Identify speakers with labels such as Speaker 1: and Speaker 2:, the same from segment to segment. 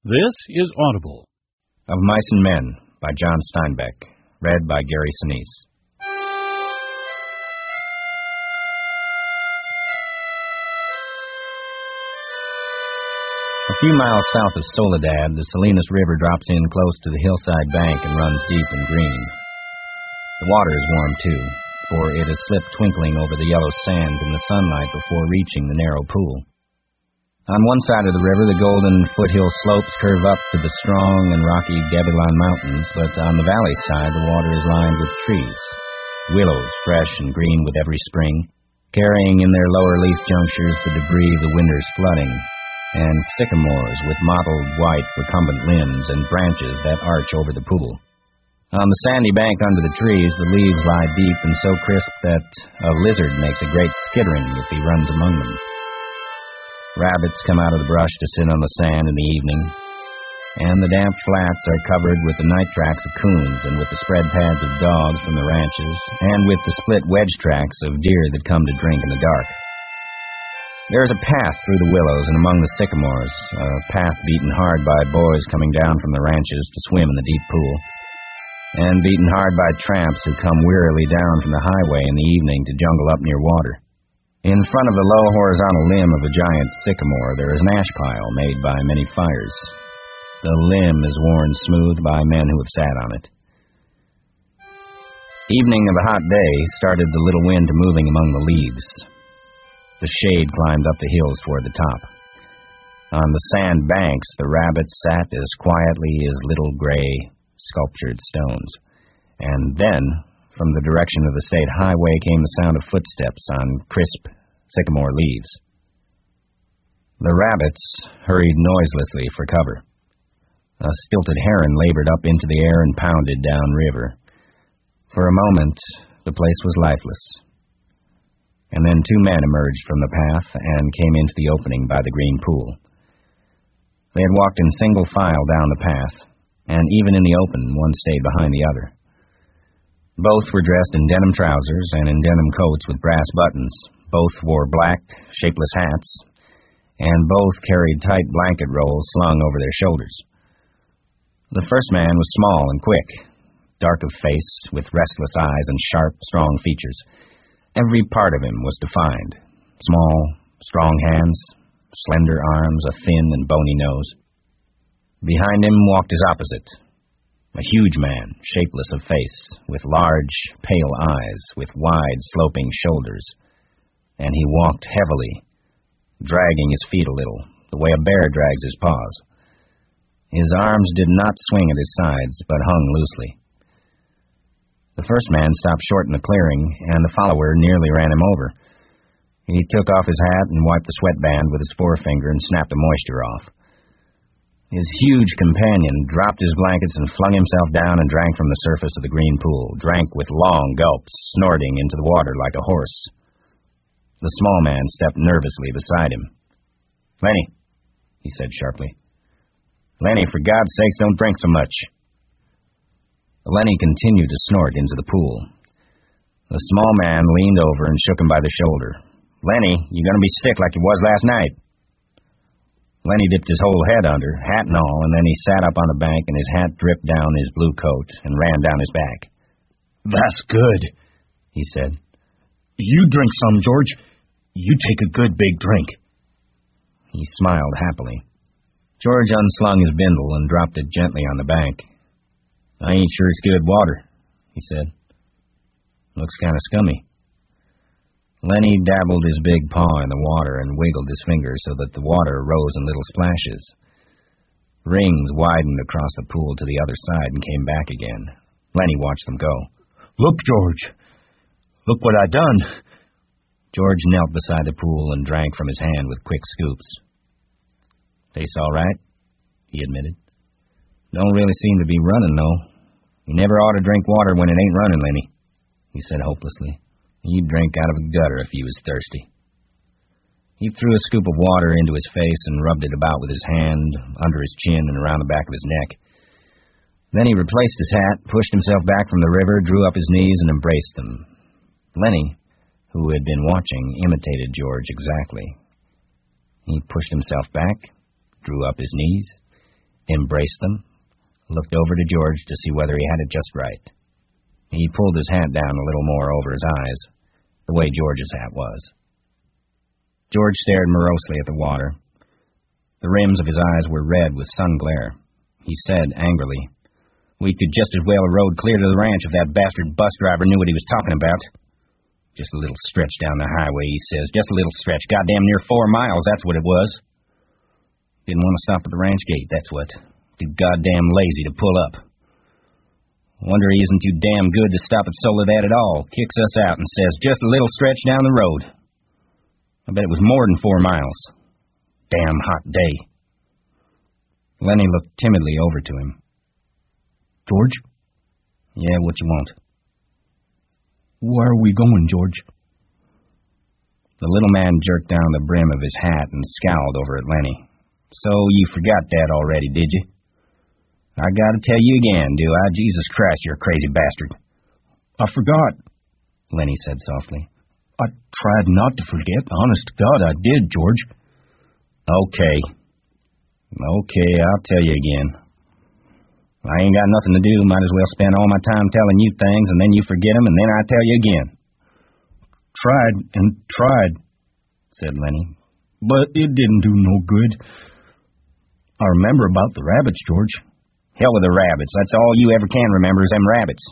Speaker 1: This is Audible.
Speaker 2: Of Mice and Men by John Steinbeck. Read by Gary Sinise. A few miles south of Soledad, the Salinas River drops in close to the hillside bank and runs deep and green. The water is warm, too, for it has slipped twinkling over the yellow sands in the sunlight before reaching the narrow pool. On one side of the river, the golden foothill slopes curve up to the strong and rocky Gabilan Mountains, but on the valley side, the water is lined with trees, willows fresh and green with every spring, carrying in their lower leaf junctures the debris of the winter's flooding, and sycamores with mottled white recumbent limbs and branches that arch over the pool. On the sandy bank under the trees, the leaves lie deep and so crisp that a lizard makes a great skittering if he runs among them. Rabbits come out of the brush to sit on the sand in the evening, and the damp flats are covered with the night tracks of coons and with the spread pads of dogs from the ranches, and with the split wedge tracks of deer that come to drink in the dark. There is a path through the willows and among the sycamores, a path beaten hard by boys coming down from the ranches to swim in the deep pool, and beaten hard by tramps who come wearily down from the highway in the evening to jungle up near water. In front of the low horizontal limb of a giant sycamore, there is an ash pile made by many fires. The limb is worn smooth by men who have sat on it. Evening of a hot day started the little wind moving among the leaves. The shade climbed up the hills toward the top. On the sand banks, the rabbits sat as quietly as little gray, sculptured stones. And then, from the direction of the state highway came the sound of footsteps on crisp sycamore leaves. The rabbits hurried noiselessly for cover. A stilted heron labored up into the air and pounded downriver. For a moment, the place was lifeless. And then two men emerged from the path and came into the opening by the green pool. They had walked in single file down the path, and even in the open, one stayed behind the other. Both were dressed in denim trousers and in denim coats with brass buttons. Both wore black, shapeless hats, and both carried tight blanket rolls slung over their shoulders. The first man was small and quick, dark of face, with restless eyes and sharp, strong features. Every part of him was defined. Small, strong hands, slender arms, a thin and bony nose. Behind him walked his opposite, a huge man, shapeless of face, with large, pale eyes, with wide, sloping shoulders. And he walked heavily, dragging his feet a little, the way a bear drags his paws. His arms did not swing at his sides, but hung loosely. The first man stopped short in the clearing, and the follower nearly ran him over. He took off his hat and wiped the sweatband with his forefinger and snapped the moisture off. His huge companion dropped his blankets and flung himself down and drank from the surface of the green pool, drank with long gulps, snorting into the water like a horse. The small man stepped nervously beside him. "Lenny," he said sharply. "Lenny, for God's sakes, don't drink so much." Lenny continued to snort into the pool. The small man leaned over and shook him by the shoulder. "Lenny, you're going to be sick like you was last night." Lenny dipped his whole head under, hat and all, and then he sat up on the bank and his hat dripped down his blue coat and ran down his back.
Speaker 3: "That's good," he said. "You drink some, George. You take a good big drink."
Speaker 2: He smiled happily. George unslung his bindle and dropped it gently on the bank. "I ain't sure it's good water," he said. "Looks kind of scummy." Lenny dabbled his big paw in the water and wiggled his fingers so that the water rose in little splashes. Rings widened across the pool to the other side and came back again. Lenny watched them go.
Speaker 3: "Look, George. Look what I done."
Speaker 2: George knelt beside the pool and drank from his hand with quick scoops. "Tastes all right," he admitted. "Don't really seem to be running, though. You never ought to drink water when it ain't running, Lenny," he said hopelessly. "You'd drink out of a gutter if you was thirsty." He threw a scoop of water into his face and rubbed it about with his hand, under his chin and around the back of his neck. Then he replaced his hat, pushed himself back from the river, drew up his knees, and embraced them. Lenny, who had been watching, imitated George exactly. He pushed himself back, drew up his knees, embraced them, looked over to George to see whether he had it just right. He pulled his hat down a little more over his eyes, the way George's hat was. George stared morosely at the water. The rims of his eyes were red with sun glare. He said angrily, "We could just as well have rode clear to the ranch if that bastard bus driver knew what he was talking about. Just a little stretch down the highway," he says. "Just a little stretch. Goddamn near 4 miles, that's what it was. Didn't want to stop at the ranch gate, that's what. Too goddamn lazy to pull up. Wonder he isn't too damn good to stop at Soledad at all. Kicks us out and says, just a little stretch down the road. I bet it was more than 4 miles. Damn hot day." Lenny looked timidly over to him.
Speaker 3: "George?"
Speaker 2: "Yeah, what you want?"
Speaker 3: "Where are we going, George?"
Speaker 2: The little man jerked down the brim of his hat and scowled over at Lenny. "So you forgot that already, did you? I gotta tell you again, do I? Jesus Christ, you're a crazy bastard."
Speaker 3: "I forgot,"
Speaker 2: Lenny said softly.
Speaker 3: "I tried not to forget. Honest to God, I did, George."
Speaker 2: Okay, I'll tell you again. I ain't got nothing to do. Might as well spend all my time telling you things, and then you forget them, and then I tell you again.
Speaker 3: "Tried and tried," said Lenny, "but it didn't do no good. I remember about the rabbits, George."
Speaker 2: Hell with the rabbits. That's all you ever can remember is them rabbits.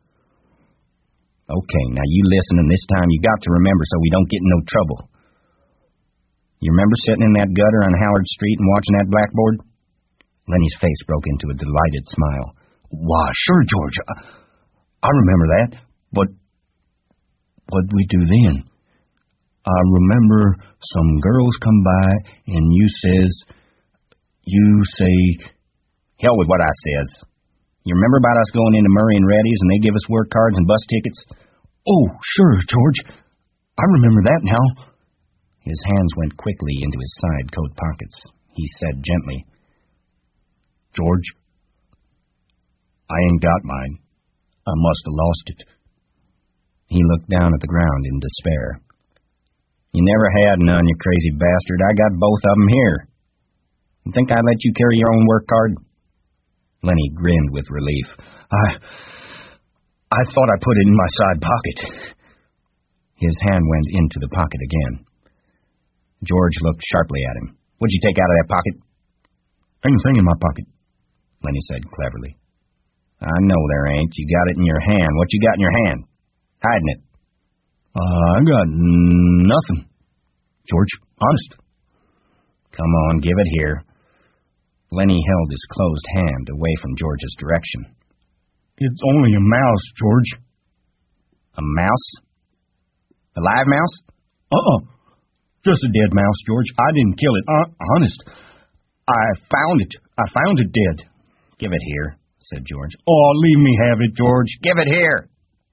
Speaker 2: Okay, now you listen, and this time you got to remember so we don't get in no trouble. You remember sitting in that gutter on Howard Street and watching that blackboard? Lenny's face broke into a delighted smile.
Speaker 3: "Why, sure, George. I remember that. But what'd we do then? I remember some girls come by, and you say...
Speaker 2: Hell with what I says. You remember about us going into Murray and Reddy's and they give us work cards and bus tickets?
Speaker 3: "Oh, sure, George. I remember that now."
Speaker 2: His hands went quickly into his side coat pockets. He said gently,
Speaker 3: "George, I ain't got mine. I must have lost it."
Speaker 2: He looked down at the ground in despair. "You never had none, you crazy bastard. I got both of them here. You think I'd let you carry your own work card?" Lenny grinned with relief.
Speaker 3: I thought I put it in my side pocket."
Speaker 2: His hand went into the pocket again. George looked sharply at him. "What'd you take out of that pocket?"
Speaker 3: "Anything in my pocket,"
Speaker 2: Lenny said cleverly. "I know there ain't. You got it in your hand. What you got in your hand? Hiding it."
Speaker 3: "I got nothing, George. Honest."
Speaker 2: "Come on, give it here." Lenny held his closed hand away from George's direction.
Speaker 3: "It's only a mouse, George."
Speaker 2: "A mouse? A live mouse?"
Speaker 3: Just a dead mouse, George. I didn't kill it. Honest. I found it dead."
Speaker 2: "Give it here," said George.
Speaker 3: "Oh, leave me have it, George."
Speaker 2: "Give it here."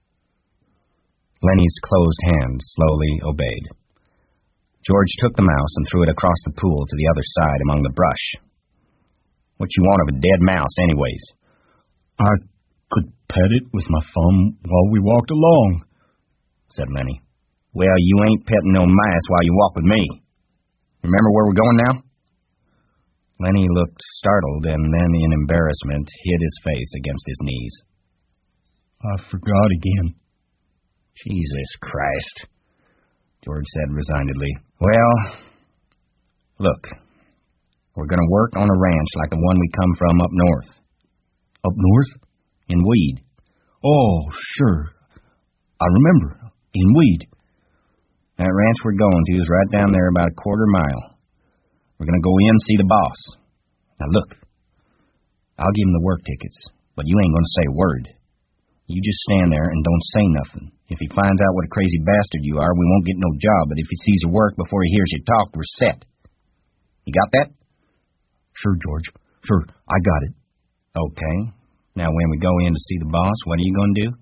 Speaker 2: Lenny's closed hand slowly obeyed. George took the mouse and threw it across the pool to the other side among the brush. "What you want of a dead mouse, anyways?"
Speaker 3: "I could pet it with my thumb while we walked along,"
Speaker 2: said Lenny. "Well, you ain't petting no mice while you walk with me. Remember where we're going now?" Lenny looked startled and then, in embarrassment, hid his face against his knees.
Speaker 3: "I forgot again."
Speaker 2: "Jesus Christ," George said resignedly. "Well, look, we're going to work on a ranch like the one we come from up north."
Speaker 3: "Up north?"
Speaker 2: "In Weed."
Speaker 3: "Oh, sure. I remember. In Weed."
Speaker 2: "That ranch we're going to is right down there about a 1/4 mile. We're going to go in and see the boss. Now look, I'll give him the work tickets, but you ain't going to say a word. You just stand there and don't say nothing. If he finds out what a crazy bastard you are, we won't get no job, but if he sees your work before he hears you talk, we're set. You got that?"
Speaker 3: "Sure, George. Sure, I got it."
Speaker 2: "Okay. Now when we go in to see the boss, what are you going to do?"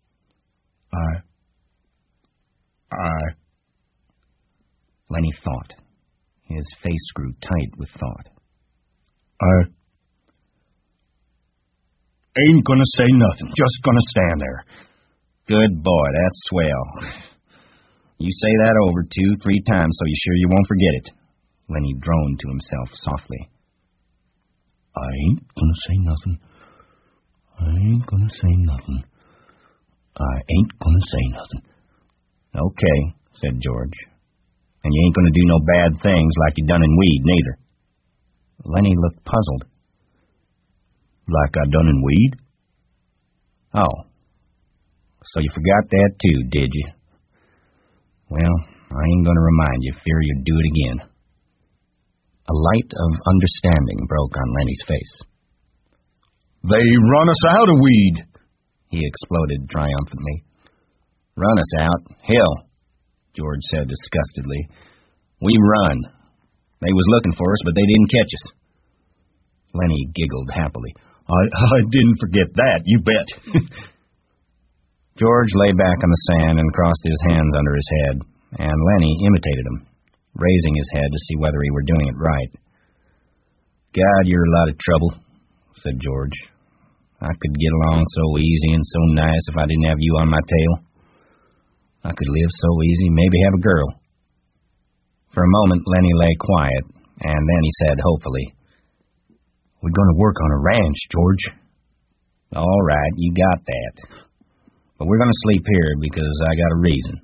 Speaker 2: Lenny thought. His face grew tight with thought.
Speaker 3: "I ain't gonna say nothing. Just gonna stand there."
Speaker 2: "Good boy, that's swell. You say that over 2-3 times so you're sure you won't forget it." Lenny droned to himself softly.
Speaker 3: I ain't gonna say nothing. I ain't gonna say nothing. I ain't gonna say nothing.
Speaker 2: Okay, said George. And you ain't gonna do no bad things like you done in Weed, neither. Lenny looked puzzled.
Speaker 3: Like I done in Weed?
Speaker 2: Oh, so you forgot that too, did you? Well, I ain't gonna remind you, fear you'd do it again. A light of understanding broke on Lenny's face.
Speaker 3: They run us out of Weed,
Speaker 2: he exploded triumphantly. Run us out? Hell, George said disgustedly. We run. They was looking for us, but they didn't catch us. Lenny giggled happily.
Speaker 3: I didn't forget that, you bet.
Speaker 2: George lay back on the sand and crossed his hands under his head, and Lenny imitated him, raising his head to see whether he were doing it right. God, you're a lot of trouble, said George. I could get along so easy and so nice if I didn't have you on my tail. I could live so easy, maybe have a girl. For a moment, Lenny lay quiet, and then he said hopefully,
Speaker 3: We're going to work on a ranch, George.
Speaker 2: All right, you got that. But we're going to sleep here because I got a reason.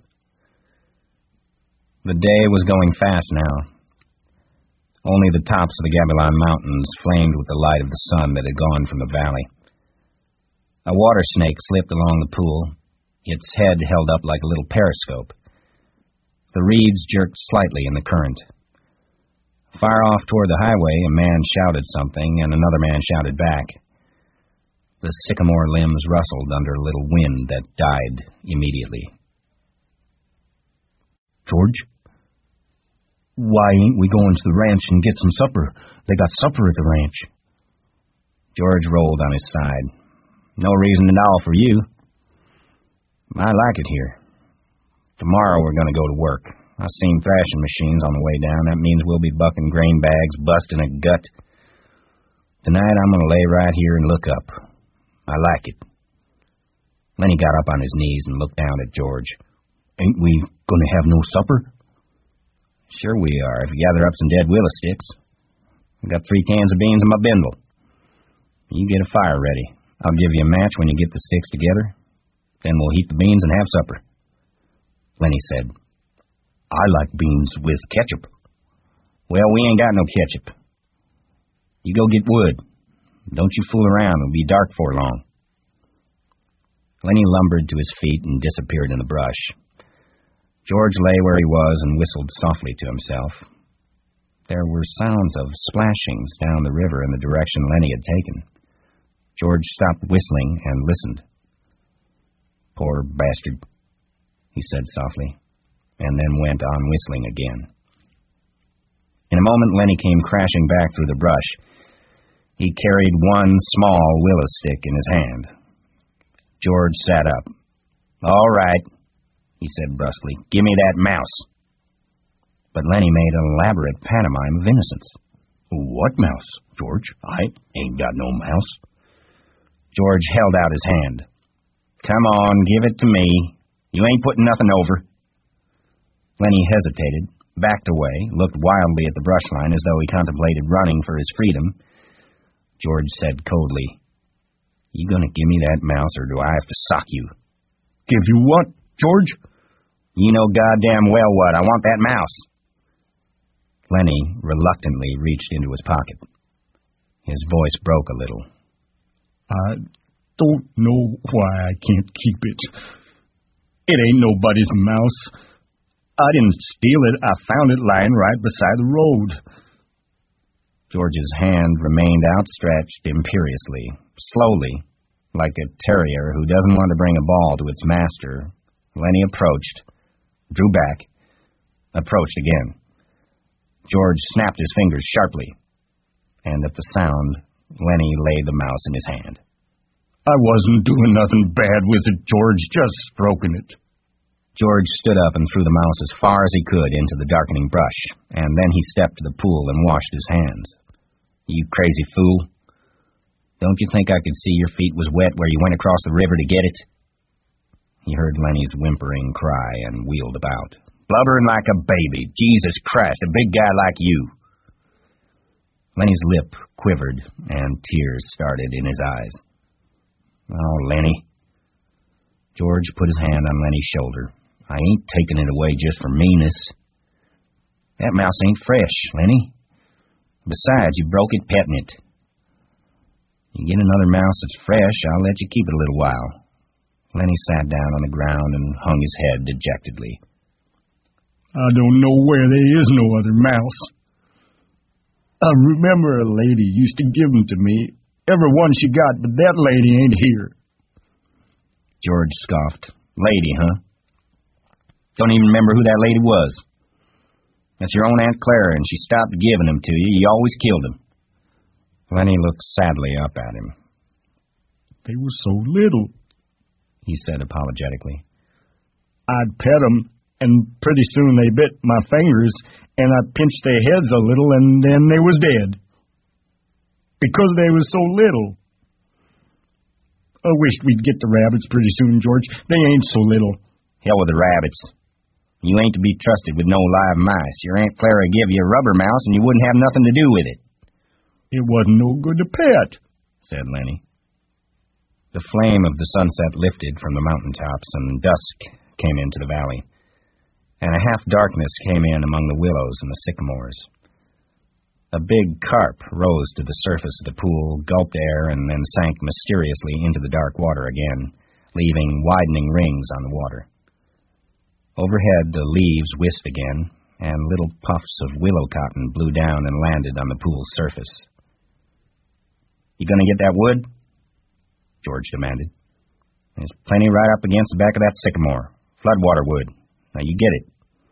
Speaker 2: The day was going fast now. Only the tops of the Gabilan Mountains flamed with the light of the sun that had gone from the valley. A water snake slipped along the pool, its head held up like a little periscope. The reeds jerked slightly in the current. Far off toward the highway, a man shouted something, and another man shouted back. The sycamore limbs rustled under a little wind that died immediately.
Speaker 3: George, why ain't we going to the ranch and get some supper? They got supper at the ranch.
Speaker 2: George rolled on his side. No reason at all for you. I like it here. Tomorrow we're going to go to work. I seen thrashing machines on the way down. That means we'll be bucking grain bags, busting a gut. Tonight I'm going to lay right here and look up. I like it. Lenny got up on his knees and looked down at George.
Speaker 3: Ain't we going to have no supper?
Speaker 2: Sure we are, if you gather up some dead willow sticks. I got 3 cans of beans in my bindle. You get a fire ready. I'll give you a match when you get the sticks together. Then we'll heat the beans and have supper. Lenny said,
Speaker 3: I like beans with ketchup.
Speaker 2: Well, we ain't got no ketchup. You go get wood. Don't you fool around. It'll be dark before long. Lenny lumbered to his feet and disappeared in the brush. George lay where he was and whistled softly to himself. There were sounds of splashings down the river in the direction Lenny had taken. George stopped whistling and listened. Poor bastard, he said softly, and then went on whistling again. In a moment, Lenny came crashing back through the brush. He carried one small willow stick in his hand. George sat up. All right, he said brusquely, give me that mouse. But Lenny made an elaborate pantomime of innocence.
Speaker 3: What mouse, George? I ain't got no mouse.
Speaker 2: George held out his hand. Come on, give it to me. You ain't putting nothing over. Lenny hesitated, backed away, looked wildly at the brush line as though he contemplated running for his freedom. George said coldly, You gonna give me that mouse or do I have to sock you?
Speaker 3: Give you what, George?
Speaker 2: You know goddamn well what. I want that mouse. Lenny reluctantly reached into his pocket. His voice broke a little.
Speaker 3: I don't know why I can't keep it. It ain't nobody's mouse. I didn't steal it. I found it lying right beside the road.
Speaker 2: George's hand remained outstretched imperiously, slowly, like a terrier who doesn't want to bring a ball to its master. Lenny approached, drew back, approached again. George snapped his fingers sharply, and at the sound, Lenny laid the mouse in his hand.
Speaker 3: I wasn't doing nothing bad with it, George, just stroking it.
Speaker 2: George stood up and threw the mouse as far as he could into the darkening brush, and then he stepped to the pool and washed his hands. You crazy fool. Don't you think I could see your feet was wet where you went across the river to get it? He heard Lenny's whimpering cry and wheeled about. Blubbering like a baby. Jesus Christ, a big guy like you. Lenny's lip quivered, and tears started in his eyes. "Oh, Lenny." George put his hand on Lenny's shoulder. "I ain't taking it away just for meanness. That mouse ain't fresh, Lenny. Besides, you broke it petting it. You get another mouse that's fresh, I'll let you keep it a little while." Lenny sat down on the ground and hung his head dejectedly.
Speaker 3: "I don't know where there is no other mouse. I remember a lady used to give 'em to me, every one she got, but that lady ain't here."
Speaker 2: George scoffed. "Lady, huh? Don't even remember who that lady was. That's your own Aunt Clara, and she stopped giving them to you. You always killed them." Lenny looked sadly up at him.
Speaker 3: "They were so little," he said apologetically. "I'd pet 'em, and pretty soon they bit my fingers, and I pinched their heads a little, and then they was dead. Because they was so little. I wished we'd get the rabbits pretty soon, George. They ain't so little."
Speaker 2: "Hell with the rabbits. You ain't to be trusted with no live mice. Your Aunt Clara give you a rubber mouse, and you wouldn't have nothing to do with it."
Speaker 3: "It wasn't no good to pet," said Lenny.
Speaker 2: The flame of the sunset lifted from the mountaintops, and dusk came into the valley, and a half-darkness came in among the willows and the sycamores. A big carp rose to the surface of the pool, gulped air, and then sank mysteriously into the dark water again, leaving widening rings on the water. Overhead, the leaves whisked again, and little puffs of willow cotton blew down and landed on the pool's surface. "You gonna get that wood?" George demanded. "There's plenty right up against the back of that sycamore. Floodwater wood. Now you get it."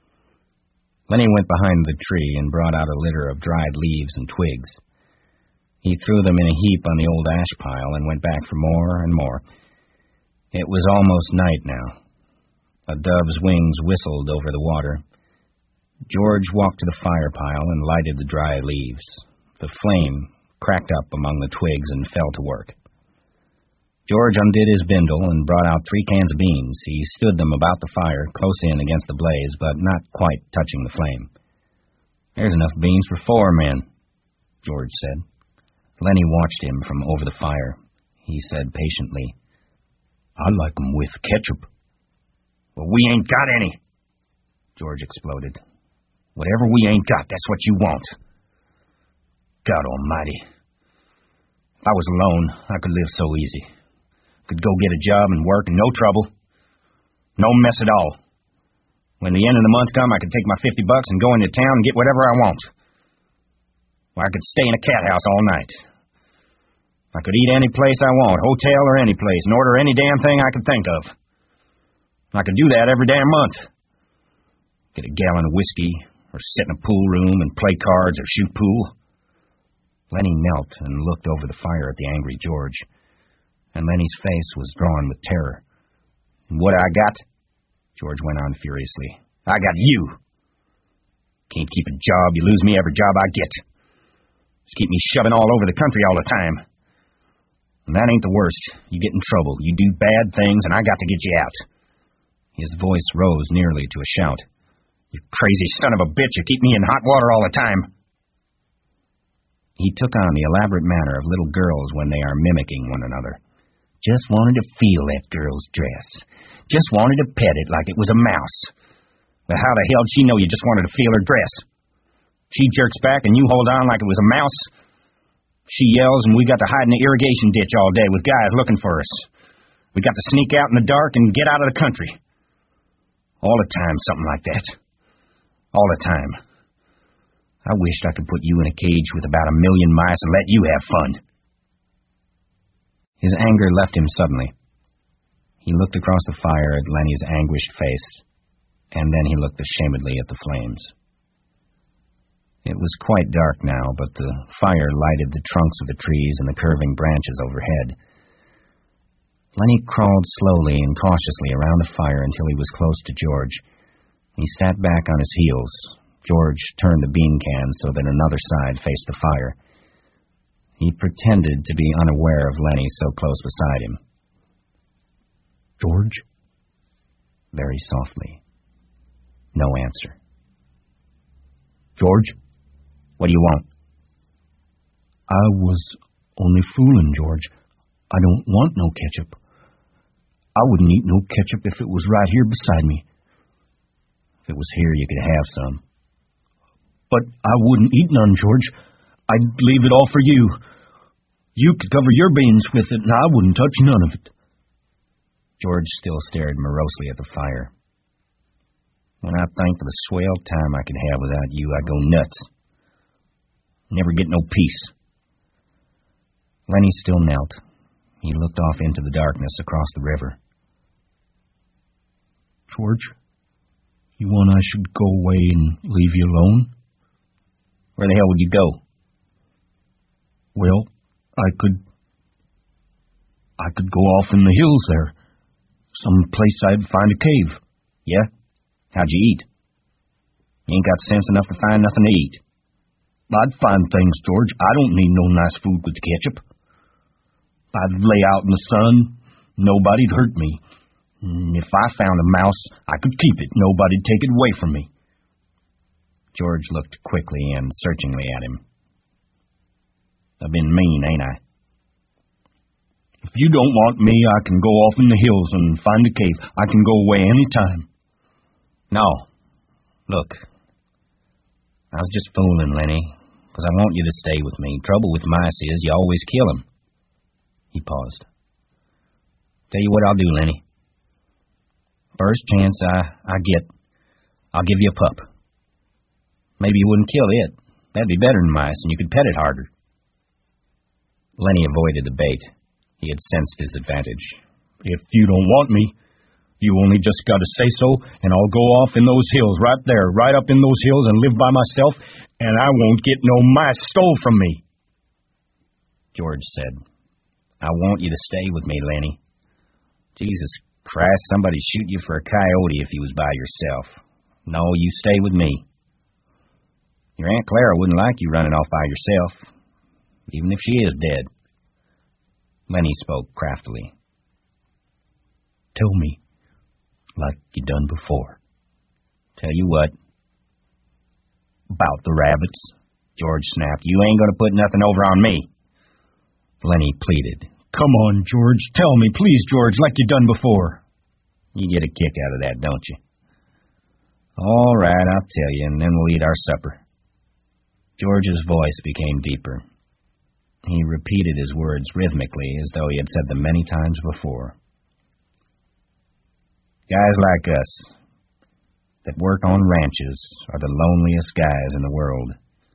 Speaker 2: Lenny went behind the tree and brought out a litter of dried leaves and twigs. He threw them in a heap on the old ash pile and went back for more and more. It was almost night now. A dove's wings whistled over the water. George walked to the fire pile and lighted the dry leaves. The flame cracked up among the twigs and fell to work. George undid his bindle and brought out 3 cans of beans. He stood them about the fire, close in against the blaze, but not quite touching the flame. "There's enough beans for 4 men," George said. Lenny watched him from over the fire. He said patiently, "I like 'em with ketchup." "Well, we ain't got any," George exploded. "Whatever we ain't got, that's what you want. God almighty. If I was alone, I could live so easy. Could go get a job and work and no trouble. No mess at all. When the end of the month come, I could take my $50 and go into town and get whatever I want. Or I could stay in a cat house all night. I could eat any place I want, hotel or any place, and order any damn thing I could think of. I could do that every damn month. Get a gallon of whiskey, or sit in a pool room and play cards or shoot pool." Lenny knelt and looked over the fire at the angry George, and Lenny's face was drawn with terror. "And what I got?" George went on furiously. "I got you. Can't keep a job, you lose me every job I get. Just keep me shoving all over the country all the time. And that ain't the worst. You get in trouble, you do bad things, and I got to get you out." His voice rose nearly to a shout. "You crazy son of a bitch, you keep me in hot water all the time." He took on the elaborate manner of little girls when they are mimicking one another. "Just wanted to feel that girl's dress. Just wanted to pet it like it was a mouse. But how the hell'd she know you just wanted to feel her dress? She jerks back and you hold on like it was a mouse. She yells and we got to hide in the irrigation ditch all day with guys looking for us. We got to sneak out in the dark and get out of the country. All the time, something like that. All the time. I wished I could put you in a cage with about 1 million mice and let you have fun." His anger left him suddenly. He looked across the fire at Lenny's anguished face, and then he looked ashamedly at the flames. It was quite dark now, but the fire lighted the trunks of the trees and the curving branches overhead. Lenny crawled slowly and cautiously around the fire until he was close to George. He sat back on his heels. George turned the bean can so that another side faced the fire. He pretended to be unaware of Lenny so close beside him. "George?" Very softly. No answer. "George, what do you want?"
Speaker 3: I was only fooling, George. I don't want no ketchup. I wouldn't eat no ketchup if it was right here beside me.
Speaker 2: If it was here, you could have some.
Speaker 3: But I wouldn't eat none, George. I'd leave it all for you. You could cover your beans with it, and I wouldn't touch none of it.
Speaker 2: George still stared morosely at the fire. When I think of the swell time I could have without you, I go nuts. Never get no peace. Lenny still knelt. He looked off into the darkness across the river.
Speaker 3: George, you want I should go away and leave you alone?
Speaker 2: Where the hell would you go?
Speaker 3: Well, I could go off in the hills there. Some place I'd find a cave.
Speaker 2: Yeah? How'd you eat? You ain't got sense enough to find nothing to eat.
Speaker 3: I'd find things, George. I don't need no nice food with ketchup. I'd lay out in the sun. Nobody'd hurt me. If I found a mouse, I could keep it. Nobody'd take it away from me.
Speaker 2: George looked quickly and searchingly at him. I've been mean, ain't I?
Speaker 3: If you don't want me, I can go off in the hills and find a cave. I can go away any time.
Speaker 2: No. Look. I was just fooling, Lenny, because I want you to stay with me. Trouble with mice is you always kill 'em. He paused. Tell you what I'll do, Lenny. First chance I get, I'll give you a pup. Maybe you wouldn't kill it. That'd be better than mice, and you could pet it harder. Lenny avoided the bait. He had sensed his advantage.
Speaker 3: If you don't want me, you only just got to say so, and I'll go off in those hills right there, right up in those hills, and live by myself, and I won't get no mice stole from me.
Speaker 2: George said, I want you to stay with me, Lenny. Jesus Christ, somebody'd shoot you for a coyote if you was by yourself. No, you stay with me. Your Aunt Clara wouldn't like you running off by yourself, even if she is dead. Lenny spoke craftily.
Speaker 3: Tell me, like you done before.
Speaker 2: Tell you what. About the rabbits, George snapped. You ain't going to put nothing over on me. Lenny pleaded.
Speaker 3: Come on, George. Tell me, please, George, like you done before.
Speaker 2: You get a kick out of that, don't you? All right, I'll tell you, and then we'll eat our supper. George's voice became deeper. He repeated his words rhythmically as though he had said them many times before. Guys like us that work on ranches are the loneliest guys in the world.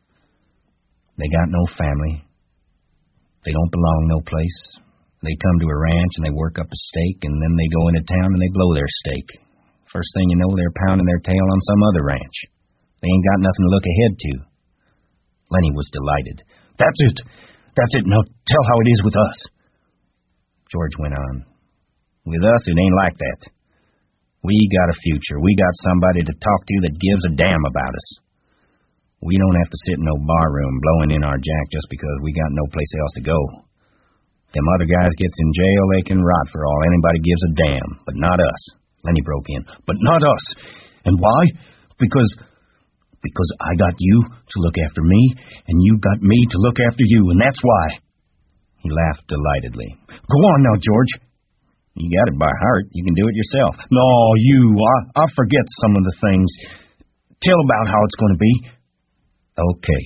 Speaker 2: They got no family. They don't belong no place. They come to a ranch and they work up a stake, and then they go into town and they blow their stake. First thing you know, they're pounding their tail on some other ranch. They ain't got nothing to look ahead to. Lenny was delighted.
Speaker 3: That's it. That's it. Now tell how it is with us.
Speaker 2: George went on. With us, it ain't like that. We got a future. We got somebody to talk to that gives a damn about us. We don't have to sit in no bar room blowing in our jack just because we got no place else to go. Them other guys gets in jail, they can rot for all anybody gives a damn, but not us. Lenny broke in.
Speaker 3: But not us. And why? Because I got you to look after me, and you got me to look after you, and that's why.
Speaker 2: He laughed delightedly.
Speaker 3: Go on now, George.
Speaker 2: You got it by heart. You can do it yourself.
Speaker 3: No, I forget some of the things. Tell about how it's going to be.
Speaker 2: Okay.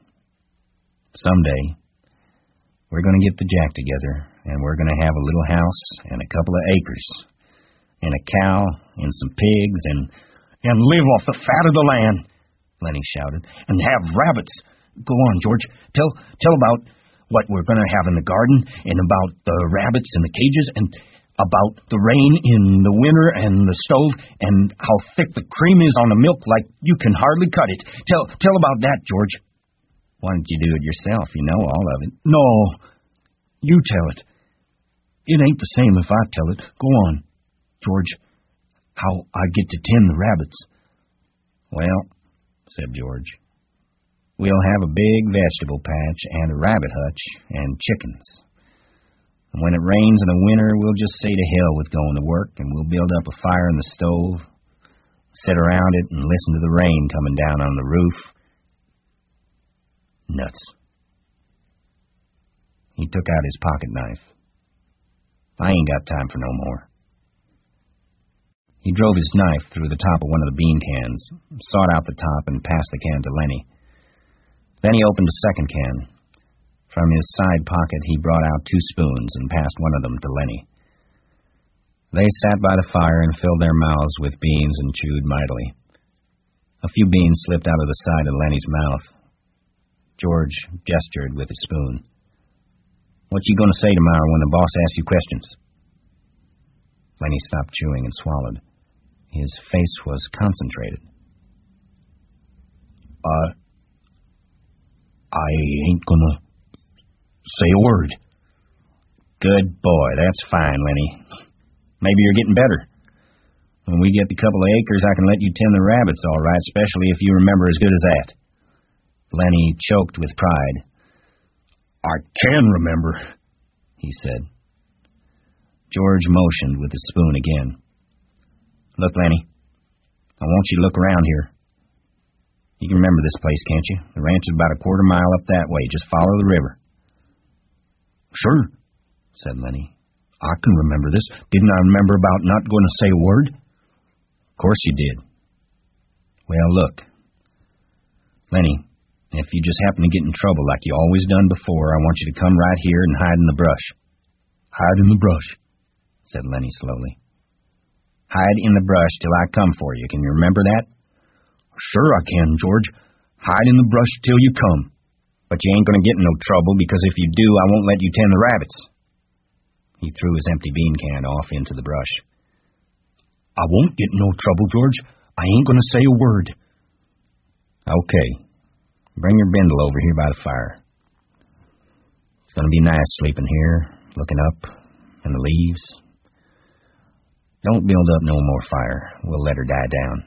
Speaker 2: Someday, we're going to get the jack together, and we're going to have a little house and a couple of acres, and a cow and some pigs,
Speaker 3: and live off the fat of the land,
Speaker 2: Lenny shouted,
Speaker 3: and have rabbits. Go on, George. Tell about what we're going to have in the garden, and about the rabbits in the cages, and about the rain in the winter and the stove, and how thick the cream is on the milk, like you can hardly cut it. Tell about that, George.
Speaker 2: Why don't you do it yourself? You know all of it.
Speaker 3: No, you tell it. It ain't the same if I tell it. Go on, George. How I get to tend the rabbits.
Speaker 2: Well, said George, we'll have a big vegetable patch and a rabbit hutch and chickens. And when it rains in the winter, we'll just say to hell with going to work, and we'll build up a fire in the stove, sit around it, and listen to the rain coming down on the roof. Nuts. He took out his pocket knife. I ain't got time for no more. He drove his knife through the top of one of the bean cans, sawed out the top, and passed the can to Lenny. Then he opened a second can. From his side pocket, he brought out 2 spoons and passed one of them to Lenny. They sat by the fire and filled their mouths with beans and chewed mightily. A few beans slipped out of the side of Lenny's mouth. George gestured with his spoon. What you gonna say tomorrow when the boss asks you questions? Lenny stopped chewing and swallowed. His face was concentrated.
Speaker 3: I ain't gonna say a word.
Speaker 2: Good boy, that's fine, Lenny. Maybe you're getting better. When we get the couple of acres, I can let you tend the rabbits all right, especially if you remember as good as that. Lenny choked with pride.
Speaker 3: I can remember, he said.
Speaker 2: George motioned with the spoon again. Look, Lenny, I want you to look around here. You can remember this place, can't you? The ranch is about a quarter mile up that way. Just follow the river.
Speaker 3: Sure, said Lenny. I can remember this. Didn't I remember about not going to say a word?
Speaker 2: Of course you did. Well, look. Lenny, if you just happen to get in trouble like you always done before, I want you to come right here and hide in the brush.
Speaker 3: Hide in the brush,
Speaker 2: said Lenny slowly. Hide in the brush till I come for you. Can you remember that?
Speaker 3: Sure I can, George. Hide in the brush till you come.
Speaker 2: But you ain't going to get in no trouble, because if you do, I won't let you tend the rabbits. He threw his empty bean can off into the brush.
Speaker 3: I won't get in no trouble, George. I ain't going to say a word.
Speaker 2: Okay. Bring your bindle over here by the fire. It's going to be nice sleeping here, looking up in the leaves. Don't build up no more fire. We'll let her die down.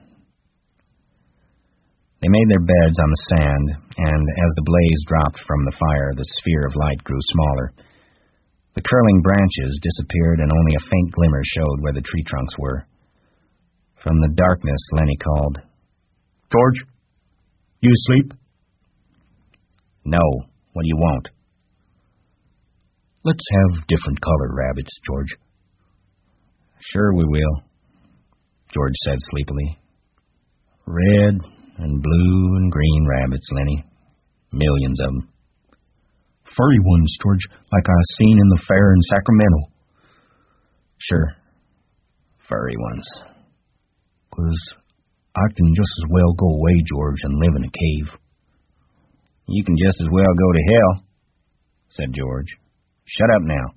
Speaker 2: They made their beds on the sand, and as the blaze dropped from the fire, the sphere of light grew smaller. The curling branches disappeared, and only a faint glimmer showed where the tree trunks were. From the darkness, Lenny called,
Speaker 3: George, you asleep?
Speaker 2: No. What do you want?
Speaker 3: Let's have different color rabbits, George.
Speaker 2: Sure we will, George said sleepily. Red and blue and green rabbits, Lenny. Millions of them.
Speaker 3: Furry ones, George, like I seen in the fair in Sacramento.
Speaker 2: Sure. Furry ones.
Speaker 3: 'Cause I can just as well go away, George, and live in a cave.
Speaker 2: You can just as well go to hell, said George. Shut up now.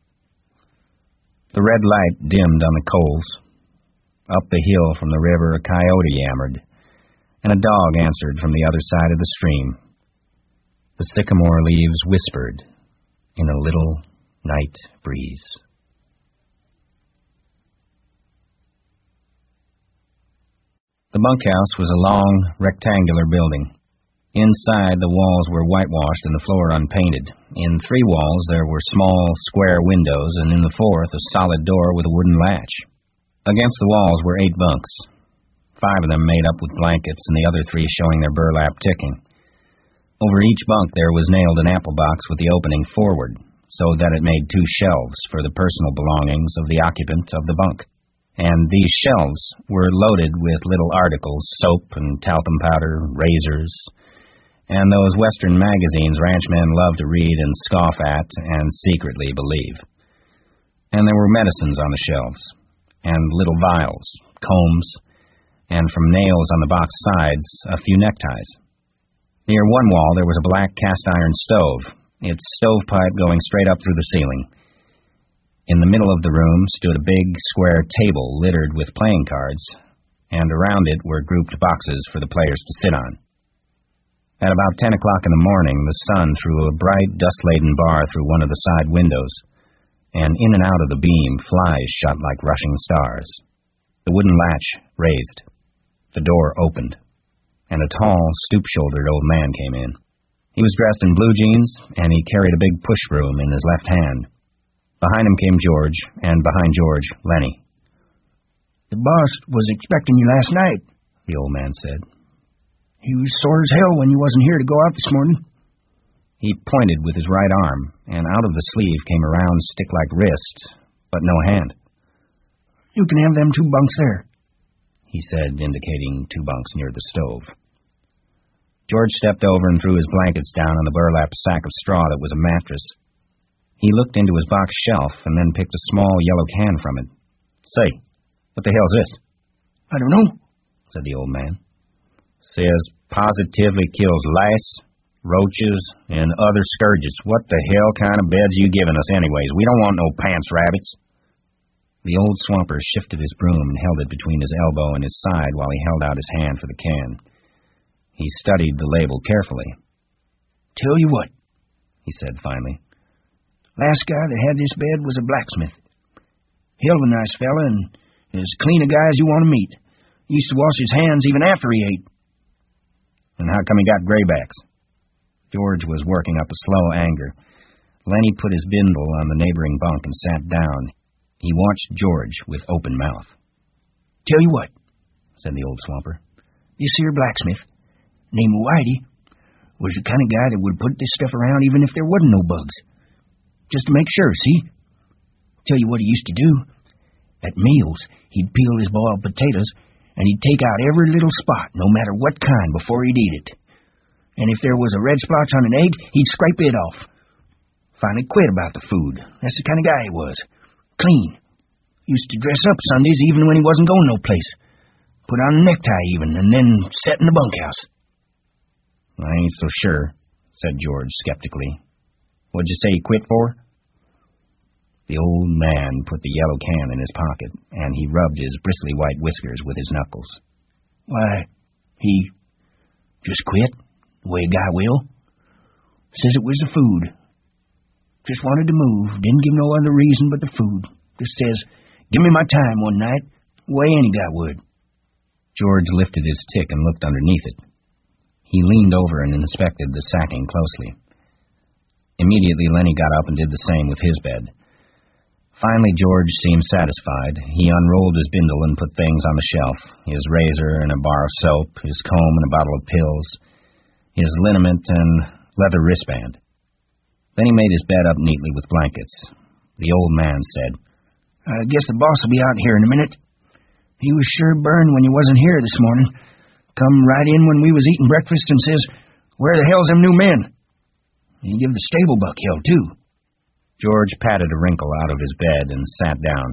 Speaker 2: The red light dimmed on the coals. Up the hill from the river a coyote yammered, and a dog answered from the other side of the stream. The sycamore leaves whispered in a little night breeze. The bunkhouse was a long, rectangular building. Inside, the walls were whitewashed and the floor unpainted. In 3 walls, there were small, square windows, and in the 4th, a solid door with a wooden latch. Against the walls were 8 bunks, 5 of them made up with blankets, and the other 3 showing their burlap ticking. Over each bunk there was nailed an apple box with the opening forward, so that it made 2 shelves for the personal belongings of the occupant of the bunk. And these shelves were loaded with little articles, soap and talcum powder, razors, and those Western magazines ranchmen love to read and scoff at and secretly believe. And there were medicines on the shelves, and little vials, combs, and from nails on the box sides, a few neckties. Near one wall there was a black cast-iron stove, its stovepipe going straight up through the ceiling. In the middle of the room stood a big, square table littered with playing cards, and around it were grouped boxes for the players to sit on. At about 10 o'clock in the morning, the sun threw a bright, dust-laden bar through one of the side windows, and in and out of the beam flies shot like rushing stars. The wooden latch raised. The door opened, and a tall, stoop-shouldered old man came in. He was dressed in blue jeans, and he carried a big push broom in his left hand. Behind him came George, and behind George, Lenny.
Speaker 1: "The boss was expecting you last night," the old man said. "He was sore as hell when you wasn't here to go out this morning."
Speaker 2: He pointed with his right arm, and out of the sleeve came a round stick-like wrist, but no hand.
Speaker 1: You can have them 2 bunks there,
Speaker 2: he said, indicating 2 bunks near the stove. George stepped over and threw his blankets down on the burlap sack of straw that was a mattress. He looked into his box shelf and then picked a small yellow can from it. Say, what the hell's this?
Speaker 1: I don't know,
Speaker 2: said the old man. Says positively kills lice, roaches, and other scourges. What the hell kind of beds you giving us anyways? We don't want no pants rabbits. The old swamper shifted his broom and held it between his elbow and his side while he held out his hand for the can. He studied the label carefully.
Speaker 1: Tell you what,
Speaker 2: he said finally.
Speaker 1: Last guy that had this bed was a blacksmith. Hell of a nice fella and as clean a guy as you want to meet. Used to wash his hands even after he ate.
Speaker 2: And how come he got graybacks? George was working up a slow anger. Lenny put his bindle on the neighboring bunk and sat down. He watched George with open mouth.
Speaker 1: Tell you what,
Speaker 2: said the old swamper.
Speaker 1: This here blacksmith, named Whitey, was the kind of guy that would put this stuff around even if there wasn't no bugs. Just to make sure, see? Tell you what he used to do. At meals, he'd peel his boiled potatoes, and he'd take out every little spot, no matter what kind, before he'd eat it. And if there was a red splotch on an egg, he'd scrape it off. Finally quit about the food. That's the kind of guy he was. Clean. Used to dress up Sundays even when he wasn't going no place. Put on a necktie even, and then set in the bunkhouse.
Speaker 2: I ain't so sure, said George skeptically. What'd you say he quit for? The old man put the yellow can in his pocket, and he rubbed his bristly white whiskers with his knuckles.
Speaker 1: Why, he just quit, the way a guy will. Says it was the food. Just wanted to move, didn't give no other reason but the food. Just says, give me my time one night, the way any guy would.
Speaker 2: George lifted his tick and looked underneath it. He leaned over and inspected the sacking closely. Immediately, Lenny got up and did the same with his bed. Finally, George seemed satisfied. He unrolled his bindle and put things on the shelf, his razor and a bar of soap, his comb and a bottle of pills, his liniment and leather wristband. Then he made his bed up neatly with blankets. The old man said,
Speaker 1: I guess the boss will be out here in a minute. He was sure burned when you wasn't here this morning. Come right in when we was eating breakfast and says, where the hell's them new men? He give the stable buck hell, too.
Speaker 2: George patted a wrinkle out of his bed and sat down.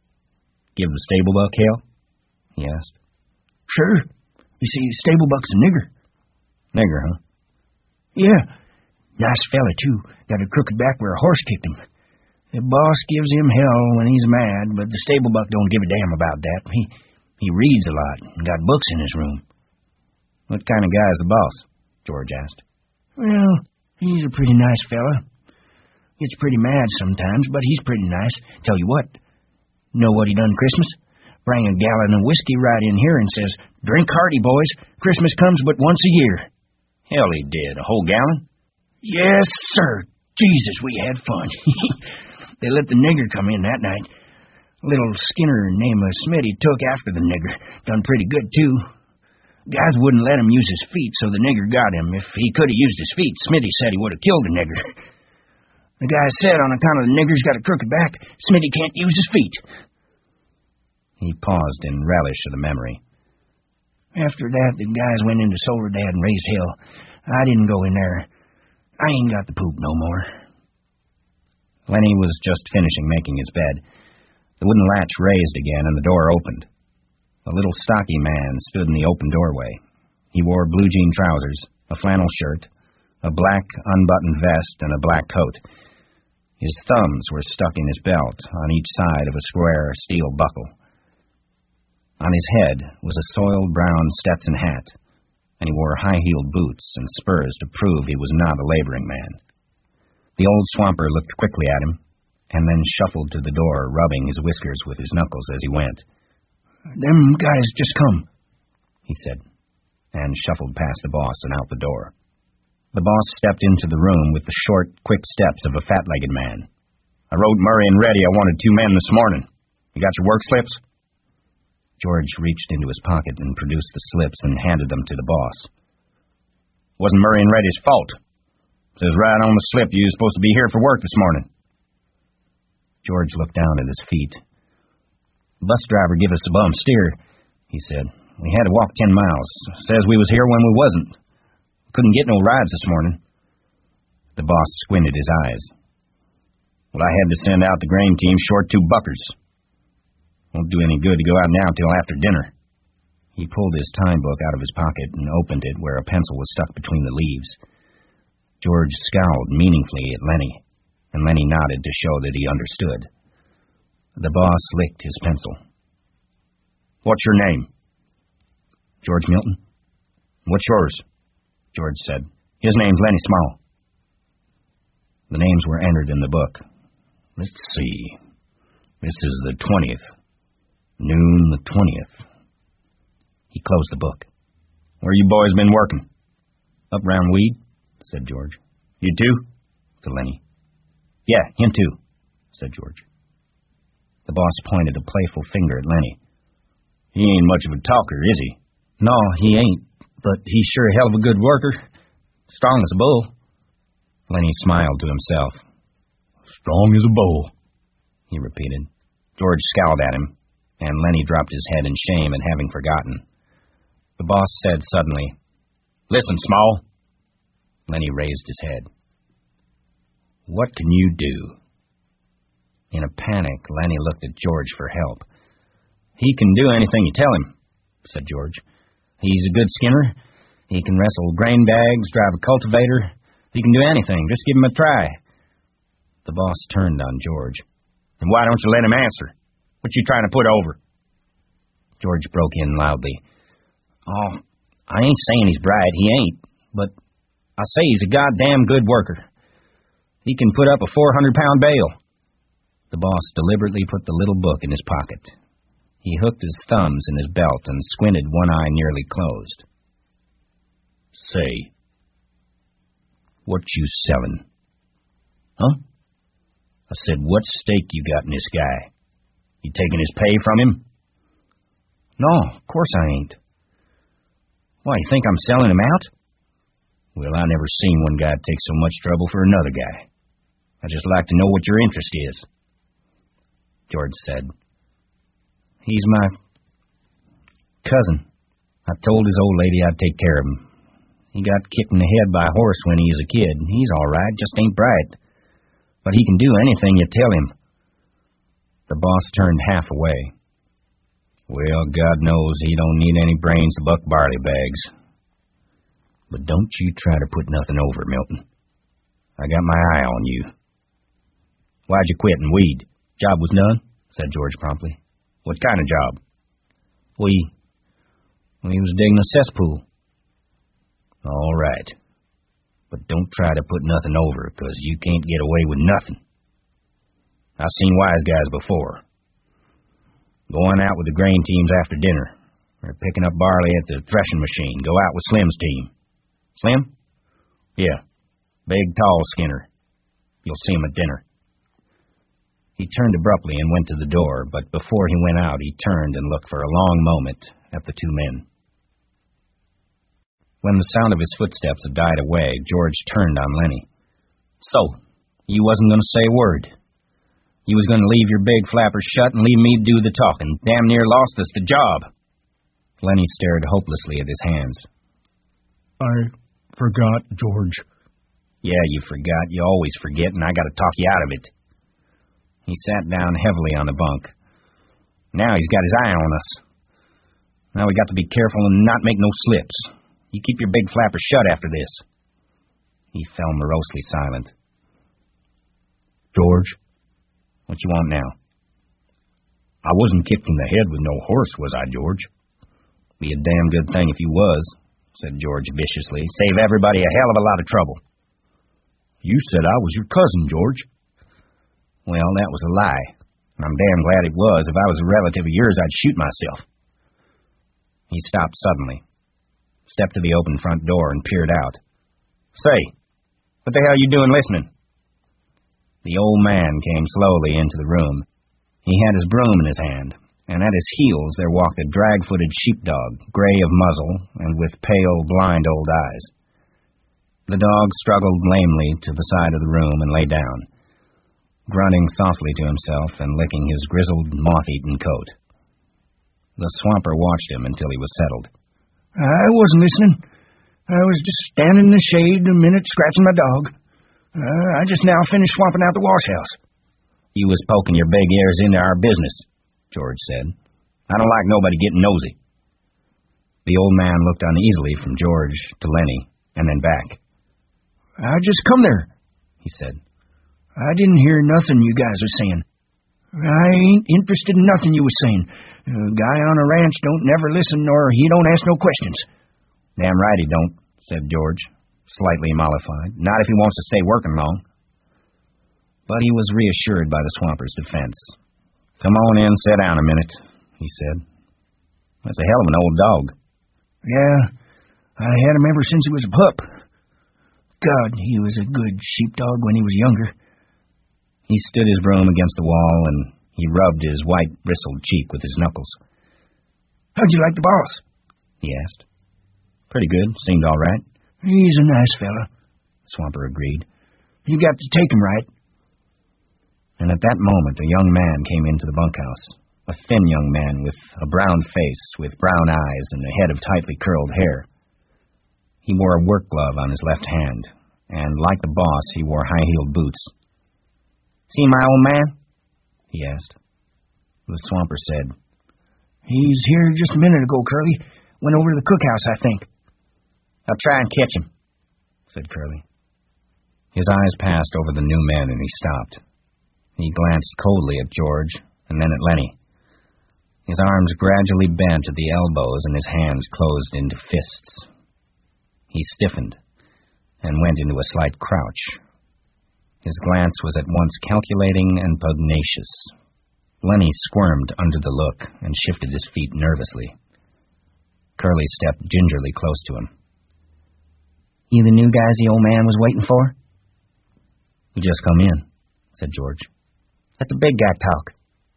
Speaker 2: Give the stable buck hell? He asked.
Speaker 1: Sure. You see, stable buck's a nigger.
Speaker 2: Nigger, huh?
Speaker 1: Yeah. Nice fella, too. Got a crooked back where a horse kicked him. The boss gives him hell when he's mad, but the stable buck don't give a damn about that. He reads a lot and got books in his room.
Speaker 2: What kind of guy is the boss? George asked.
Speaker 1: Well, he's a pretty nice fella. Gets pretty mad sometimes, but he's pretty nice. Tell you what. Know what he done Christmas? Bring a gallon of whiskey right in here and says, drink hearty, boys. Christmas comes but once a year.
Speaker 2: Hell, he did. A whole gallon?
Speaker 1: Yes, sir. Jesus, we had fun. They let the nigger come in that night. Little Skinner named Smitty took after the nigger. Done pretty good, too. Guys wouldn't let him use his feet, so the nigger got him. If he could have used his feet, Smitty said he would have killed the nigger. The guy said on account of the nigger's got a crooked back, Smitty can't use his feet.
Speaker 2: He paused in relish of the memory.
Speaker 1: After that, the guys went into Soledad and raised hell. I didn't go in there. I ain't got the poop no more.
Speaker 2: Lenny was just finishing making his bed. The wooden latch raised again and the door opened. A little stocky man stood in the open doorway. He wore blue jean trousers, a flannel shirt, a black unbuttoned vest, and a black coat. His thumbs were stuck in his belt on each side of a square steel buckle. On his head was a soiled brown Stetson hat, and he wore high-heeled boots and spurs to prove he was not a laboring man. The old swamper looked quickly at him, and then shuffled to the door, rubbing his whiskers with his knuckles as he went.
Speaker 1: Them guys just come,
Speaker 2: he said, and shuffled past the boss and out the door. The boss stepped into the room with the short, quick steps of a fat-legged man. I wrote Murray and Reddy I wanted 2 men this morning. You got your work slips? George reached into his pocket and produced the slips and handed them to the boss. Wasn't Murray and Reddy's fault. Says right on the slip you was supposed to be here for work this morning.
Speaker 1: George looked down at his feet. The bus driver give us a bum steer, he said. We had to walk 10 miles. Says we was here when we wasn't. Couldn't get no rides this morning.
Speaker 2: The boss squinted his eyes. Well, I had to send out the grain team short 2 buckers. Won't do any good to go out now till after dinner.
Speaker 1: He pulled his time book out of his pocket and opened it where a pencil was stuck between the leaves. George scowled meaningfully at Lenny, and Lenny nodded to show that he understood. The boss licked his pencil.
Speaker 2: What's your name?
Speaker 1: George Milton.
Speaker 2: What's yours?
Speaker 1: George said.
Speaker 2: His name's Lenny Small.
Speaker 1: The names were entered in the book.
Speaker 2: Let's see. This is the 20th. Noon the 20th.
Speaker 1: He closed the book.
Speaker 2: Where you boys been working?
Speaker 1: Up round Weed, said George.
Speaker 2: You too?
Speaker 1: To Lenny.
Speaker 2: Yeah, him too,
Speaker 1: said George. The boss pointed a playful finger at Lenny.
Speaker 2: He ain't much of a talker, is he?
Speaker 1: No, he ain't, but he's sure a hell of a good worker. Strong as a bull. Lenny smiled to himself.
Speaker 3: Strong as a bull,
Speaker 1: he repeated. George scowled at him, and Lenny dropped his head in shame at having forgotten. The boss said suddenly,
Speaker 2: Listen, Small.
Speaker 1: Lenny raised his head. What can you do? In a panic, Lenny looked at George for help.
Speaker 2: He can do anything you tell him, said George.
Speaker 1: He's a good skinner. He can wrestle grain bags, drive a cultivator. He can do anything. Just give him a try. The boss turned on George.
Speaker 2: And why don't you let him answer? What you trying to put over?
Speaker 1: George broke in loudly. Oh, I ain't saying he's bright. He ain't. But I say he's a goddamn good worker. He can put up a 400-pound bale. The boss deliberately put the little book in his pocket. He hooked his thumbs in his belt and squinted, one eye nearly closed.
Speaker 2: Say, what you selling?
Speaker 1: Huh?
Speaker 2: I said, what stake you got in this guy? You taking his pay from him?
Speaker 1: No, of course I ain't. Why, you think I'm selling him out?
Speaker 2: Well, I never seen one guy take so much trouble for another guy. I just like to know what your interest is.
Speaker 1: George said. He's my cousin. I told his old lady I'd take care of him. He got kicked in the head by a horse when he was a kid. He's all right, just ain't bright. But he can do anything you tell him. The boss turned half away.
Speaker 2: Well, God knows he don't need any brains to buck barley bags.
Speaker 1: But don't you try to put nothing over, Milton. I got my eye on you. Why'd you quit and weed? Job was done, said George promptly.
Speaker 2: What kind of job?
Speaker 1: We was digging a cesspool.
Speaker 2: All right. But don't try to put nothing over, 'cause you can't get away with nothing. I've seen wise guys before. Going out with the grain teams after dinner, or picking up barley at the threshing machine. Go out with Slim's team.
Speaker 1: Slim?
Speaker 2: Yeah. Big, tall skinner. You'll see him at dinner.
Speaker 1: He turned abruptly and went to the door, but before he went out, he turned and looked for a long moment at the two men. When the sound of his footsteps had died away, George turned on Lenny. So, you wasn't going to say a word. You was going to leave your big flappers shut and leave me do the talking. Damn near lost us the job. Lenny stared hopelessly at his hands.
Speaker 3: I forgot, George.
Speaker 1: Yeah, you forgot. You always forget, and I got to talk you out of it. He sat down heavily on the bunk. Now he's got his eye on us. Now we got to be careful and not make no slips. You keep your big flappers shut after this. He fell morosely silent.
Speaker 3: George?
Speaker 1: What you want now?
Speaker 3: I wasn't kicked in the head with no horse, was I, George?
Speaker 1: Be a damn good thing if you was, said George viciously. Save everybody a hell of a lot of trouble.
Speaker 3: You said I was your cousin, George.
Speaker 1: Well, that was a lie. I'm damn glad it was. If I was a relative of yours, I'd shoot myself. He stopped suddenly, stepped to the open front door, and peered out. Say, what the hell you doing listening? The old man came slowly into the room. He had his broom in his hand, and at his heels there walked a drag-footed sheepdog, gray of muzzle and with pale, blind old eyes.
Speaker 2: The dog struggled lamely to the side of the room and lay down, grunting softly to himself and licking his grizzled, moth-eaten coat. The swamper watched him until he was settled.
Speaker 1: I wasn't listening. I was just standing in the shade a minute scratching my dog. I just now finished swamping out the wash house.
Speaker 2: You was poking your big ears into our business, George said. I don't like nobody getting nosy. The old man looked uneasily from George to Lenny and then back.
Speaker 1: I just come there, he said. I didn't hear nothing you guys was saying. I ain't interested in nothing you was saying. A guy on a ranch don't never listen or he don't ask no questions.
Speaker 2: Damn right he don't, said George, slightly mollified. Not if he wants to stay working long. But he was reassured by the swamper's defense. Come on in, sit down a minute, he said. That's a hell of an old dog.
Speaker 1: Yeah, I had him ever since he was a pup. God, he was a good sheepdog when he was younger.
Speaker 2: He stood his broom against the wall, and he rubbed his white, bristled cheek with his knuckles.
Speaker 1: How'd you like the boss?
Speaker 2: He asked. Pretty good. Seemed all right.
Speaker 1: He's a nice fella,
Speaker 2: Swamper agreed.
Speaker 1: You got to take him right.
Speaker 2: And at that moment, a young man came into the bunkhouse. A thin young man with a brown face, with brown eyes, and a head of tightly curled hair. He wore a work glove on his left hand, and like the boss, he wore high-heeled boots. See my old man? He asked. The swamper said,
Speaker 1: He's here just a minute ago, Curly. Went over to the cookhouse, I think.
Speaker 2: I'll try and catch him, said Curly. His eyes passed over the new men, and he stopped. He glanced coldly at George, and then at Lenny. His arms gradually bent at the elbows, and his hands closed into fists. He stiffened, and went into a slight crouch. His glance was at once calculating and pugnacious. Lenny squirmed under the look and shifted his feet nervously. Curly stepped gingerly close to him. You the new guys the old man was waiting for? We just come in, said George. Let the big guy talk.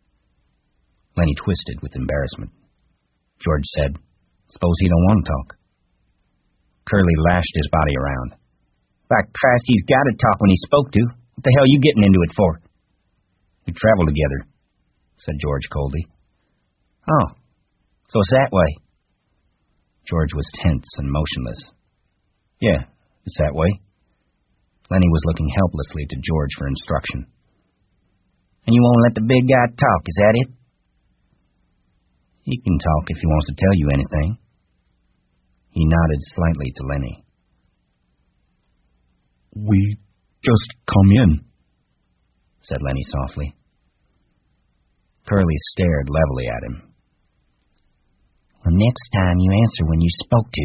Speaker 2: Lenny twisted with embarrassment. George said, Suppose he don't want to talk. Curly lashed his body around. By Christ, he's got to talk when he's spoke to. What the hell you getting into it for? We travel together, said George coldly. Oh, so it's that way. George was tense and motionless. Yeah, it's that way. Lenny was looking helplessly to George for instruction. And you won't let the big guy talk, is that it? He can talk if he wants to tell you anything. He nodded slightly to Lenny.
Speaker 3: We just come in,
Speaker 2: said Lenny softly. Curly stared levelly at him. Well, next time you answer when you're spoke to.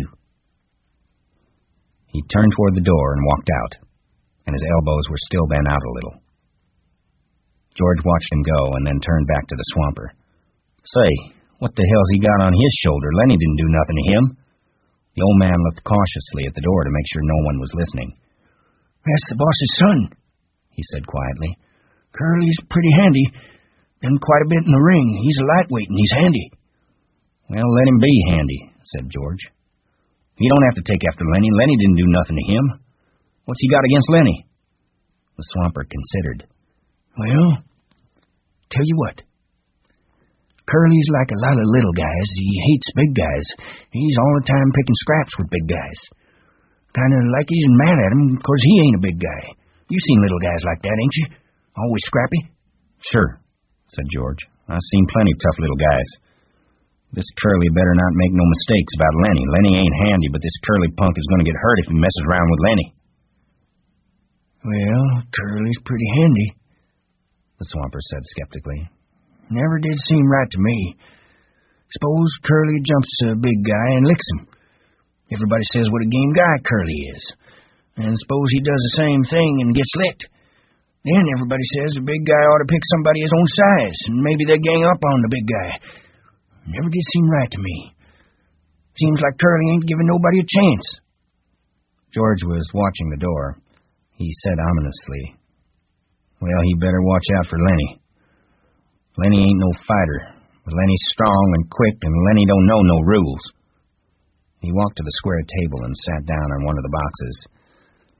Speaker 2: He turned toward the door and walked out, and his elbows were still bent out a little. George watched him go and then turned back to the swamper. Say, what the hell's he got on his shoulder? Lenny didn't do nothing to him. The old man looked cautiously at the door to make sure no one was listening.
Speaker 1: That's the boss's son, he said quietly. Curly's pretty handy. Done quite a bit in the ring. He's a lightweight and he's handy.
Speaker 2: Well, let him be handy, said George. You don't have to take after Lenny. Lenny didn't do nothing to him. What's he got against Lenny? The swamper considered.
Speaker 1: Well, tell you what. Curly's like a lot of little guys. He hates big guys. He's all the time picking scraps with big guys. Kind of like he's mad at him because he ain't a big guy. You seen little guys like that, ain't you? Always scrappy?
Speaker 2: Sure, said George. I've seen plenty of tough little guys. This Curly better not make no mistakes about Lenny. Lenny ain't handy, but this Curly punk is going to get hurt if he messes around with Lenny.
Speaker 1: Well, Curly's pretty handy,
Speaker 2: the swamper said skeptically.
Speaker 1: Never did seem right to me. Suppose Curly jumps a big guy and licks him. Everybody says what a game guy Curly is. And suppose he does the same thing and gets licked. Then everybody says the big guy ought to pick somebody his own size, and maybe they gang up on the big guy. Never did seem right to me. Seems like Curly ain't giving nobody a chance.
Speaker 2: George was watching the door. He said ominously, Well, he better watch out for Lenny. Lenny ain't no fighter, but Lenny's strong and quick, and Lenny don't know no rules. He walked to the square table and sat down on one of the boxes.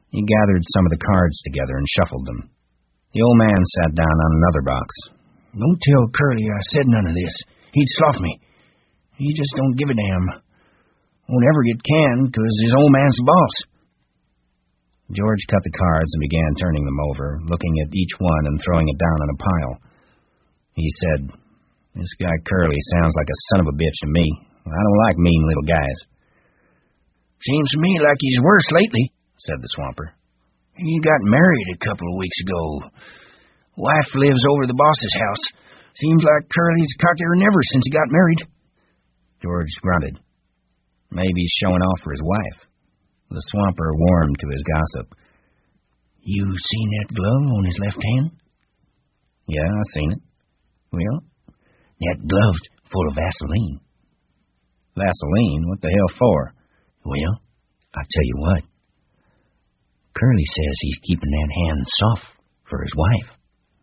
Speaker 2: He gathered some of the cards together and shuffled them. The old man sat down on another box.
Speaker 1: Don't tell Curly I said none of this. He'd slough me. He just don't give a damn. Won't ever get canned, 'cause his old man's the boss.
Speaker 2: George cut the cards and began turning them over, looking at each one and throwing it down on a pile. He said, "This guy Curly sounds like a son of a bitch to me. I don't like mean little guys."
Speaker 1: Seems to me like he's worse lately, said the swamper. He got married a couple of weeks ago. Wife lives over the boss's house. Seems like Curly's cockier than ever since he got married.
Speaker 2: George grunted. Maybe he's showing off for his wife. The swamper warmed to his gossip.
Speaker 1: You seen that glove on his left hand?
Speaker 2: Yeah, I seen it. Well?
Speaker 1: That glove's full of Vaseline.
Speaker 2: Vaseline? What the hell for?
Speaker 1: Well, I tell you what. Curly says he's keeping that hand soft for his wife.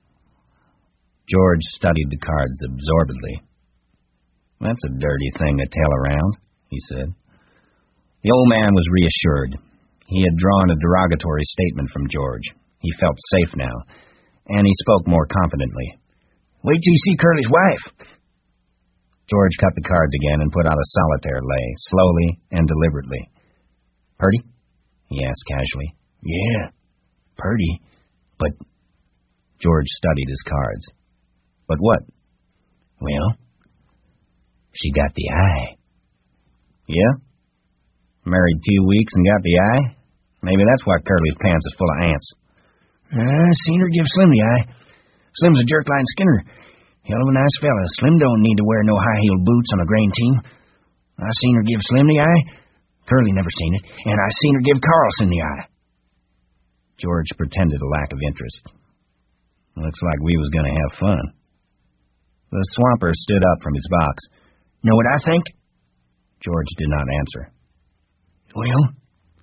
Speaker 2: George studied the cards absorbedly. That's a dirty thing to tell around, he said. The old man was reassured. He had drawn a derogatory statement from George. He felt safe now, and he spoke more confidently.
Speaker 1: Wait till you see Curly's wife.
Speaker 2: George cut the cards again and put out a solitaire lay, slowly and deliberately. Purty? He asked casually.
Speaker 1: Yeah, purty, but...
Speaker 2: George studied his cards. But what?
Speaker 1: Well, she got the eye.
Speaker 2: Yeah? Married 2 weeks and got the eye? Maybe that's why Curly's pants is full of ants.
Speaker 1: I seen her give Slim the eye. Slim's a jerkline skinner. Hell of a nice fella. Slim don't need to wear no high-heeled boots on a grain team. I seen her give Slim the eye. Curly never seen it. And I seen her give Carlson the eye.
Speaker 2: George pretended a lack of interest. Looks like we was going to have fun. The swamper stood up from his box.
Speaker 1: Know what I think?
Speaker 2: George did not answer.
Speaker 1: Well,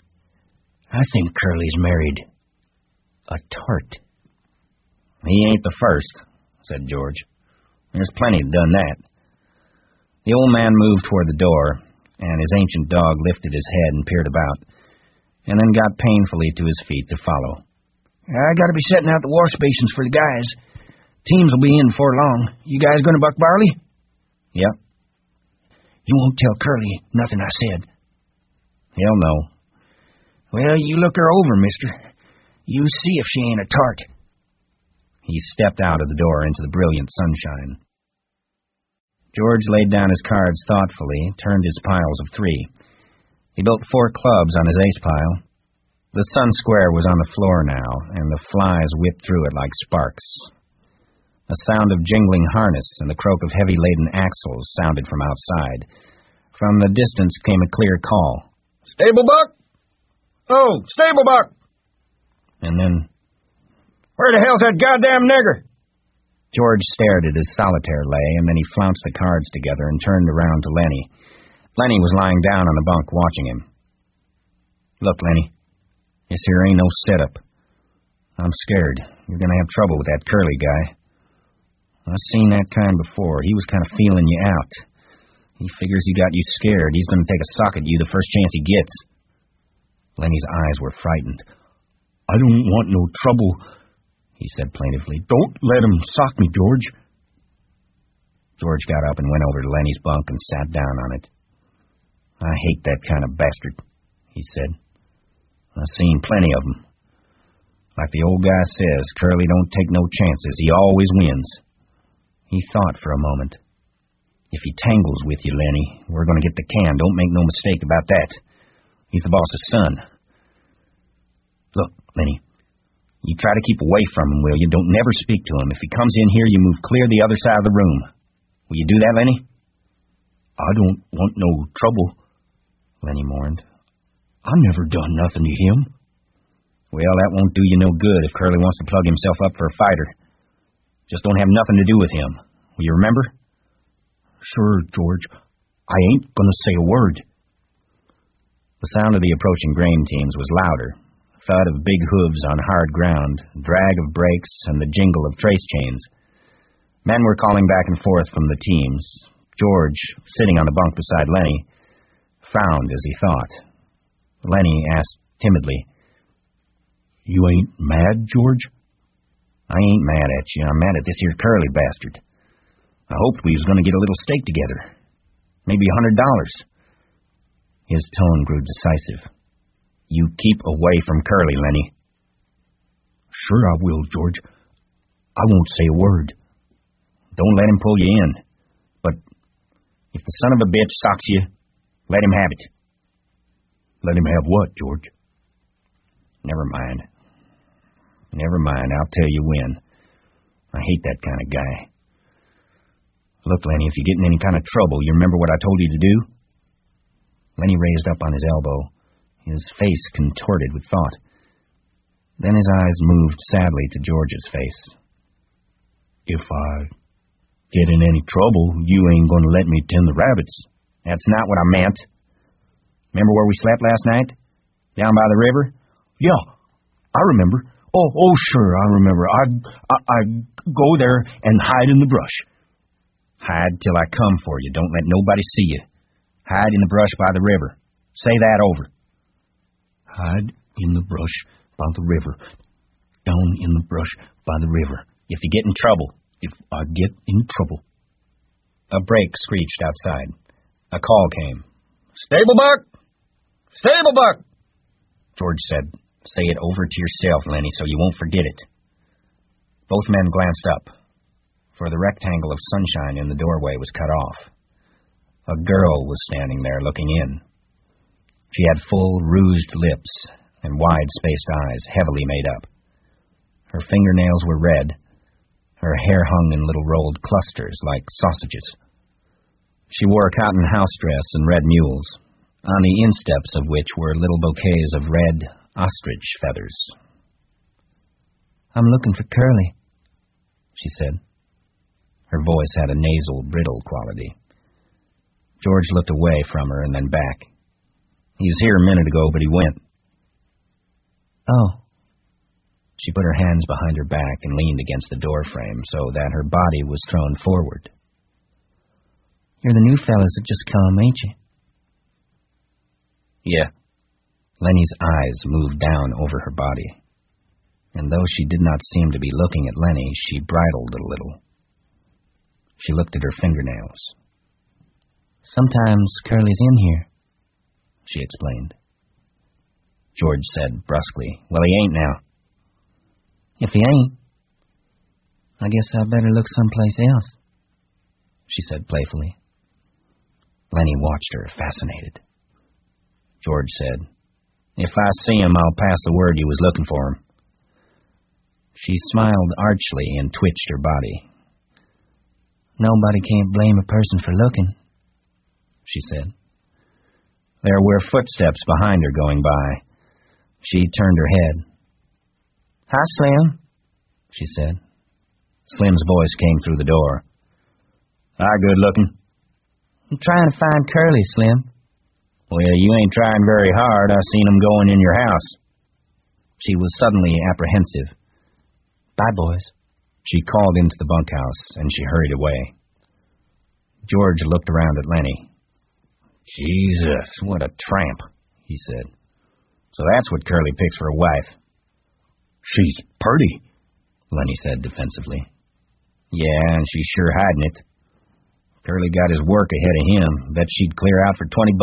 Speaker 1: I think Curly's married a tart.
Speaker 2: He ain't the first, said George. There's plenty done that. The old man moved toward the door, and his ancient dog lifted his head and peered about, and then got painfully to his feet to follow.
Speaker 1: I gotta be setting out the wash basins for the guys. Teams will be in before long. You guys gonna buck barley?
Speaker 2: Yep.
Speaker 1: You won't tell Curly nothing I said?
Speaker 2: Hell no.
Speaker 1: Well, you look her over, mister. You see if she ain't a tart.
Speaker 2: He stepped out of the door into the brilliant sunshine. George laid down his cards thoughtfully, turned his piles of 3. He built 4 clubs on his ace pile. The sun square was on the floor now, and the flies whipped through it like sparks. A sound of jingling harness and the croak of heavy-laden axles sounded from outside. From the distance came a clear call.
Speaker 3: Stable buck? Oh, stable buck!
Speaker 2: And then,
Speaker 3: where the hell's that goddamn nigger?
Speaker 2: George stared at his solitaire lay, and then he flounced the cards together and turned around to Lenny. Lenny was lying down on the bunk watching him. Look, Lenny, this here ain't no setup. I'm scared. You're gonna have trouble with that Curly guy. I've seen that kind before. He was kind of feeling you out. He figures he got you scared. He's gonna take a sock at you the first chance he gets. Lenny's eyes were frightened.
Speaker 3: I don't want no trouble, he said plaintively. Don't let him sock me, George.
Speaker 2: George got up and went over to Lenny's bunk and sat down on it. I hate that kind of bastard, he said. I've seen plenty of them. Like the old guy says, Curly don't take no chances. He always wins. He thought for a moment. If he tangles with you, Lenny, we're going to get the can. Don't make no mistake about that. He's the boss's son. Look, Lenny, you try to keep away from him, will you? Don't never speak to him. If he comes in here, you move clear the other side of the room. Will you do that, Lenny?
Speaker 3: I don't want no trouble, Lenny mourned. I never done nothing to him.
Speaker 2: Well, that won't do you no good if Curly wants to plug himself up for a fighter. Just don't have nothing to do with him. Will you remember?
Speaker 3: Sure, George. I ain't gonna say a word.
Speaker 2: The sound of the approaching grain teams was louder. Thud of big hooves on hard ground, drag of brakes, and the jingle of trace chains. Men were calling back and forth from the teams. George, sitting on the bunk beside Lenny, frowned as he thought. Lenny asked timidly,
Speaker 1: You ain't mad, George?
Speaker 2: I ain't mad at you. I'm mad at this here Curly bastard. I hoped we was going to get a little steak together. Maybe $100. His tone grew decisive. You keep away from Curly, Lenny.
Speaker 1: Sure I will, George. I won't say a word.
Speaker 2: Don't let him pull you in. But if the son of a bitch socks you, let him have it.
Speaker 1: Let him have what, George?
Speaker 2: Never mind. Never mind, I'll tell you when. I hate that kind of guy. Look, Lenny, if you get in any kind of trouble, you remember what I told you to do? Lenny raised up on his elbow, his face contorted with thought. Then his eyes moved sadly to George's face.
Speaker 1: If I get in any trouble, you ain't going to let me tend the rabbits.
Speaker 2: That's not what I meant. Remember where we slept last night? Down by the river?
Speaker 1: Yeah, I remember. Oh, sure, I remember. I'd go there and hide in the brush.
Speaker 2: Hide till I come for you. Don't let nobody see you. Hide in the brush by the river. Say that over.
Speaker 1: Hide in the brush by the river. Down in the brush by the river.
Speaker 2: If you get in trouble.
Speaker 1: If I get in trouble.
Speaker 2: A brake screeched outside. A call came. Stablebuck! Stablebuck! George said, say it over to yourself, Lenny, so you won't forget it. Both men glanced up, for the rectangle of sunshine in the doorway was cut off. A girl was standing there looking in. She had full, rouged lips and wide-spaced eyes, heavily made up. Her fingernails were red. Her hair hung in little rolled clusters like sausages. She wore a cotton house dress and red mules, on the insteps of which were little bouquets of red ostrich feathers. I'm looking for Curly, she said. Her voice had a nasal, brittle quality. George looked away from her and then back. He was here a minute ago, but he went. Oh. She put her hands behind her back and leaned against the doorframe so that her body was thrown forward. You're the new fellas that just come, ain't you? Yeah. Lenny's eyes moved down over her body, and though she did not seem to be looking at Lenny, she bridled a little. She looked at her fingernails. Sometimes Curly's in here, she explained. George said brusquely, well, he ain't now. If he ain't, I guess I better look someplace else, she said playfully. Lenny watched her, fascinated. George said, if I see him, I'll pass the word you was looking for him. She smiled archly and twitched her body. Nobody can't blame a person for looking, she said. There were footsteps behind her going by. She turned her head. Hi, Slim, she said. Slim's voice came through the door. Hi, good looking. I'm trying to find Curly, Slim. Well, you ain't trying very hard. I seen him going in your house. She was suddenly apprehensive. Bye, boys. She called into the bunkhouse, and she hurried away. George looked around at Lenny. Jesus, what a tramp, he said. So that's what Curly picks for a wife.
Speaker 1: She's purty,
Speaker 2: Lenny said defensively. Yeah, and she's sure hiding it. Curly got his work ahead of him. Bet she'd clear out for $20.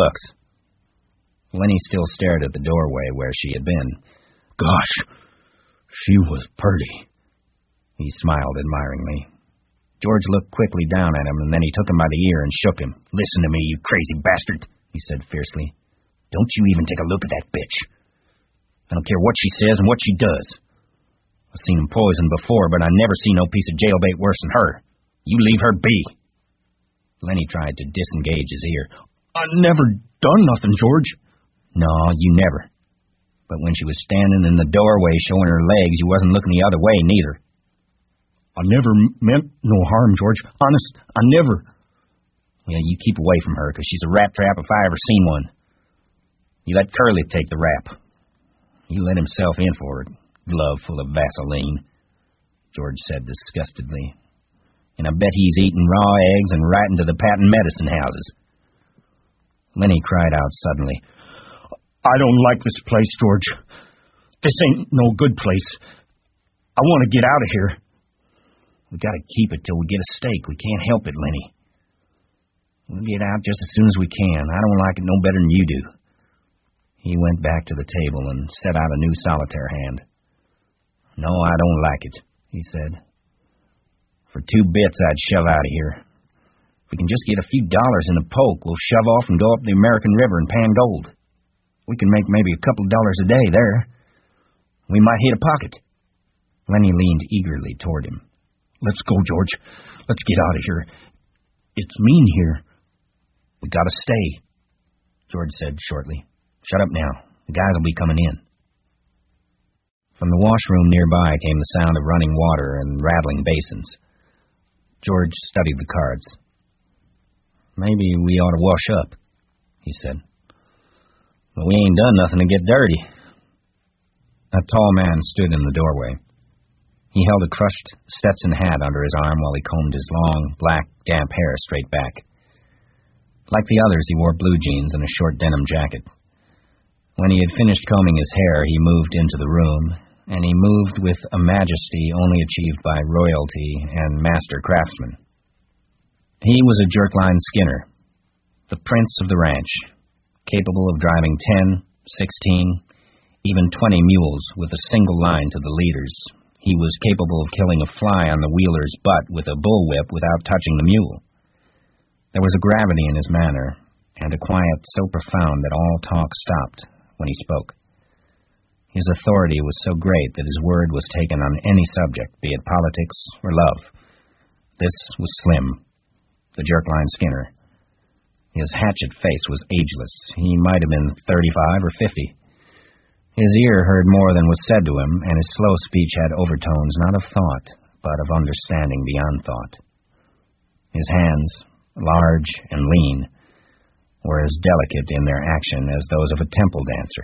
Speaker 2: Lenny still stared at the doorway where she had been.
Speaker 1: Gosh, she was purty.
Speaker 2: He smiled admiringly. George looked quickly down at him, and then he took him by the ear and shook him. Listen to me, you crazy bastard, he said fiercely. Don't you even take a look at that bitch. I don't care what she says and what she does. I've seen him poisoned before, but I never seen no piece of jailbait worse than her. You leave her be. Lenny tried to disengage his ear.
Speaker 1: I never done nothing, George.
Speaker 2: No, you never. But when she was standing in the doorway showing her legs, you wasn't looking the other way, neither.
Speaker 1: I never meant no harm, George. Honest, I never.
Speaker 2: Yeah, you keep away from her, 'cause she's a rat trap if I ever seen one. You let Curly take the rap. He let himself in for it, glove full of Vaseline, George said disgustedly. And I bet he's eating raw eggs and writing to the patent medicine houses. Lenny cried out suddenly.
Speaker 1: I don't like this place, George.
Speaker 3: This ain't no good place. I want to get out of here.
Speaker 1: We gotta keep it till we get a stake. We can't help it, Lenny. We'll get out just as soon as we can. I don't like it no better than you do.
Speaker 2: He went back to the table and set out a new solitaire hand.
Speaker 1: No, I don't like it, he said. For 2 bits, I'd shove out of here. If we can just get a few dollars in a poke, we'll shove off and go up the American River and pan gold. We can make maybe a couple dollars a day there. We might hit a pocket.
Speaker 2: Lenny leaned eagerly toward him.
Speaker 3: Let's go, George. Let's get out of here. It's mean here.
Speaker 1: We gotta stay, George said shortly. Shut up now. The guys will be coming in.
Speaker 2: From the washroom nearby came the sound of running water and rattling basins. George studied the cards.
Speaker 1: Maybe we ought to wash up, he said. But we ain't done nothing to get dirty.
Speaker 2: A tall man stood in the doorway. He held a crushed Stetson hat under his arm while he combed his long, black, damp hair straight back. Like the others, he wore blue jeans and a short denim jacket. When he had finished combing his hair, he moved into the room, and he moved with a majesty only achieved by royalty and master craftsmen. He was a jerkline skinner, the prince of the ranch, capable of driving 10, 16, even 20 mules with a single line to the leaders. He was capable of killing a fly on the wheeler's butt with a bullwhip without touching the mule. There was a gravity in his manner, and a quiet so profound that all talk stopped when he spoke. His authority was so great that his word was taken on any subject, be it politics or love. This was Slim, the jerkline skinner. His hatchet face was ageless. He might have been 35 or 50. His ear heard more than was said to him, and his slow speech had overtones not of thought, but of understanding beyond thought. His hands, large and lean, were as delicate in their action as those of a temple dancer.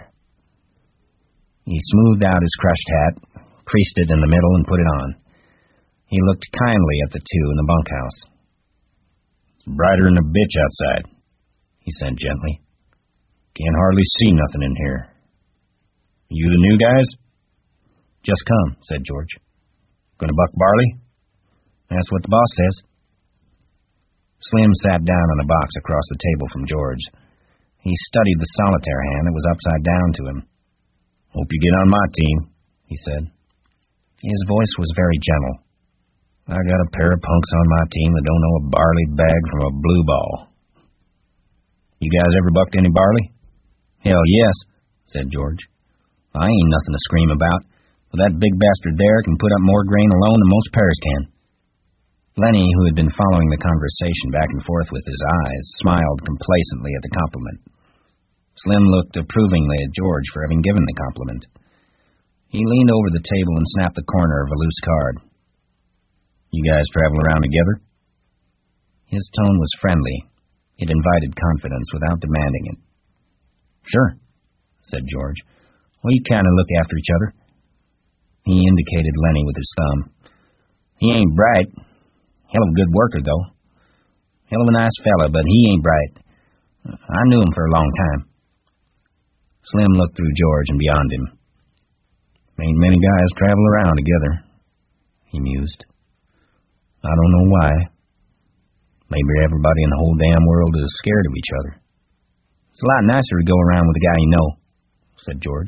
Speaker 2: He smoothed out his crushed hat, creased it in the middle, and put it on. He looked kindly at the two in the bunkhouse.
Speaker 1: It's brighter than a bitch outside, he said gently. Can't hardly see nothing in here. You the new guys?
Speaker 2: Just come, said George.
Speaker 1: Gonna buck barley?
Speaker 2: That's what the boss says.
Speaker 1: Slim sat down on a box across the table from George. He studied the solitaire hand that was upside down to him. Hope you get on my team, he said. His voice was very gentle. I got a pair of punks on my team that don't know a barley bag from a blue ball. You guys ever bucked any barley?
Speaker 2: Hell yes, said George. I ain't nothing to scream about, but that big bastard there can put up more grain alone than most pears can. Lenny, who had been following the conversation back and forth with his eyes, smiled complacently at the compliment. Slim looked approvingly at George for having given the compliment. He leaned over the table and snapped the corner of a loose card. You guys travel around together? His tone was friendly. It invited confidence without demanding it. Sure, said George. We kind of look after each other. He indicated Lenny with his thumb. He ain't bright. Hell of a good worker, though. Hell of a nice fella, but he ain't bright. I knew him for a long time. Slim looked through George and beyond him. Ain't many guys travel around together, he mused. I don't know why. Maybe everybody in the whole damn world is scared of each other. It's a lot nicer to go around with a guy you know, said George.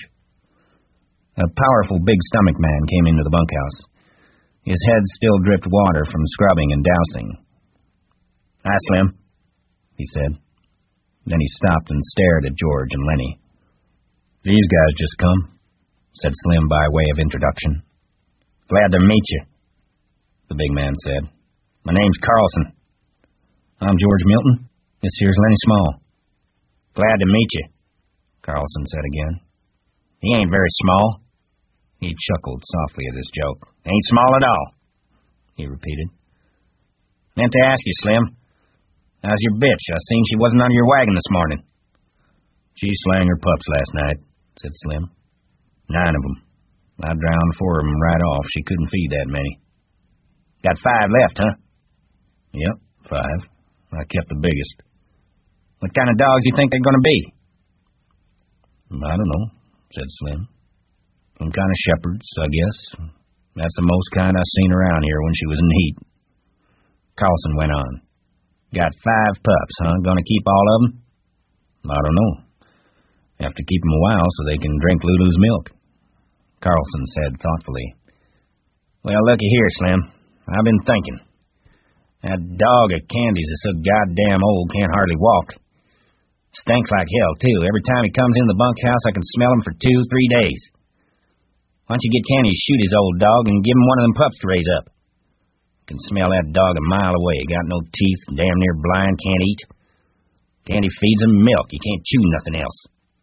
Speaker 2: A powerful, big-stomached man came into the bunkhouse. His head still dripped water from scrubbing and dousing. Hi, Slim, he said. Then he stopped and stared at George and Lenny. These guys just come, said Slim by way of introduction. Glad to meet you, the big man said. My name's Carlson. I'm George Milton. This here's Lenny Small. Glad to meet you, Carlson said again. He ain't very small. He chuckled softly at his joke. Ain't small at all, he repeated. Meant to ask you, Slim. How's your bitch? I seen she wasn't under your wagon this morning. She slang her pups last night, said Slim. 9 of them. I drowned 4 of them right off. She couldn't feed that many. Got 5 left, huh? Yep, 5. I kept the biggest. What kind of dogs you think they're going to be? I don't know, said Slim. Some kind of shepherds, I guess. That's the most kind I've seen around here when she was in heat. Carlson went on. Got 5 pups, huh? Gonna keep all of them? I don't know. Have to keep them a while so they can drink Lulu's milk. Carlson said thoughtfully. Well, looky here, Slim. I've been thinking. That dog of Candy's is so goddamn old, can't hardly walk. Stinks like hell, too. Every time he comes in the bunkhouse, I can smell him for 2-3 days. Why don't you get Candy to shoot his old dog and give him one of them pups to raise up? Can smell that dog a mile away. Got no teeth, damn near blind, can't eat. Candy feeds him milk. He can't chew nothing else.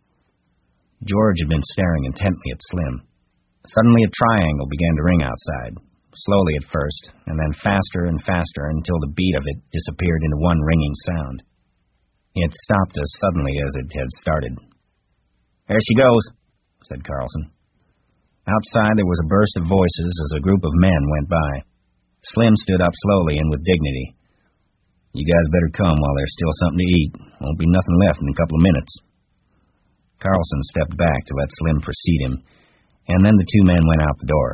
Speaker 2: George had been staring intently at Slim. Suddenly a triangle began to ring outside, slowly at first, and then faster and faster until the beat of it disappeared into one ringing sound. It stopped as suddenly as it had started. There she goes, said Carlson. Outside there was a burst of voices as a group of men went by. Slim stood up slowly and with dignity. You guys better come while there's still something to eat. Won't be nothing left in a couple of minutes. Carlson stepped back to let Slim precede him, and then the 2 men went out the door.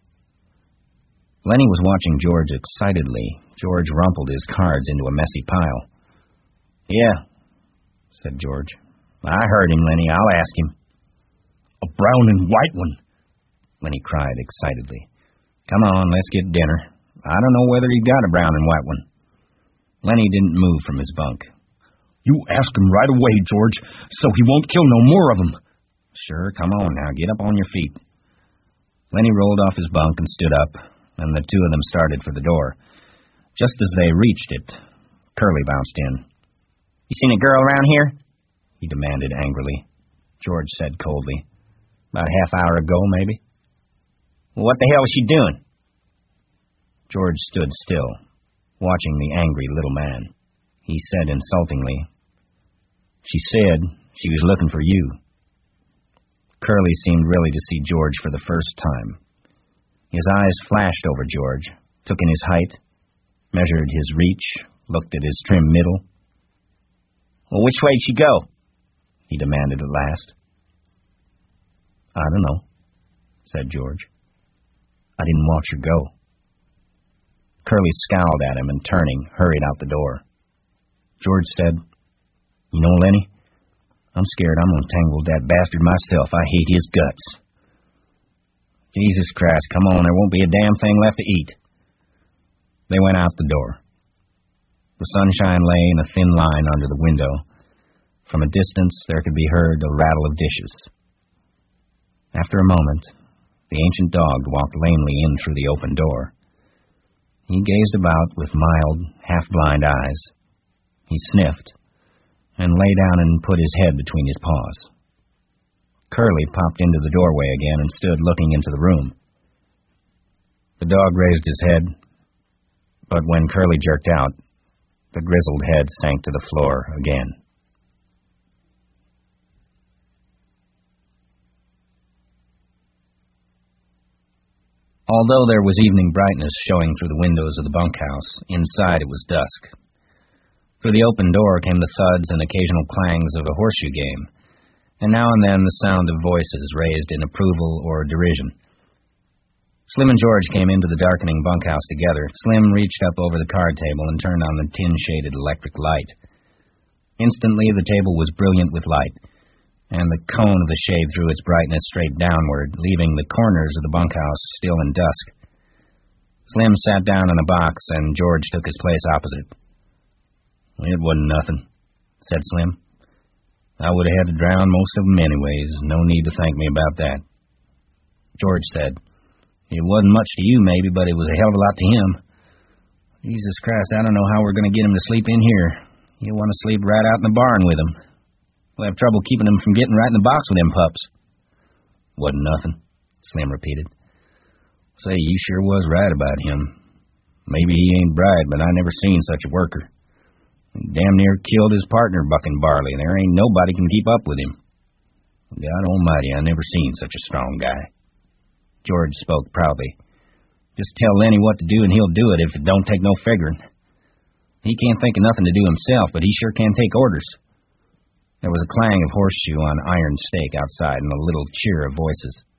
Speaker 2: Lenny was watching George excitedly. George rumpled his cards into a messy pile. Yeah, said George. I heard him, Lenny. I'll ask him. A brown and white one, Lenny cried excitedly. Come on, let's get dinner. I don't know whether he got a brown and white one. Lenny didn't move from his bunk. You ask him right away, George, so he won't kill no more of them. Sure, come on now, get up on your feet. Lenny rolled off his bunk and stood up, and the 2 of them started for the door. Just as they reached it, Curly bounced in. You seen a girl around here? He demanded angrily. George said coldly. About a half hour ago, maybe. Well, what the hell was she doing? George stood still, watching the angry little man. He said insultingly, She said she was looking for you. Curly seemed really to see George for the first time. His eyes flashed over George, took in his height, measured his reach, looked at his trim middle. Well, which way did she go? He demanded at last. I don't know, said George. I didn't watch her go. Curly scowled at him and, turning, hurried out the door. George said, You know, Lenny, I'm scared I'm going to tangle with that bastard myself. I hate his guts. Jesus Christ, come on, there won't be a damn thing left to eat. They went out the door. The sunshine lay in a thin line under the window. From a distance, there could be heard a rattle of dishes. After a moment, the ancient dog walked lamely in through the open door. He gazed about with mild, half-blind eyes. He sniffed, and lay down and put his head between his paws. Curly popped into the doorway again and stood looking into the room. The dog raised his head, but when Curly jerked out, the grizzled head sank to the floor again. Although there was evening brightness showing through the windows of the bunkhouse, inside it was dusk. Through the open door came the thuds and occasional clangs of a horseshoe game, and now and then the sound of voices raised in approval or derision. Slim and George came into the darkening bunkhouse together. Slim reached up over the card table and turned on the tin-shaded electric light. Instantly the table was brilliant with light, and the cone of the shade threw its brightness straight downward, leaving the corners of the bunkhouse still in dusk. Slim sat down in a box, and George took his place opposite. It wasn't nothing, said Slim. I would have had to drown most of them anyways. No need to thank me about that. George said, It wasn't much to you, maybe, but it was a hell of a lot to him. Jesus Christ, I don't know how we're going to get him to sleep in here. He'll want to sleep right out in the barn with him. We'll have trouble keeping him from getting right in the box with them pups. Wasn't nothing, Slim repeated. Say, you sure was right about him. Maybe he ain't bright, but I never seen such a worker. He damn near killed his partner bucking barley, and there ain't nobody can keep up with him. God almighty, I never seen such a strong guy. George spoke proudly. Just tell Lenny what to do, and he'll do it if it don't take no figuring. He can't think of nothing to do himself, but he sure can take orders. There was a clang of horseshoe on iron stake outside and a little cheer of voices.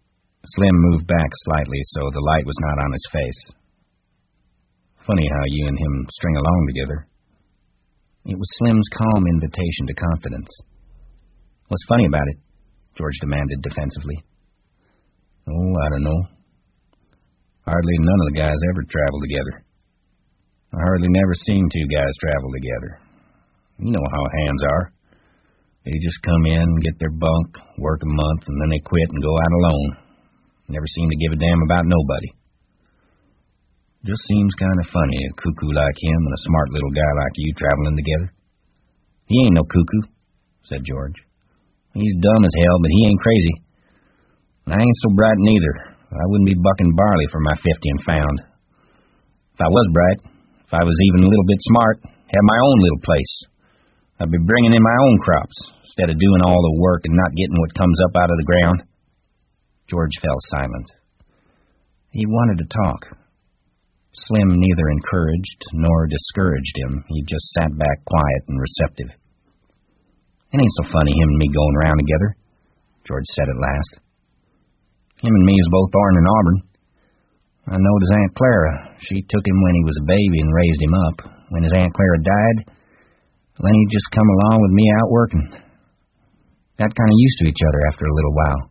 Speaker 2: Slim moved back slightly so the light was not on his face. Funny how you and him string along together. It was Slim's calm invitation to confidence. What's funny about it? George demanded defensively. Oh, I don't know. Hardly none of the guys ever travel together. I hardly never seen two guys travel together. You know how hands are. They just come in, get their bunk, work a month, and then they quit and go out alone. Never seem to give a damn about nobody. Just seems kind of funny, a cuckoo like him and a smart little guy like you traveling together. He ain't no cuckoo, said George. He's dumb as hell, but he ain't crazy. And I ain't so bright neither. I wouldn't be bucking barley for my 50 and found. If I was bright, if I was even a little bit smart, have my own little place, I'd be bringing in my own crops, instead of doing all the work and not getting what comes up out of the ground. George fell silent. He wanted to talk. Slim neither encouraged nor discouraged him. He just sat back quiet and receptive. It ain't so funny, him and me going around together, George said at last. Him and me is both born in Auburn. I knowed his Aunt Clara. She took him when he was a baby and raised him up. When his Aunt Clara died, Lenny just come along with me out working. Got kind of used to each other after a little while.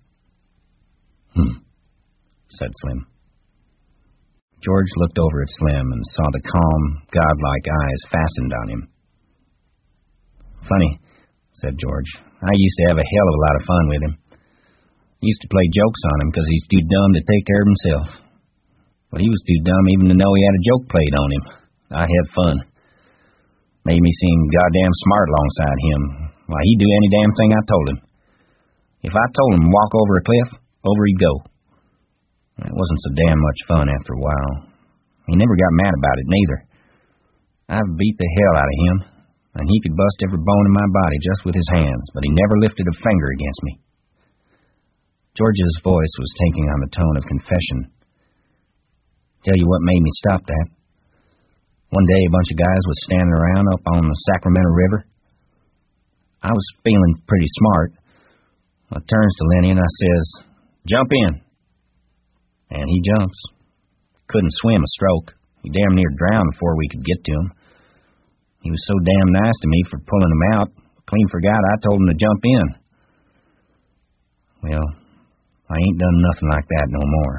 Speaker 2: Said Slim. George looked over at Slim and saw the calm, godlike eyes fastened on him. Funny, said George. I used to have a hell of a lot of fun with him. Used to play jokes on him because he's too dumb to take care of himself. But he was too dumb even to know he had a joke played on him. I had fun. Made me seem goddamn smart alongside him. Why, he'd do any damn thing I told him. If I told him to walk over a cliff, over he'd go. It wasn't so damn much fun after a while. He never got mad about it, neither. I've beat the hell out of him, and he could bust every bone in my body just with his hands, but he never lifted a finger against me. George's voice was taking on the tone of confession. Tell you what made me stop that. One day a bunch of guys was standing around up on the Sacramento River. I was feeling pretty smart. I turns to Lenny and I says, "Jump in." And he jumps. Couldn't swim a stroke. He damn near drowned before we could get to him. He was so damn nice to me for pulling him out. Clean forgot I told him to jump in. Well, I ain't done nothing like that no more.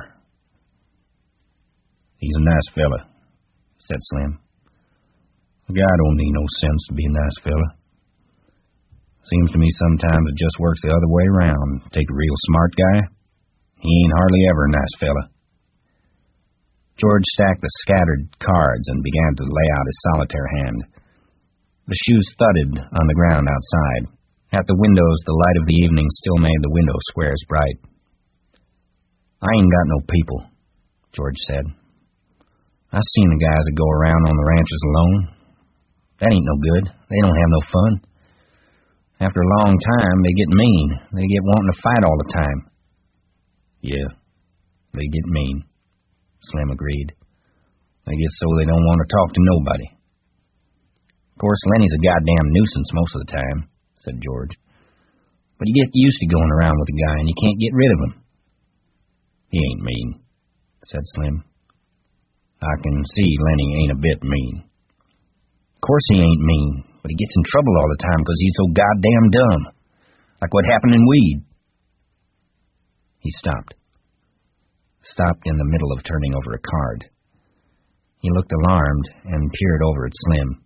Speaker 2: He's a nice fella, said Slim. A guy don't need no sense to be a nice fella. Seems to me sometimes it just works the other way around. Take a real smart guy, he ain't hardly ever a nice fella. George stacked the scattered cards and began to lay out his solitaire hand. The shoes thudded on the ground outside. At the windows, the light of the evening still made the window squares bright. I ain't got no people, George said. I seen the guys that go around on the ranches alone. That ain't no good. They don't have no fun. After a long time, they get mean. They get wanting to fight all the time. Yeah, they get mean, Slim agreed. They get so they don't want to talk to nobody. Of course, Lenny's a goddamn nuisance most of the time, said George. But you get used to going around with a guy and you can't get rid of him. He ain't mean, said Slim. I can see Lenny ain't a bit mean. Of course he ain't mean, but he gets in trouble all the time because he's so goddamn dumb. Like what happened in Weed. He stopped. Stopped in the middle of turning over a card. He looked alarmed and peered over at Slim.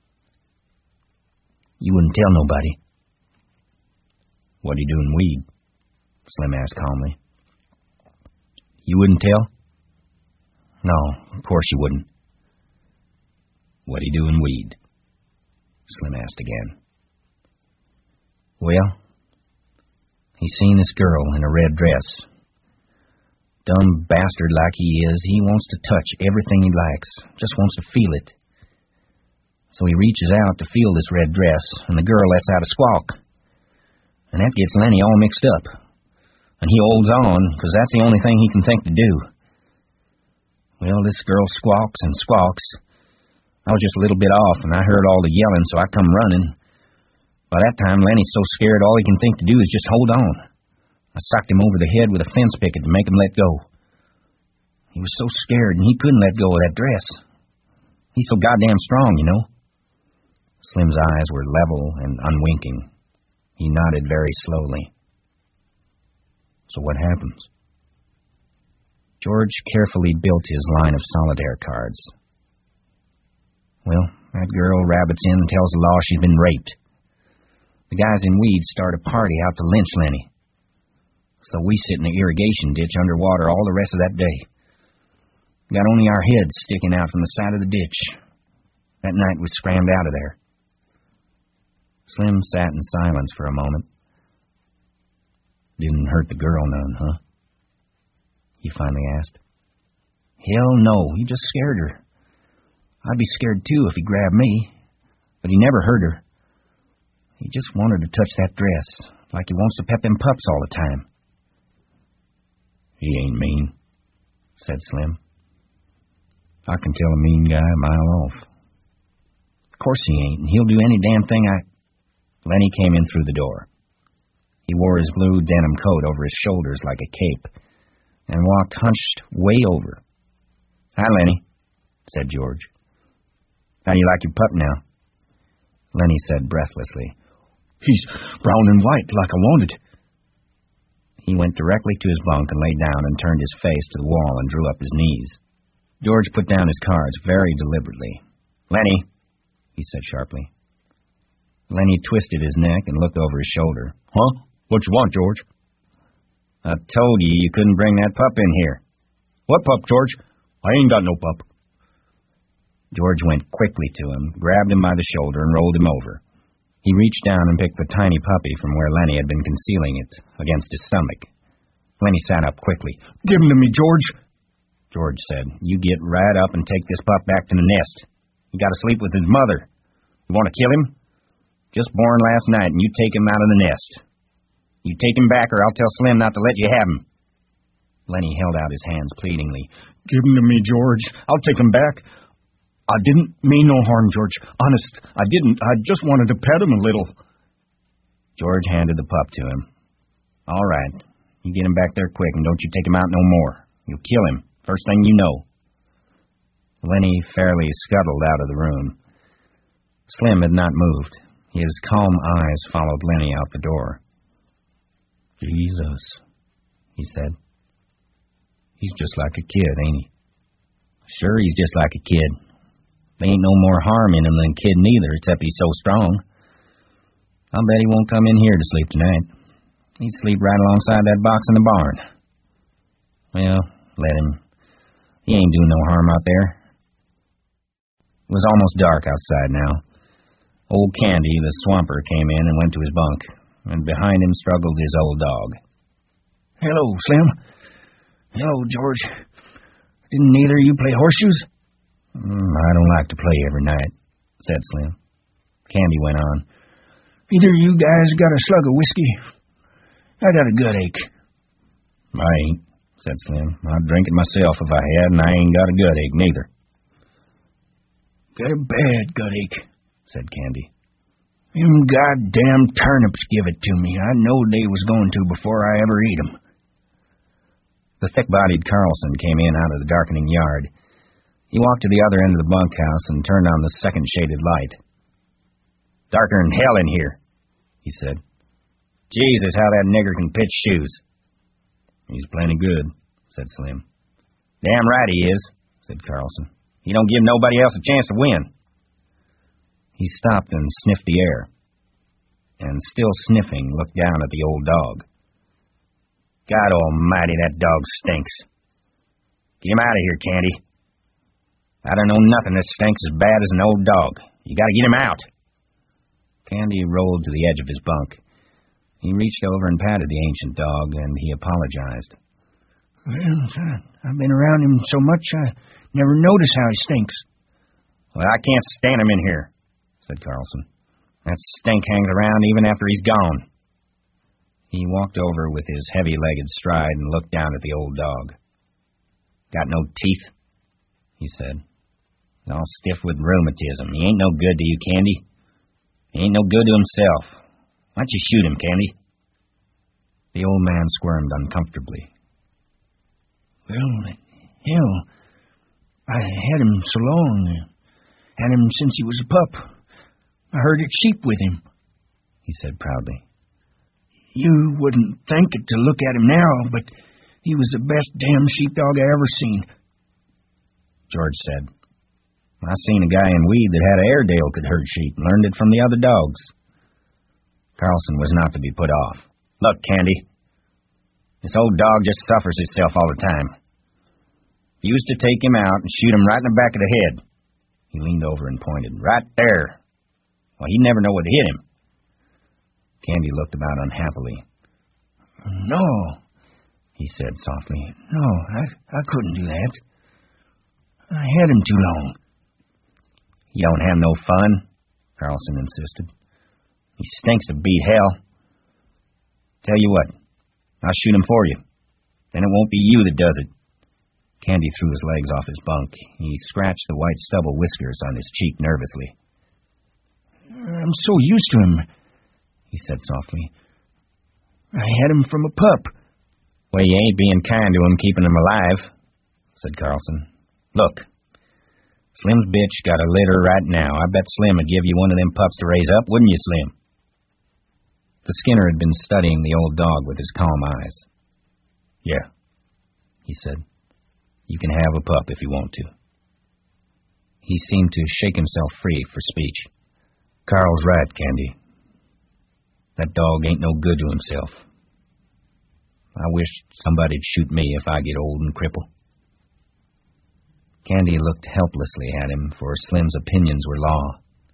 Speaker 2: You wouldn't tell nobody. What'd he do in Weed? Slim asked calmly. You wouldn't tell? No, of course you wouldn't. What'd he do in Weed? Slim asked again. Well, he seen this girl in a red dress. Dumb bastard like he is, he wants to touch everything he likes, just wants to feel it. So he reaches out to feel this red dress, and the girl lets out a squawk. And that gets Lenny all mixed up. And he holds on, because that's the only thing he can think to do. Well, this girl squawks and squawks. I was just a little bit off, and I heard all the yelling, so I come running. By that time, Lenny's so scared all he can think to do is just hold on.
Speaker 1: I socked him over the head with a fence picket to make him let go. He was so scared, and he couldn't let go of that dress. He's so goddamn strong, you know.
Speaker 2: Slim's eyes were level and unwinking. He nodded very slowly. So what happens? George carefully built his line of solitaire cards. Well, that girl rabbits in and tells the law she's been raped. The guys in Weeds start a party out to lynch Lenny. So we sit in the irrigation ditch underwater all the rest of that day. Got only our heads sticking out from the side of the ditch. That night we scrammed out of there. Slim sat in silence for a moment. Didn't hurt the girl none, huh? He finally asked.
Speaker 1: Hell no, he just scared her. I'd be scared too if he grabbed me, but he never hurt her. He just wanted to touch that dress, like he wants to pet them pups all the time.
Speaker 2: He ain't mean, said Slim. I can tell a mean guy a mile off.
Speaker 1: Of course he ain't, and he'll do any damn thing
Speaker 2: Lenny came in through the door. He wore his blue denim coat over his shoulders like a cape, and walked hunched way over. Hi, Lenny, said George. How do you like your pup now? Lenny said breathlessly.
Speaker 3: He's brown and white, like I wanted.
Speaker 2: He went directly to his bunk and lay down and turned his face to the wall and drew up his knees. George put down his cards very deliberately. Lenny, he said sharply. Lenny twisted his neck and looked over his shoulder.
Speaker 3: Huh? What you want, George?
Speaker 2: I told you couldn't bring that pup in here.
Speaker 3: What pup, George? I ain't got no pup.
Speaker 2: George went quickly to him, grabbed him by the shoulder, and rolled him over. He reached down and picked the tiny puppy from where Lenny had been concealing it, against his stomach. Lenny sat up quickly.
Speaker 3: Give him to me, George.
Speaker 2: George said, You get right up and take this pup back to the nest. He got to sleep with his mother. You want to kill him? Just born last night, and you take him out of the nest. You take him back, or I'll tell Slim not to let you have him. Lenny held out his hands pleadingly.
Speaker 3: Give him to me, George. I'll take him back. I didn't mean no harm, George. Honest, I didn't. I just wanted to pet him a little.
Speaker 2: George handed the pup to him. All right. You get him back there quick, and don't you take him out no more. You'll kill him, first thing you know. Lenny fairly scuttled out of the room. Slim had not moved. His calm eyes followed Lenny out the door.
Speaker 3: Jesus,
Speaker 2: he said. He's just like a kid, ain't he? Sure, he's just like a kid. There ain't no more harm in him than kid neither, except he's so strong. I'll bet he won't come in here to sleep tonight. He'd sleep right alongside that box in the barn. Well, let him. He ain't doing no harm out there. It was almost dark outside now. Old Candy, the swamper, came in and went to his bunk, and behind him struggled his old dog.
Speaker 1: Hello, Slim. Hello, George. Didn't neither of you play horseshoes?
Speaker 2: I don't like to play every night, said Slim. Candy went on.
Speaker 1: Either of you guys got a slug of whiskey? I got a gut ache.
Speaker 2: I ain't, said Slim. I'd drink it myself if I had, and I ain't got a gut ache neither.
Speaker 1: Got a bad gut ache, said Candy.
Speaker 3: Them goddamn turnips give it to me. I knowed they was going to before I ever ate 'em.
Speaker 2: The thick-bodied Carlson came in out of the darkening yard. He walked to the other end of the bunkhouse and turned on the second shaded light. Darker'n hell in here, he said. Jesus, how that nigger can pitch shoes. He's plenty good, said Slim. Damn right he is, said Carlson. He don't give nobody else a chance to win. He stopped and sniffed the air, and still sniffing, looked down at the old dog. God almighty, that dog stinks. Get him out of here, Candy. I don't know nothing that stinks as bad as an old dog. You gotta get him out. Candy rolled to the edge of his bunk. He reached over and patted the ancient dog, and he apologized.
Speaker 1: Well, I've been around him so much I never noticed how he stinks.
Speaker 2: Well, I can't stand him in here, said Carlson. That stink hangs around even after he's gone. He walked over with his heavy-legged stride and looked down at the old dog. Got no teeth, he said. All stiff with rheumatism. He ain't no good to you, Candy. He ain't no good to himself. Why don't you shoot him, Candy? The old man squirmed uncomfortably.
Speaker 1: Well, hell, I had him so long. Had him since he was a pup. I herded sheep with him,
Speaker 2: he said proudly.
Speaker 1: You wouldn't think it to look at him now, but he was the best damn sheepdog I ever seen.
Speaker 2: George said, I seen a guy in Weed that had an Airedale could herd sheep and learned it from the other dogs. Carlson was not to be put off. Look, Candy, this old dog just suffers itself all the time. You used to take him out and shoot him right in the back of the head. He leaned over and pointed. Right there. Well, he'd never know what hit him. Candy looked about unhappily.
Speaker 1: No, he said softly. No, I couldn't do that. I had him too long.
Speaker 2: You don't have no fun, Carlson insisted. He stinks to beat hell. Tell you what, I'll shoot him for you. Then it won't be you that does it. Candy threw his legs off his bunk. He scratched the white stubble whiskers on his cheek nervously.
Speaker 1: I'm so used to him, he said softly. I had him from a pup.
Speaker 2: Well, you ain't being kind to him keeping him alive, said Carlson. Look, Slim's bitch got a litter right now. I bet Slim would give you one of them pups to raise up, wouldn't you, Slim? The Skinner had been studying the old dog with his calm eyes. Yeah, he said. You can have a pup if you want to. He seemed to shake himself free for speech. Carl's right, Candy. That dog ain't no good to himself. I wish somebody'd shoot me if I get old and cripple. Candy looked helplessly at him, for Slim's opinions were law.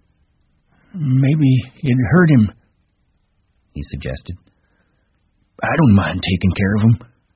Speaker 1: Maybe it'd hurt him,
Speaker 2: he suggested.
Speaker 1: I don't mind taking care of him.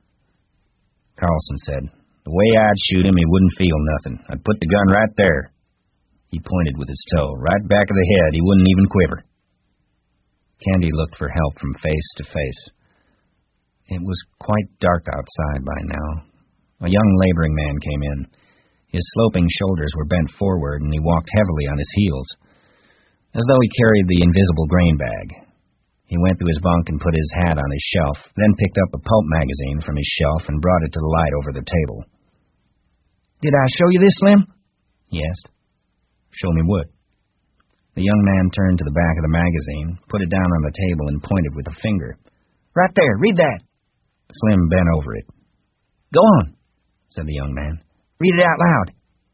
Speaker 2: Carlson said, the way I'd shoot him, he wouldn't feel nothing. I'd put the gun right there. He pointed with his toe, right back of the head. He wouldn't even quiver. Candy looked for help from face to face. It was quite dark outside by now. A young laboring man came in. His sloping shoulders were bent forward, and he walked heavily on his heels, as though he carried the invisible grain bag. He went to his bunk and put his hat on his shelf, then picked up a pulp magazine from his shelf and brought it to the light over the table.
Speaker 1: Did I show you this, Slim?
Speaker 2: He asked. Show me what? The young man turned to the back of the magazine, put it down on the table, and pointed with a finger.
Speaker 1: Right there, read that.
Speaker 2: Slim bent over it.
Speaker 1: Go on,
Speaker 2: said the young man.
Speaker 1: Read it out loud.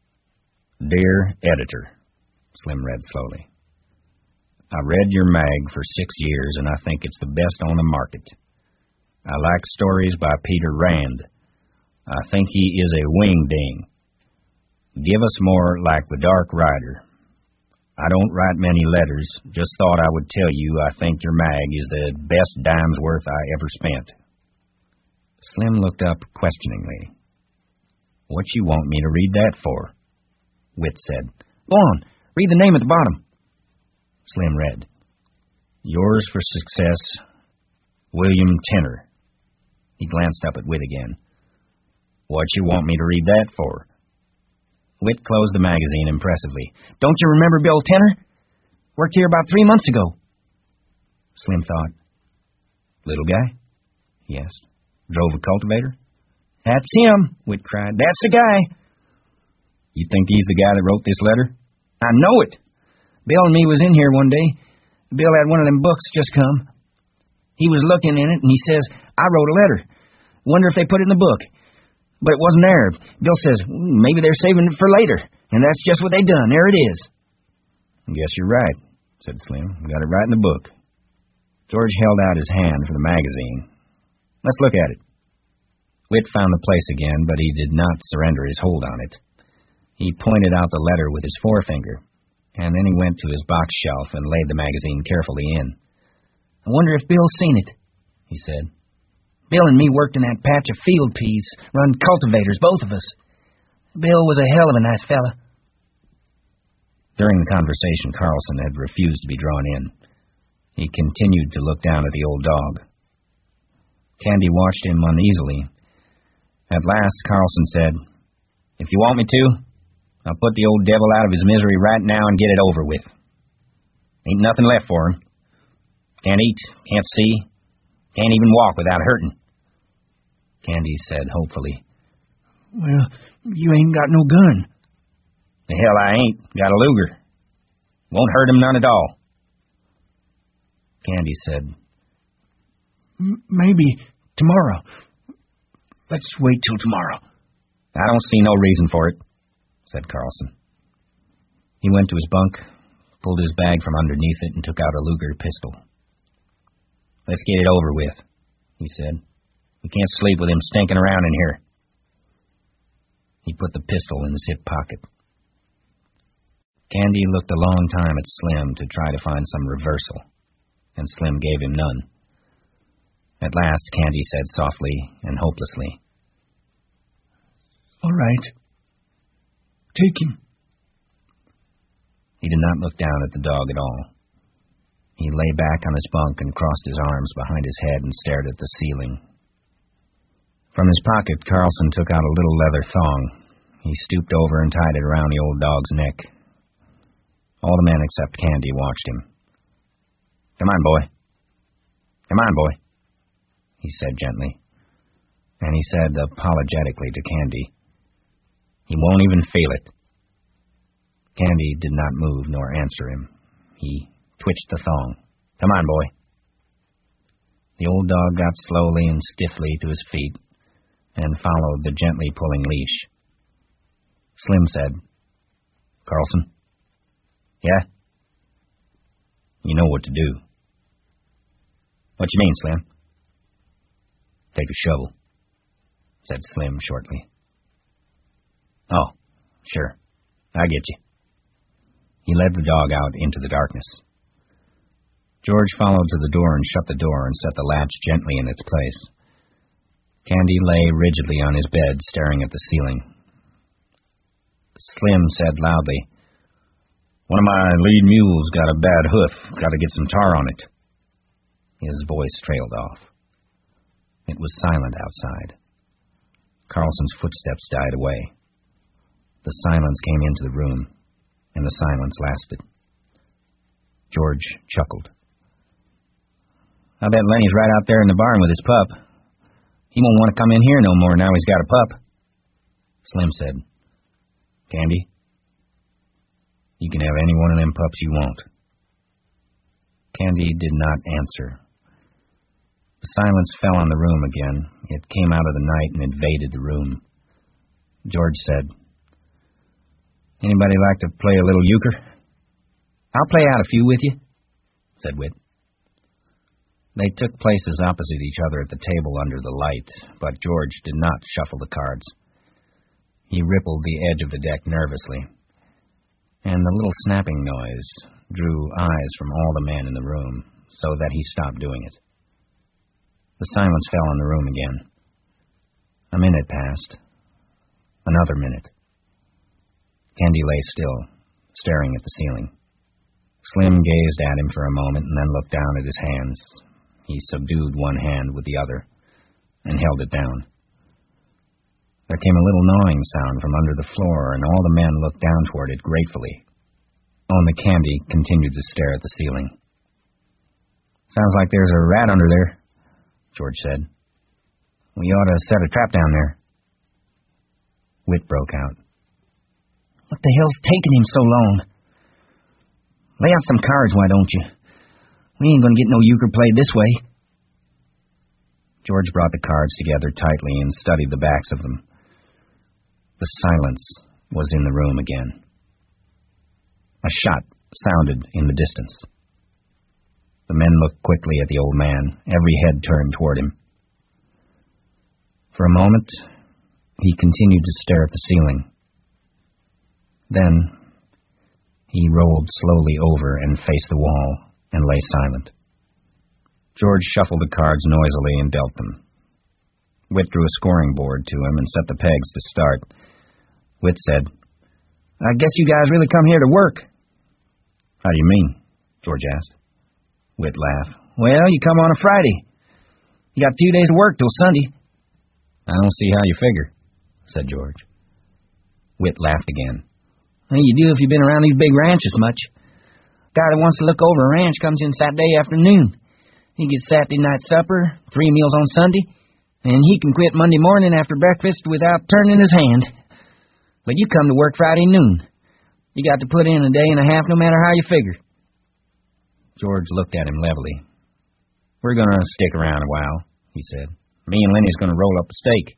Speaker 2: Dear Editor, Slim read slowly. I read your mag for 6 years, and I think it's the best on the market. I like stories by Peter Rand. I think he is a wingding. Give us more like The Dark Rider. I don't write many letters, just thought I would tell you I think your mag is the best dime's worth I ever spent. Slim looked up questioningly. What you want me to read that for? Whit said.
Speaker 1: Go on, read the name at the bottom.
Speaker 2: Slim read. Yours for success, William Tenner. He glanced up at Whit again. What you want me to read that for? Whit closed the magazine impressively.
Speaker 1: Don't you remember Bill Tenner? Worked here about 3 months ago.
Speaker 2: Slim thought. Little guy? He asked. Drove a cultivator?
Speaker 1: That's him,
Speaker 2: Whit cried.
Speaker 1: That's the guy.
Speaker 2: You think he's the guy that wrote this letter?
Speaker 1: I know it. Bill and me was in here one day. Bill had one of them books just come. He was looking in it, and he says, I wrote a letter. Wonder if they put it in the book. But it wasn't there. Bill says, maybe they're saving it for later. And that's just what they done. There it is.
Speaker 2: Guess you're right, said Slim. Got it right in the book. George held out his hand for the magazine. Let's look at it. Whit found the place again, but he did not surrender his hold on it. He pointed out the letter with his forefinger, and then he went to his box shelf and laid the magazine carefully in.
Speaker 1: I wonder if Bill's seen it, he said. Bill and me worked in that patch of field peas, run cultivators, both of us. Bill was a hell of a nice fella.
Speaker 2: During the conversation, Carlson had refused to be drawn in. He continued to look down at the old dog. Candy watched him uneasily. At last, Carlson said, If you want me to, I'll put the old devil out of his misery right now and get it over with. Ain't nothing left for him. Can't eat, can't see, Can't even walk without hurting. Candy said hopefully,
Speaker 1: Well, you ain't got no gun.
Speaker 2: The hell I ain't. Got a Luger. Won't hurt him none at all. Candy said,
Speaker 1: Maybe tomorrow. Let's wait till tomorrow.
Speaker 2: I don't see no reason for it, said Carlson. He went to his bunk, pulled his bag from underneath it, and took out a Luger pistol. Let's get it over with, he said. We can't sleep with him stinking around in here. He put the pistol in his hip pocket. Candy looked a long time at Slim to try to find some reversal, and Slim gave him none. At last, Candy said softly and hopelessly,
Speaker 1: All right. Take him.
Speaker 2: He did not look down at the dog at all. He lay back on his bunk and crossed his arms behind his head and stared at the ceiling. From his pocket, Carlson took out a little leather thong. He stooped over and tied it around the old dog's neck. All the men except Candy watched him. Come on, boy. Come on, boy, he said gently. And he said apologetically to Candy, He won't even feel it. Candy did not move nor answer him. He twitched the thong. Come on, boy. The old dog got slowly and stiffly to his feet and followed the gently pulling leash. Slim said, Carlson? Yeah? You know what to do. What you mean, Slim? Take a shovel, said Slim shortly. Oh, sure. I get you. He led the dog out into the darkness. George followed to the door and shut the door and set the latch gently in its place. Candy lay rigidly on his bed, staring at the ceiling. Slim said loudly, One of my lead mules got a bad hoof. Got to get some tar on it. His voice trailed off. It was silent outside. Carlson's footsteps died away. The silence came into the room, and the silence lasted. George chuckled. I bet Lenny's right out there in the barn with his pup. He won't want to come in here no more now he's got a pup. Slim said, Candy, you can have any one of them pups you want. Candy did not answer. The silence fell on the room again. It came out of the night and invaded the room. George said, Anybody like to play a little euchre? I'll play out a few with you, said Whit. They took places opposite each other at the table under the light, but George did not shuffle the cards. He rippled the edge of the deck nervously, and the little snapping noise drew eyes from all the men in the room, so that he stopped doing it. The silence fell on the room again. A minute passed. Another minute. Candy lay still, staring at the ceiling. Slim gazed at him for a moment and then looked down at his hands. He subdued one hand with the other and held it down. There came a little gnawing sound from under the floor, and all the men looked down toward it gratefully. Only Candy continued to stare at the ceiling. Sounds like there's a rat under there, George said. We ought to set a trap down there. Whit broke out. What the hell's taking him so long? Lay out some cards, why don't you? We ain't gonna get no euchre played this way. George brought the cards together tightly and studied the backs of them. The silence was in the room again. A shot sounded in the distance. The men looked quickly at the old man, every head turned toward him. For a moment, he continued to stare at the ceiling. Then, he rolled slowly over and faced the wall and lay silent. George shuffled the cards noisily and dealt them. Whit drew a scoring board to him and set the pegs to start. Whit said, I guess you guys really come here to work. How do you mean? George asked. Whit laughed. Well, you come on a Friday. You got 2 days of work till Sunday. I don't see how you figure, said George. Whit laughed again. Well, you do if you've been around these big ranches much. Guy that wants to look over a ranch comes in Saturday afternoon.
Speaker 1: He gets Saturday night supper, 3 meals on Sunday, and he can quit Monday morning after breakfast without turning his hand. But you come to work Friday noon. You got to put in a day and a half no matter how you figure.
Speaker 2: George looked at him levelly. We're going to stick around a while, he said. Me and Lenny's going to roll up a steak.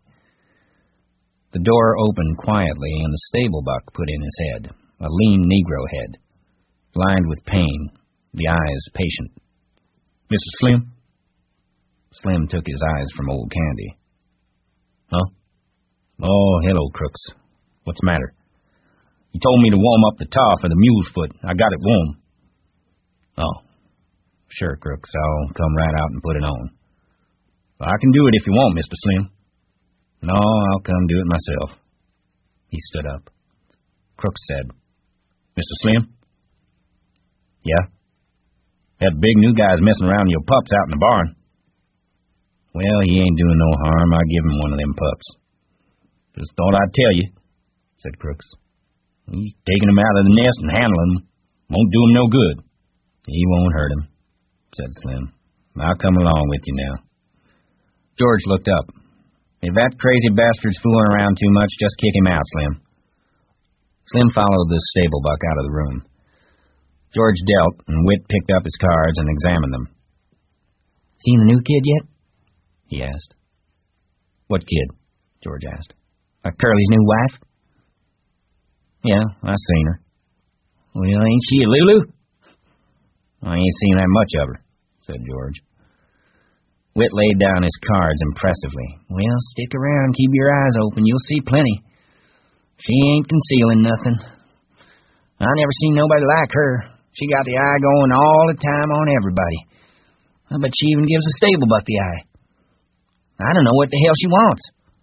Speaker 2: The door opened quietly, and the stable buck put in his head, a lean Negro head, lined with pain, the eyes patient. Mr. Slim? Slim took his eyes from old Candy. Huh? Oh, hello, Crooks. What's the matter? You told me to warm up the tar for the mule's foot. I got it warm. Oh, sure, Crooks. I'll come right out and put it on. I can do it if you want, Mr. Slim. No, I'll come do it myself. He stood up. Crooks said, Mr. Slim? Yeah? That big new guy's messing around with your pups out in the barn. Well, he ain't doing no harm. I'll give him one of them pups. Just thought I'd tell you, said Crooks. He's taking them out of the nest and handling them. Won't do him no good. He won't hurt him, said Slim. I'll come along with you now. George looked up. If that crazy bastard's fooling around too much, just kick him out, Slim. Slim followed the stable buck out of the room. George dealt, and Whit picked up his cards and examined them.
Speaker 1: Seen the new kid yet?
Speaker 2: He asked. What kid? George asked.
Speaker 1: Curly's new wife?
Speaker 2: Yeah, I seen her.
Speaker 1: Well, ain't she a Lulu?
Speaker 2: I ain't seen that much of her, said George. Whit laid down his cards impressively.
Speaker 1: Well, stick around, keep your eyes open, you'll see plenty. She ain't concealing nothing. I never seen nobody like her. She got the eye going all the time on everybody. I bet she even gives a stable buck the eye. I don't know what the hell she wants.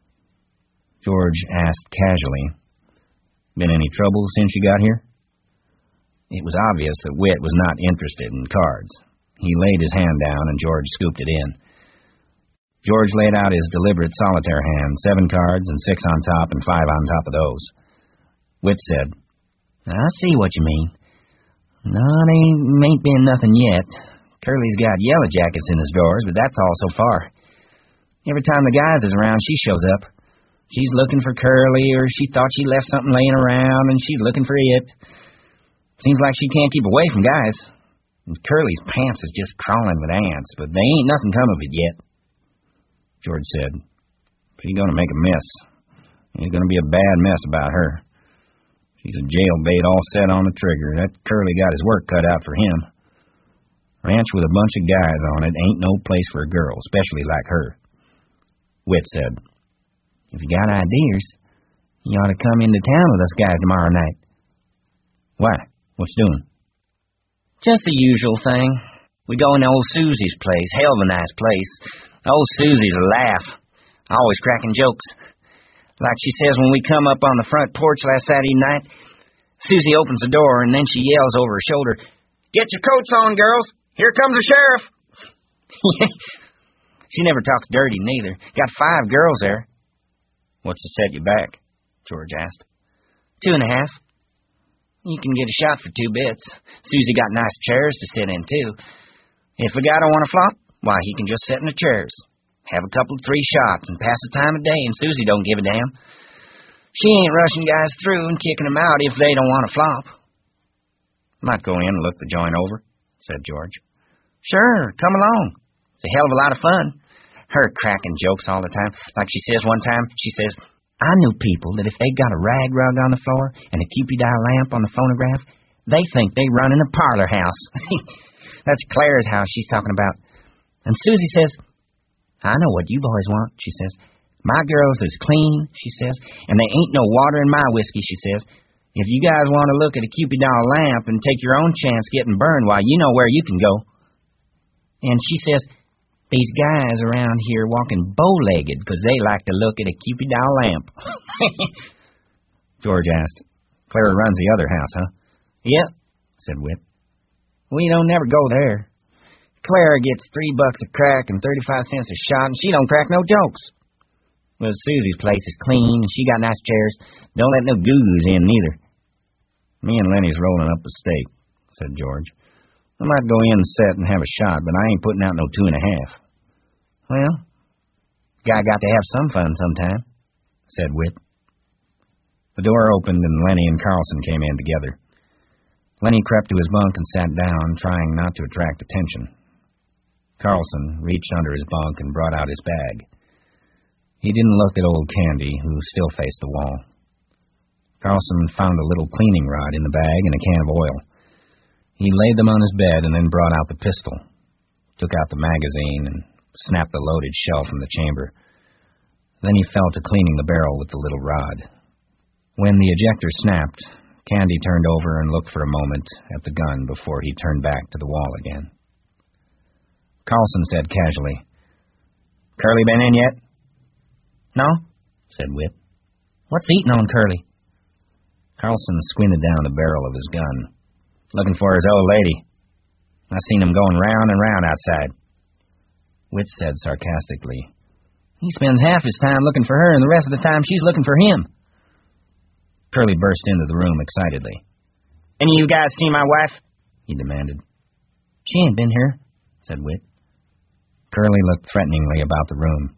Speaker 2: George asked casually, Been any trouble since you got here? It was obvious that Whit was not interested in cards. He laid his hand down, and George scooped it in. George laid out his deliberate solitaire hand, 7 cards and 6 on top and 5 on top of those. Whit said,
Speaker 1: I see what you mean. No, it ain't been nothing yet. Curly's got yellow jackets in his drawers, but that's all so far. Every time the guys is around, she shows up. She's looking for Curly, or she thought she left something laying around, and she's looking for it. Seems like she can't keep away from guys. And Curly's pants is just crawling with ants, but they ain't nothing come of it yet.
Speaker 2: George said, She's going to make a mess. It's going to be a bad mess about her. She's a jailbait all set on the trigger. That Curly got his work cut out for him. Ranch with a bunch of guys on it ain't no place for a girl, especially like her. Whit said, If you got ideas, you ought to come into town with us guys tomorrow night. Why? What's doing?
Speaker 1: Just the usual thing. We go into old Susie's place. Hell of a nice place. Old Susie's a laugh. Always cracking jokes. Like she says when we come up on the front porch last Saturday night, Susie opens the door and then she yells over her shoulder, Get your coats on, girls. Here comes the sheriff. She never talks dirty, neither. Got 5 girls there.
Speaker 2: What's to set you back? George asked.
Speaker 1: 2.5. You can get a shot for 2 bits. Susie got nice chairs to sit in, too. If a guy don't want to flop, why, he can just sit in the chairs. Have a couple of 3 shots and pass the time of day, and Susie don't give a damn. She ain't rushing guys through and kicking them out if they don't want to flop.
Speaker 2: Might go in and look the joint over, said George.
Speaker 1: Sure, come along. It's a hell of a lot of fun. Her cracking jokes all the time. Like she says one time, she says, I knew people that if they got a rag rug on the floor and a Cupid lamp on the phonograph, they think they run in a parlor house. That's Claire's house she's talking about. And Susie says, I know what you boys want, she says. My girls is clean, she says, and there ain't no water in my whiskey, she says. If you guys want to look at a Cupid lamp and take your own chance getting burned, why, you know where you can go. And she says, these guys around here walking bow-legged because they like to look at a Cupid lamp.
Speaker 2: George asked, Clara runs the other house, huh?
Speaker 1: Yep, said Whit. We don't never go there. Clara gets $3 a crack and 35 cents a shot, and she don't crack no jokes. Well, Susie's place is clean, and she got nice chairs. Don't let no goo-goos in, neither.
Speaker 2: Me and Lenny's rolling up a steak, said George. I might go in and set and have a shot, but I ain't putting out no 2.5. Well, guy got to have some fun sometime, said Whit. The door opened and Lenny and Carlson came in together. Lenny crept to his bunk and sat down, trying not to attract attention. Carlson reached under his bunk and brought out his bag. He didn't look at old Candy, who still faced the wall. Carlson found a little cleaning rod in the bag and a can of oil. He laid them on his bed and then brought out the pistol, took out the magazine, and snapped the loaded shell from the chamber. Then he fell to cleaning the barrel with the little rod. When the ejector snapped, Candy turned over and looked for a moment at the gun before he turned back to the wall again. Carlson said casually, "Curly been in yet?" "No," said Whit. "What's eating on Curly?" Carlson squinted down the barrel of his gun. "Looking for his old lady. I seen him going round and round outside." Whit said sarcastically, "He spends half his time looking for her and the rest of the time she's looking for him." Curly burst into the room excitedly. "Any of you guys see my wife?" he demanded. "She ain't been here," said Whit. Curly looked threateningly about the room.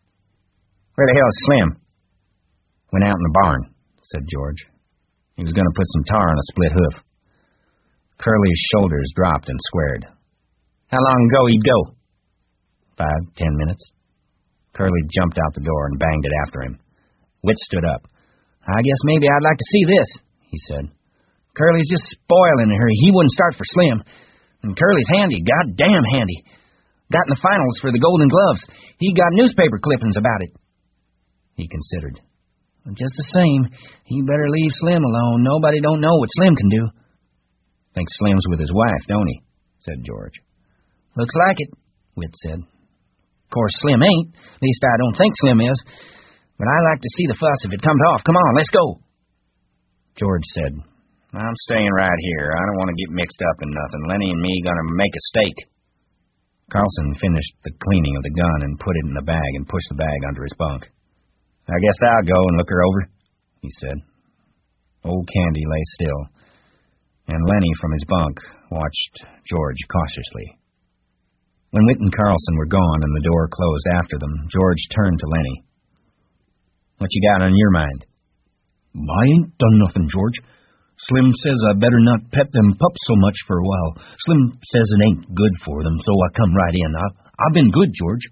Speaker 2: "Where the hell is Slim?" "Went out in the barn," said George. "He was going to put some tar on a split hoof." Curly's shoulders dropped and squared. "How long ago he'd go?" 5-10 minutes. Curly jumped out the door and banged it after him. Whit stood up. "I guess maybe I'd like to see this," he said. "Curly's just spoiling her. He wouldn't start for Slim. And Curly's handy, goddamn handy. Got in the finals for the Golden Gloves. He got newspaper clippings about it." He considered. "Just the same, he better leave Slim alone. Nobody don't know what Slim can do." "Thinks Slim's with his wife, don't he?" said George. "Looks like it," Whit said. "Of course, Slim ain't. At least I don't think Slim is. But I like to see the fuss if it comes off. Come on, let's go." George said, "I'm staying right here. I don't want to get mixed up in nothing. Lenny and me gonna make a steak." Carlson finished the cleaning of the gun and put it in the bag and pushed the bag under his bunk. "I guess I'll go and look her over," he said. Old Candy lay still, and Lenny from his bunk watched George cautiously. When Whit and Carlson were gone and the door closed after them, George turned to Lenny. "What you got on your mind?" "I ain't done nothing, George. Slim says I better not pet them pups so much for a while. Slim says it ain't good for them, so I come right in. I've been good, George."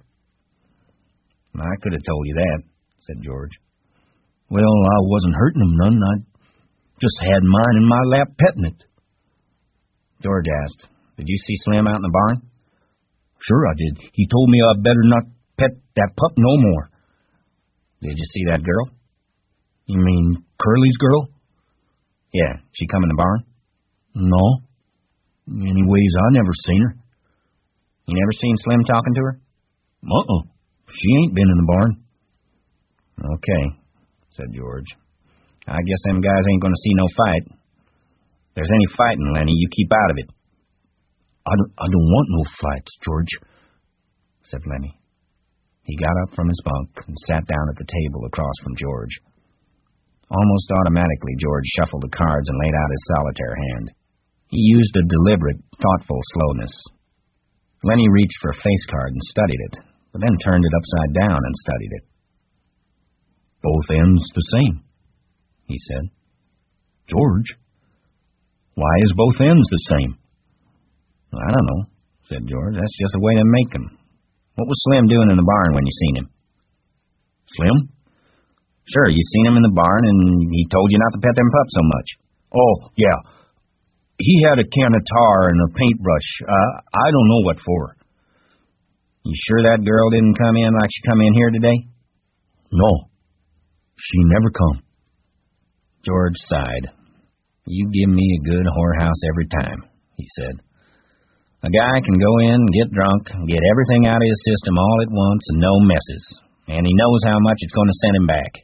Speaker 2: "I could have told you that," said George. "Well, I wasn't hurting them none. I just had mine in my lap petting it." George asked, "Did you see Slim out in the barn?" "Sure I did. He told me I better not pet that pup no more." "Did you see that girl?" "You mean Curly's girl?" "Yeah, she come in the barn?" "No. Anyways, I never seen her." "You never seen Slim talking to her?" "Uh-uh. She ain't been in the barn." "Okay," said George. "I guess them guys ain't going to see no fight. If there's any fighting, Lenny, you keep out of it." I don't want no fights, George," said Lenny. He got up from his bunk and sat down at the table across from George. Almost automatically, George shuffled the cards and laid out his solitaire hand. He used a deliberate, thoughtful slowness. Lenny reached for a face card and studied it, but then turned it upside down and studied it. "Both ends the same," he said. "George, why is both ends the same?" "I don't know," said George. "That's just the way they make them. What was Slim doing in the barn when you seen him?" "Slim?" "Sure, you seen him in the barn, and he told you not to pet them pups so much." "Oh, yeah. He had a can of tar and a paintbrush. I don't know what for." "You sure that girl didn't come in like she come in here today?" "No, she never come." George sighed. "You give me a good whorehouse every time," he said. "A guy can go in and get drunk and get everything out of his system all at once and no messes, and he knows how much it's going to send him back.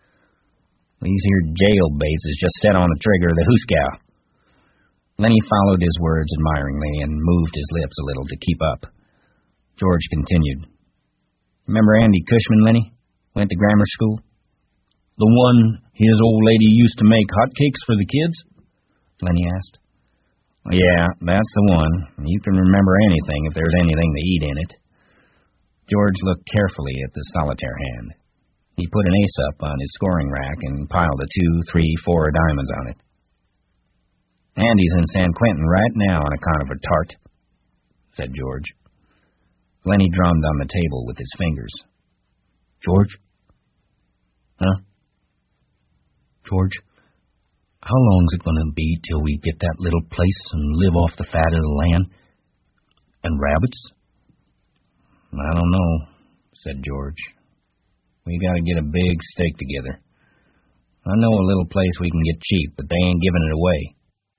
Speaker 2: These here jailbaits is just set on the trigger of the hoosegow." Lenny followed his words admiringly and moved his lips a little to keep up. George continued. "Remember Andy Cushman, Lenny? Went to grammar school?" "The one his old lady used to make hotcakes for the kids?" Lenny asked. Yeah, that's the one. You can remember anything if there's anything to eat in it. George looked carefully at the solitaire hand. He put an ace up on his scoring rack and piled the 2, 3, 4 diamonds on it. Andy's in San Quentin right now on account of a tart, said George. Lenny drummed on the table with his fingers. George? Huh? George, how long's it going to be till we get that little place and live off the fat of the land? And rabbits? I don't know, said George. We got to get a big stake together. I know a little place we can get cheap, but they ain't giving it away.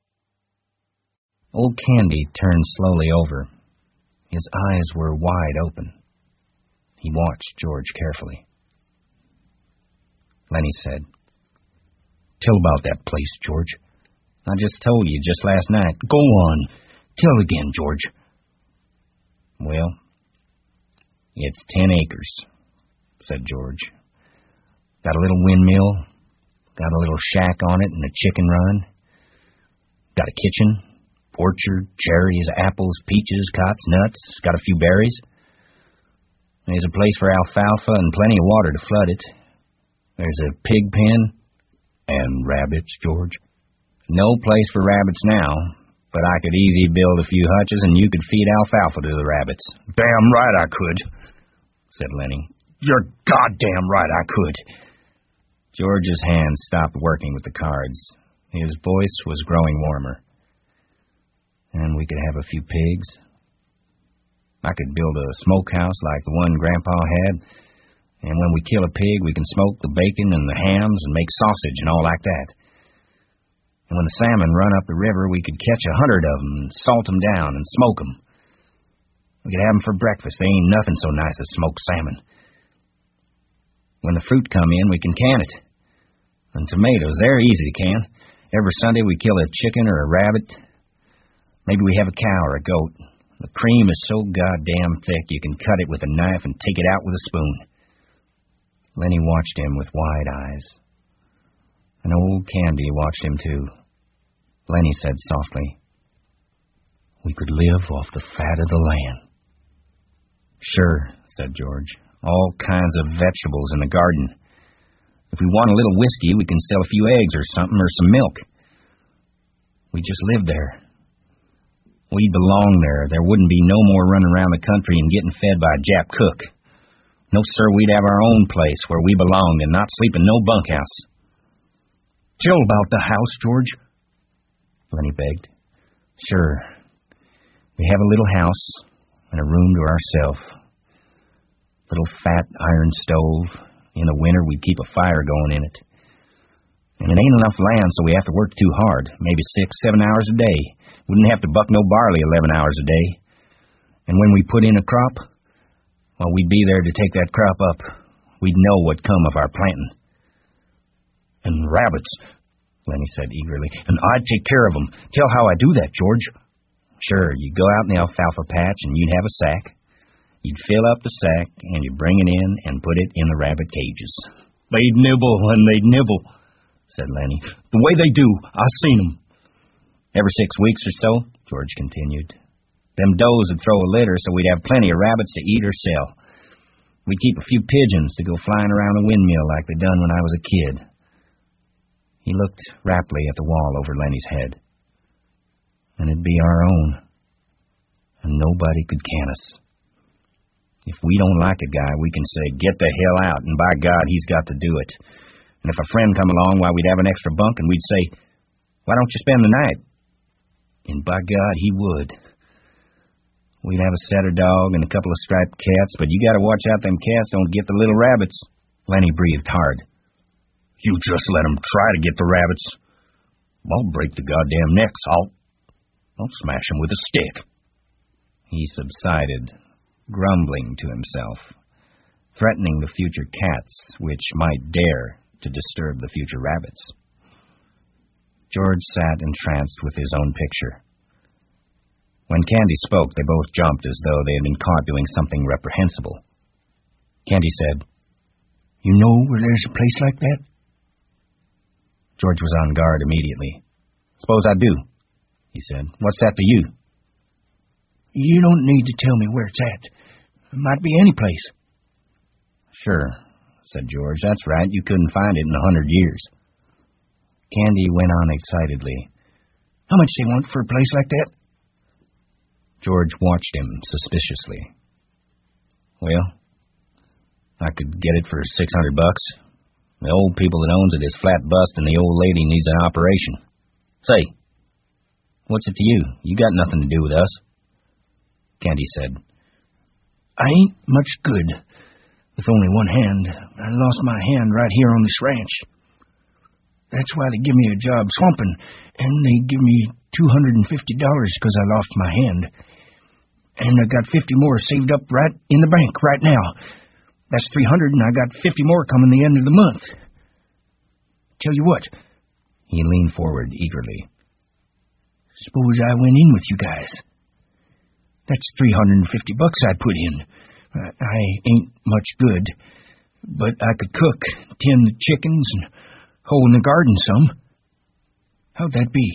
Speaker 2: Old Candy turned slowly over. His eyes were wide open. He watched George carefully. Lenny said, Tell about that place, George. I just told you just last night. Go on. Tell again, George. Well, it's 10 acres, said George. Got a little windmill, got a little shack on it and a chicken run. Got a kitchen, orchard, cherries, apples, peaches, cots, nuts. Got a few berries. There's a place for alfalfa and plenty of water to flood it. There's a pig pen and rabbits, George. No place for rabbits now, but I could easy build a few hutches and you could feed alfalfa to the rabbits. Damn right I could, said Lenny. You're goddamn right I could. George's hands stopped working with the cards. His voice was growing warmer. And we could have a few pigs. I could build a smokehouse like the one Grandpa had, and when we kill a pig, we can smoke the bacon and the hams and make sausage and all like that. And when the salmon run up the river, we could catch 100 of them and salt them down and smoke them. We could have them for breakfast. They ain't nothing so nice as smoked salmon. When the fruit come in, we can can it. And tomatoes, they're easy to can. Every Sunday we kill a chicken or a rabbit. Maybe we have a cow or a goat. The cream is so goddamn thick you can cut it with a knife and take it out with a spoon. Lenny watched him with wide eyes. And old Candy watched him too. Lenny said softly, We could live off the fat of the land. Sure, said George. All kinds of vegetables in the garden. If we want a little whiskey, we can sell a few eggs or something or some milk. We just live there. We'd belong there. There wouldn't be no more running around the country and getting fed by a Jap cook. No, sir, we'd have our own place where we belonged and not sleep in no bunkhouse. Tell about the house, George, Lenny begged. Sure. We have a little house and a room to ourselves. Little fat iron stove. In the winter, we'd keep a fire going in it. And it ain't enough land, so we have to work too hard, maybe 6, 7 hours a day. Wouldn't have to buck no barley 11 hours a day. And when we put in a crop, well, we'd be there to take that crop up. We'd know what'd come of our planting. And rabbits, Lenny said eagerly, and I'd take care of them. Tell how I do that, George. Sure, you'd go out in the alfalfa patch and you'd have a sack. You'd fill up the sack and you'd bring it in and put it in the rabbit cages. They'd nibble and they'd nibble, said Lenny. The way they do, I've seen them. Every 6 weeks or so, George continued, them does would throw a litter so we'd have plenty of rabbits to eat or sell. We'd keep a few pigeons to go flying around the windmill like they done when I was a kid. He looked raptly at the wall over Lenny's head. And it'd be our own. And nobody could can us. If we don't like a guy, we can say, get the hell out, and by God, he's got to do it. And if a friend come along, why, we'd have an extra bunk, and we'd say, why don't you spend the night? And by God, he would. We'd have a setter dog and a couple of striped cats, but you gotta watch out them cats don't get the little rabbits. Lenny breathed hard. You just let them try to get the rabbits. I'll break the goddamn necks. I'll smash them with a stick. He subsided, grumbling to himself, threatening the future cats which might dare to disturb the future rabbits. George sat entranced with his own picture. When Candy spoke, they both jumped as though they had been caught doing something reprehensible. Candy said, You know where there's a place like that? George was on guard immediately. Suppose I do. he said. What's that to you?
Speaker 1: You don't need to tell me where it's at. It might be any place.
Speaker 2: Sure, said George. That's right. You couldn't find it in 100 years. Candy went on excitedly.
Speaker 1: How much they want for a place like that?
Speaker 2: George watched him suspiciously. Well, I could get it for $600. The old people that owns it is flat bust and the old lady needs an operation. Say, what's it to you? You got nothing to do with us. Candy said,
Speaker 1: I ain't much good with only one hand. I lost my hand right here on this ranch. That's why they give me a job swamping, and they give me $250 because I lost my hand. And I got 50 more saved up right in the bank right now. That's $300, and I got 50 more coming the end of the month. Tell you what.
Speaker 2: He leaned forward eagerly.
Speaker 1: Suppose I went in with you guys. That's $350 I put in. I ain't much good, but I could cook, tend the chickens, and hoe in the garden some. How'd that be?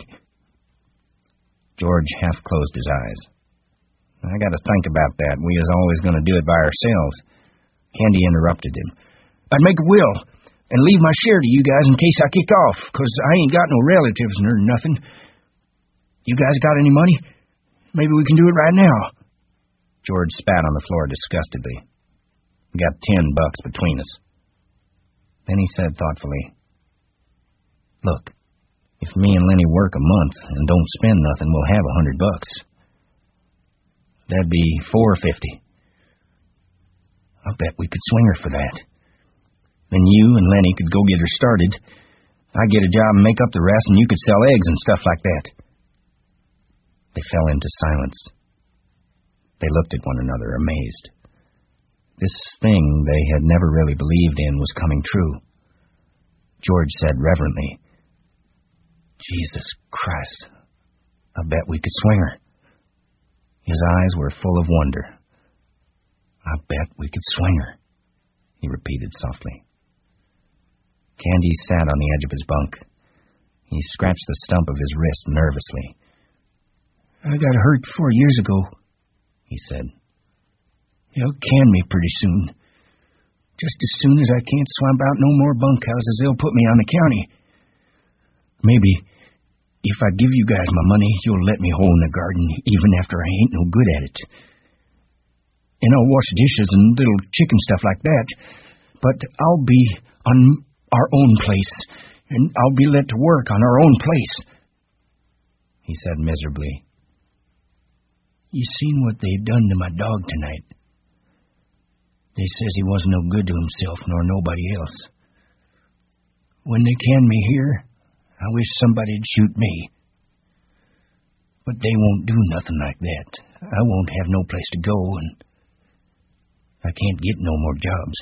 Speaker 2: George half closed his eyes. I got to think about that. We was always going to do it by ourselves. Candy interrupted him.
Speaker 1: I'd make a will and leave my share to you guys in case I kick off, 'cause I ain't got no relatives nor nothing. You guys got any money? Maybe we can do it right now.
Speaker 2: George spat on the floor disgustedly. We got $10 between us. Then he said thoughtfully, Look, if me and Lenny work a month and don't spend nothing, we'll have $100. That'd be $450.
Speaker 1: I'll bet we could swing her for that.
Speaker 2: Then you and Lenny could go get her started. I'd get a job and make up the rest, and you could sell eggs and stuff like that. They fell into silence. They looked at one another, amazed. This thing they had never really believed in was coming true. George said reverently, Jesus Christ, I bet we could swing her. His eyes were full of wonder. I bet we could swing her, he repeated softly. Candy sat on the edge of his bunk. He scratched the stump of his wrist nervously.
Speaker 1: I got hurt 4 years ago, he said. They'll can me pretty soon. Just as soon as I can't swamp out no more bunkhouses, they'll put me on the county. Maybe if I give you guys my money, you'll let me hoe in the garden, even after I ain't no good at it. And I'll wash dishes and little chicken stuff like that. But I'll be on our own place, and I'll be let to work on our own place.
Speaker 2: He said miserably,
Speaker 1: You seen what they done to my dog tonight? They says he wasn't no good to himself nor nobody else. When they can me here, I wish somebody'd shoot me. But they won't do nothing like that. I won't have no place to go, and I can't get no more jobs.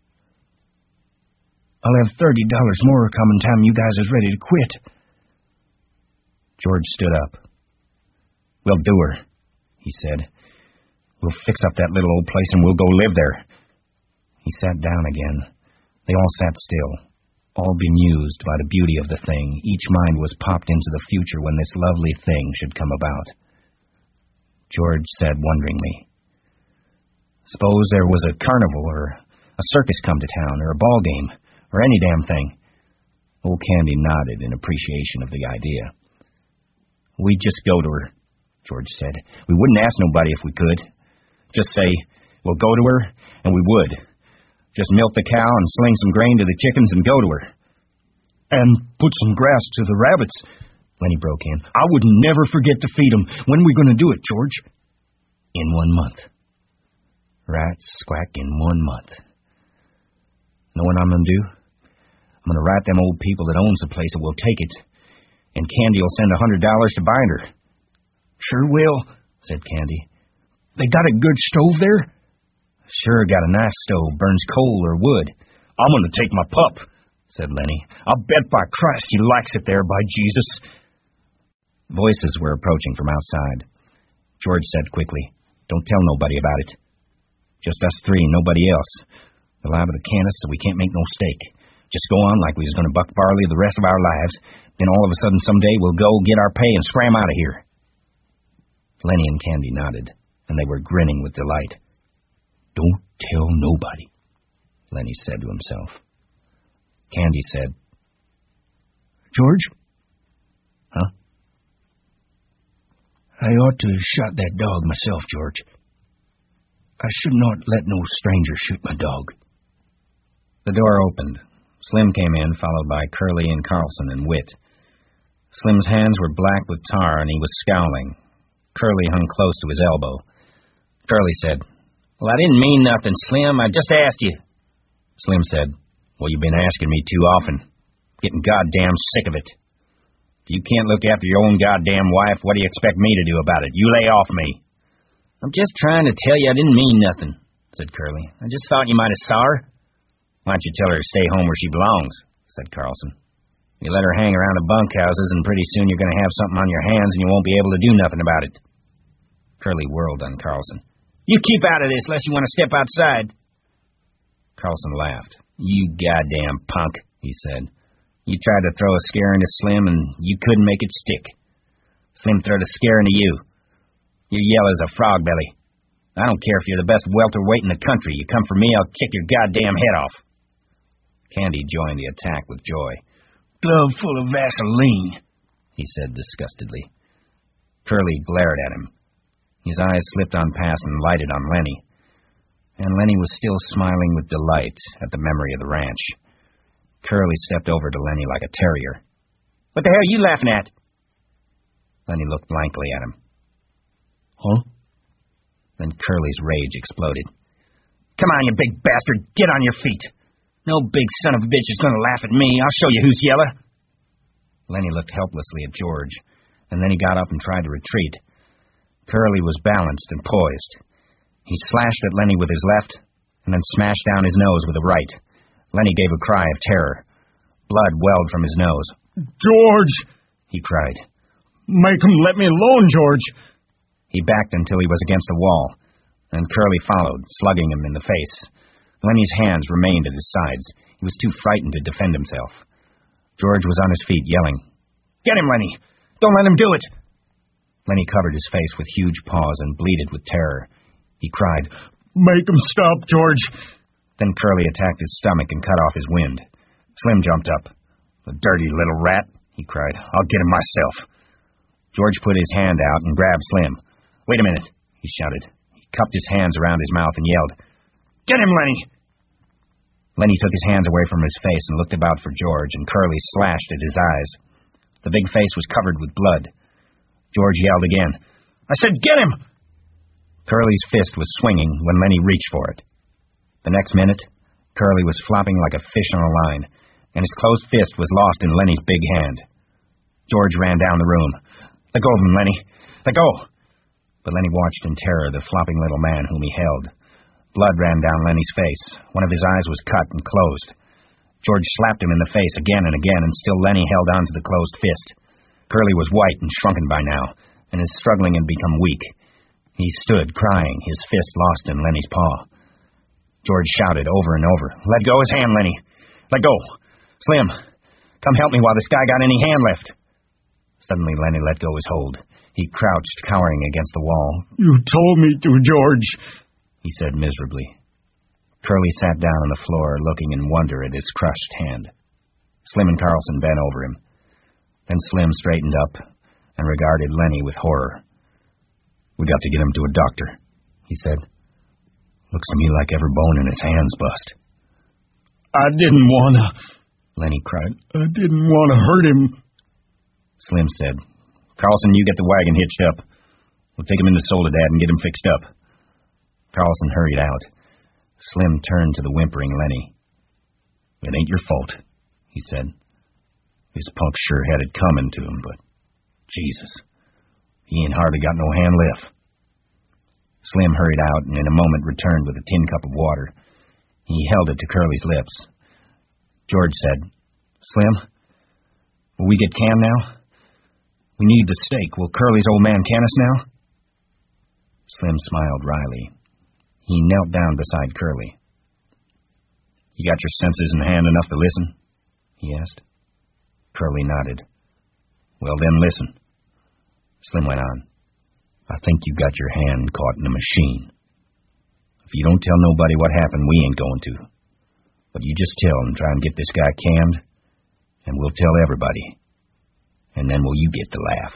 Speaker 1: I'll have $30 more coming time you guys is ready to quit.
Speaker 2: George stood up. We'll do her, he said. We'll fix up that little old place and we'll go live there. He sat down again. They all sat still, all bemused by the beauty of the thing. Each mind was popped into the future when this lovely thing should come about. George said wonderingly, Suppose there was a carnival or a circus come to town or a ball game or any damn thing. Old Candy nodded in appreciation of the idea. We'd just go to her, George said. We wouldn't ask nobody if we could. Just say, we'll go to her, and we would. Just milk the cow and sling some grain to the chickens and go to her.
Speaker 1: And put some grass to the rabbits, Lenny broke in. I would never forget to feed them. When are we going to do it, George?
Speaker 2: In 1 month. Right squack in 1 month. Know what I'm going to do? I'm going to write them old people that owns the place that will take it, and Candy will send $100 to bind her.
Speaker 1: Sure will, said Candy. They got a good stove there?
Speaker 2: Sure got a nice stove, burns coal or wood.
Speaker 1: I'm going to take my pup, said Lenny. I'll bet by Christ he likes it there, by Jesus.
Speaker 2: Voices were approaching from outside. George said quickly, Don't tell nobody about it. Just us three, nobody else. The lab of the cannister, so we can't make no stake. Just go on like we was going to buck barley the rest of our lives, then all of a sudden someday we'll go get our pay and scram out of here. Lenny and Candy nodded, and they were grinning with delight. Don't tell nobody, Lenny said to himself. Candy said, George? Huh?
Speaker 1: I ought to have shot that dog myself, George. I should not let no stranger shoot my dog.
Speaker 2: The door opened. Slim came in, followed by Curly and Carlson and Whit. Slim's hands were black with tar, and he was scowling. Curly hung close to his elbow. Curly said, Well, I didn't mean nothing, Slim. I just asked you. Slim said, Well, you've been asking me too often. Getting goddamn sick of it. If you can't look after your own goddamn wife, what do you expect me to do about it? You lay off me. I'm just trying to tell you I didn't mean nothing, said Curly. I just thought you might have saw her. Why don't you tell her to stay home where she belongs, said Carlson. You let her hang around the bunkhouses, and pretty soon you're going to have something on your hands, and you won't be able to do nothing about it. Curly whirled on Carlson. You keep out of this, unless you want to step outside. Carlson laughed. You goddamn punk, he said. You tried to throw a scare into Slim, and you couldn't make it stick. Slim throwed a scare into you. You're yellow as a frog belly. I don't care if you're the best welterweight in the country. You come for me, I'll kick your goddamn head off. Candy joined the attack with joy.
Speaker 1: Glove full of Vaseline,
Speaker 2: he said disgustedly. Curly glared at him. His eyes slipped on past and lighted on Lenny. And Lenny was still smiling with delight at the memory of the ranch. Curly stepped over to Lenny like a terrier. What the hell are you laughing at? Lenny looked blankly at him. Huh? Then Curly's rage exploded. Come on, you big bastard, get on your feet. No big son of a bitch is going to laugh at me. I'll show you who's yeller. Lenny looked helplessly at George, and then he got up and tried to retreat. Curly was balanced and poised. He slashed at Lenny with his left, and then smashed down his nose with the right. Lenny gave a cry of terror. Blood welled from his nose.
Speaker 3: George!
Speaker 2: He cried.
Speaker 3: Make him let me alone, George!
Speaker 2: He backed until he was against the wall, and Curly followed, slugging him in the face. Lenny's hands remained at his sides. He was too frightened to defend himself. George was on his feet, yelling, Get him, Lenny! Don't let him do it! Lenny covered his face with huge paws and bleated with terror. He cried,
Speaker 3: Make him stop, George!
Speaker 2: Then Curly attacked his stomach and cut off his wind. Slim jumped up. The dirty little rat, he cried. I'll get him myself. George put his hand out and grabbed Slim. Wait a minute, he shouted. He cupped his hands around his mouth and yelled, Get him, Lenny! Lenny took his hands away from his face and looked about for George, and Curly slashed at his eyes. The big face was covered with blood. George yelled again, I said get him! Curly's fist was swinging when Lenny reached for it. The next minute, Curly was flopping like a fish on a line, and his closed fist was lost in Lenny's big hand. George ran down the room. Let go of him, Lenny. Let go! But Lenny watched in terror the flopping little man whom he held. Blood ran down Lenny's face. One of his eyes was cut and closed. George slapped him in the face again and again, and still Lenny held on to the closed fist. Curly was white and shrunken by now, and his struggling had become weak. He stood, crying, his fist lost in Lenny's paw. George shouted over and over, Let go his hand, Lenny! Let go! Slim, come help me while this guy got any hand left. Suddenly Lenny let go his hold. He crouched, cowering against the wall.
Speaker 3: You told me to, George,
Speaker 2: he said miserably. Curly sat down on the floor, looking in wonder at his crushed hand. Slim and Carlson bent over him. Then Slim straightened up and regarded Lenny with horror. We got to get him to a doctor, he said. Looks to me like every bone in his hand's bust.
Speaker 3: I didn't want to,
Speaker 2: Lenny cried.
Speaker 3: I didn't want to hurt him.
Speaker 2: Slim said, Carlson, you get the wagon hitched up. We'll take him into Soledad and get him fixed up. Carlson hurried out. Slim turned to the whimpering Lenny. It ain't your fault, he said. This punk sure had it coming to him, but Jesus, he ain't hardly got no hand left. Slim hurried out and in a moment returned with a tin cup of water. He held it to Curly's lips. George said, Slim, will we get Cam now? We need the steak. Will Curly's old man can us now? Slim smiled wryly. He knelt down beside Curly. You got your senses in hand enough to listen? he asked. Curly nodded. Well, then listen. Slim went on. I think you got your hand caught in a machine. If you don't tell nobody what happened, we ain't going to. But you just tell and try and get this guy cammed, and we'll tell everybody. And then will you get the laugh?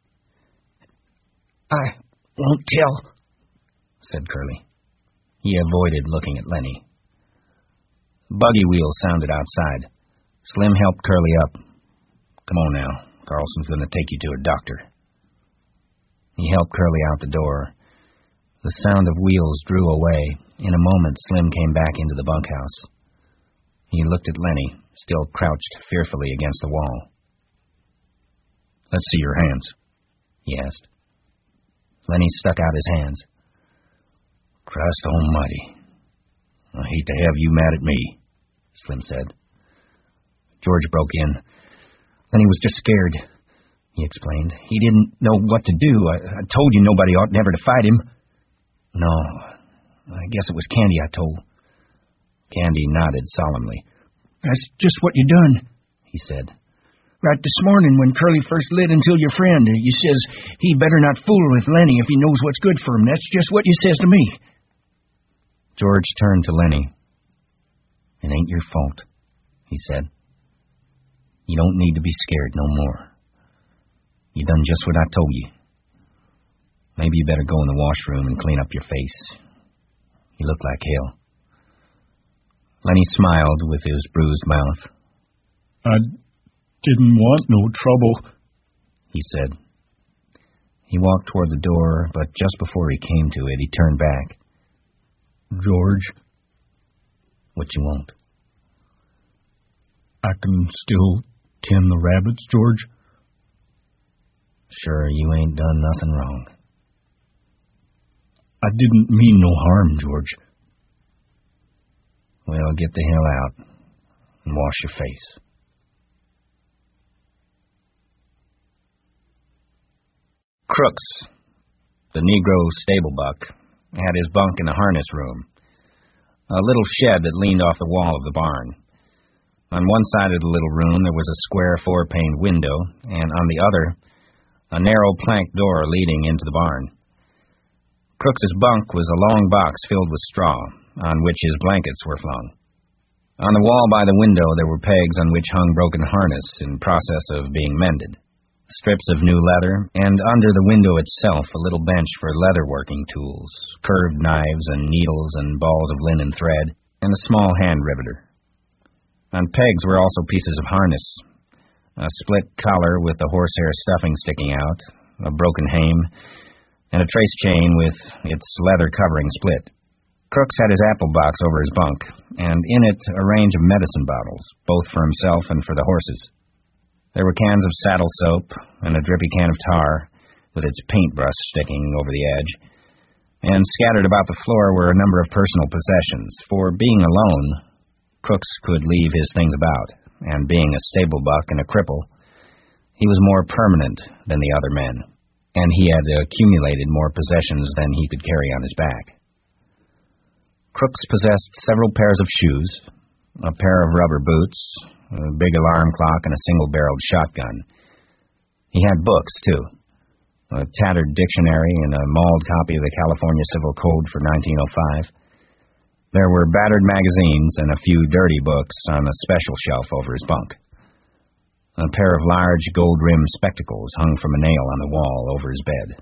Speaker 1: I won't tell,
Speaker 2: said Curly. He avoided looking at Lenny. Buggy wheels sounded outside. Slim helped Curly up. Come on now. Carlson's going to take you to a doctor. He helped Curly out the door. The sound of wheels drew away. In a moment, Slim came back into the bunkhouse. He looked at Lenny, still crouched fearfully against the wall. Let's see your hands, he asked. Lenny stuck out his hands. Christ almighty. I hate to have you mad at me, Slim said. George broke in. Lenny was just scared, he explained. He didn't know what to do. I told you nobody ought never to fight him. No, I guess it was Candy I told. Candy nodded solemnly.
Speaker 1: That's just what you done,
Speaker 2: he said.
Speaker 1: Right this morning when Curly first lit until your friend, you says he better not fool with Lenny if he knows what's good for him. That's just what you says to me.
Speaker 2: George turned to Lenny. It ain't your fault, he said. You don't need to be scared no more. You done just what I told you. Maybe you better go in the washroom and clean up your face. You look like hell. Lenny smiled with his bruised mouth.
Speaker 3: I didn't want no trouble,
Speaker 2: he said. He walked toward the door, but just before he came to it, he turned back. George, what you want?
Speaker 3: I can still tend the rabbits, George?
Speaker 2: Sure, you ain't done nothing wrong.
Speaker 3: I didn't mean no harm, George.
Speaker 2: Well, get the hell out and wash your face. Crooks, the Negro stable buck, had his bunk in the harness room, a little shed that leaned off the wall of the barn. On one side of the little room there was a square four-paned window, and on the other, a narrow plank door leading into the barn. Crooks's bunk was a long box filled with straw, on which his blankets were flung. On the wall by the window there were pegs on which hung broken harness in process of being mended, strips of new leather, and under the window itself a little bench for leather-working tools, curved knives and needles and balls of linen thread, and a small hand riveter. On pegs were also pieces of harness, a split collar with the horsehair stuffing sticking out, a broken hame, and a trace chain with its leather covering split. Crooks had his apple box over his bunk, and in it a range of medicine bottles, both for himself and for the horses. There were cans of saddle soap and a drippy can of tar, with its paintbrush sticking over the edge, and scattered about the floor were a number of personal possessions, for being alone, Crooks could leave his things about, and being a stable buck and a cripple, he was more permanent than the other men, and he had accumulated more possessions than he could carry on his back. Crooks possessed several pairs of shoes, a pair of rubber boots, a big alarm clock, and a single-barreled shotgun. He had books, too, a tattered dictionary and a mauled copy of the California Civil Code for 1905. There were battered magazines and a few dirty books on a special shelf over his bunk. A pair of large gold-rimmed spectacles hung from a nail on the wall over his bed.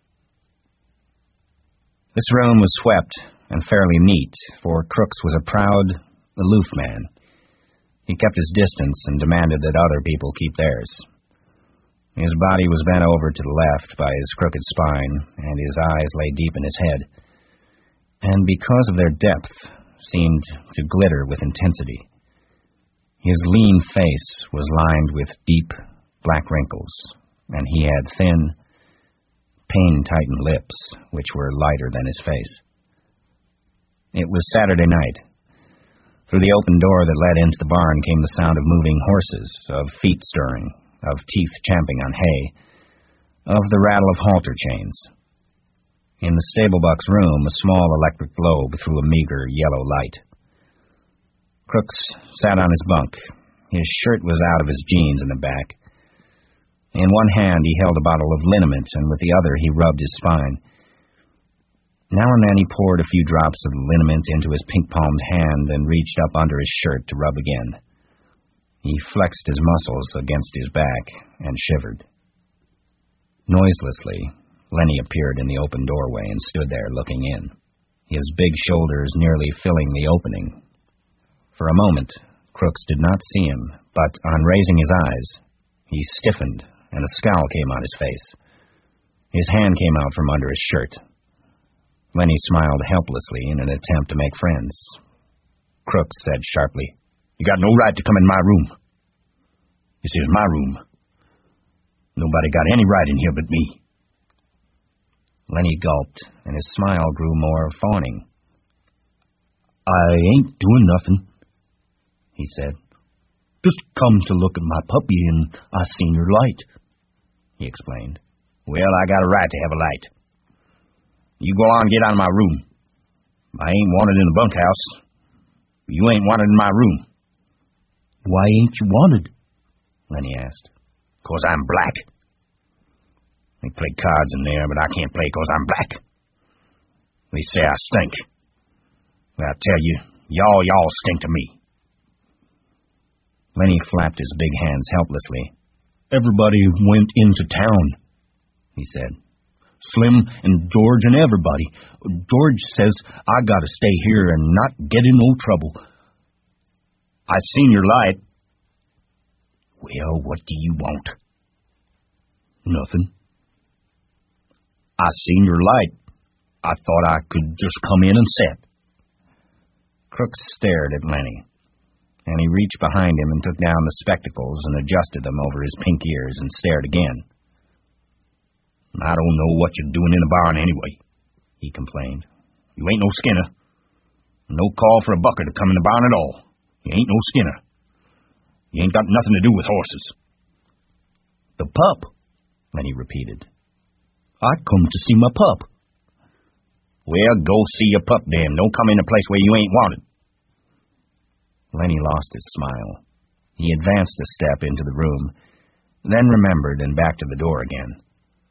Speaker 2: This room was swept and fairly neat, for Crooks was a proud, aloof man. He kept his distance and demanded that other people keep theirs. His body was bent over to the left by his crooked spine, and his eyes lay deep in his head, and because of their depth, seemed to glitter with intensity. His lean face was lined with deep, black wrinkles, and he had thin, pain-tightened lips, which were lighter than his face. It was Saturday night. Through the open door that led into the barn came the sound of moving horses, of feet stirring, of teeth champing on hay, of the rattle of halter chains. In the stable buck's room, a small electric globe threw a meager yellow light. Crooks sat on his bunk, His shirt was out of his jeans in the back. In one hand he held a bottle of liniment, and with the other he rubbed his spine. Now and then he poured a few drops of liniment into his pink-palmed hand and reached up under his shirt to rub again. He flexed his muscles against his back and shivered. Noiselessly, Lenny appeared in the open doorway and stood there looking in, his big shoulders nearly filling the opening. For a moment, Crooks did not see him, but on raising his eyes, he stiffened and a scowl came on his face. His hand came out from under his shirt. Lenny smiled helplessly in an attempt to make friends. Crooks said sharply, "You got no right to come in my room. This is my room. Nobody got any right in here but me." Lenny gulped, and his smile grew more fawning. "I ain't doing nothing," he said. "Just come to look at my puppy, and I seen your light," he explained. "Well, I got a right to have a light. You go on and get out of my room. I ain't wanted in the bunkhouse. You ain't wanted in my room." "Why ain't you wanted?" Lenny asked. "'Cause I'm black. They play cards in there, but I can't play 'cause I'm black. They say I stink. Well, I tell you, y'all stink to me." Lenny flapped his big hands helplessly. "Everybody went into town," he said. "Slim and George and everybody. George says I gotta stay here and not get in no trouble. I seen your light." "Well, what do you want?" "Nothing. I seen your light. I thought I could just come in and sit." Crooks stared at Lenny, and he reached behind him and took down the spectacles and adjusted them over his pink ears and stared again. "I don't know what you're doing in the barn anyway," he complained. "You ain't no Skinner. No call for a bucker to come in the barn at all. You ain't no Skinner. You ain't got nothing to do with horses." "The pup," Lenny repeated. "I come to see my pup." "Well, go see your pup, then. Don't come in a place where you ain't wanted." Lenny lost his smile. He advanced a step into the room, then remembered and back to the door again.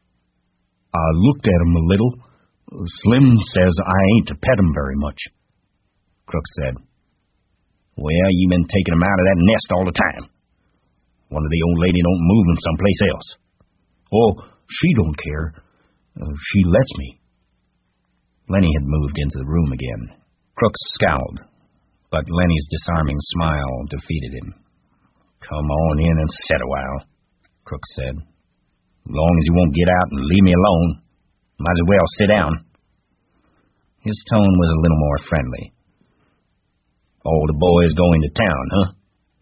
Speaker 2: "I looked at him a little. Slim says I ain't to pet him very much." Crooks said, "Well, you been taking him out of that nest all the time. Wonder the old lady don't move him someplace else." "Oh, she don't care. She lets me." Lenny had moved into the room again. Crooks scowled, but Lenny's disarming smile defeated him. "Come on in and sit a while," Crooks said. "As long as you won't get out and leave me alone, might as well sit down." His tone was a little more friendly. "All the boys going to town, huh?"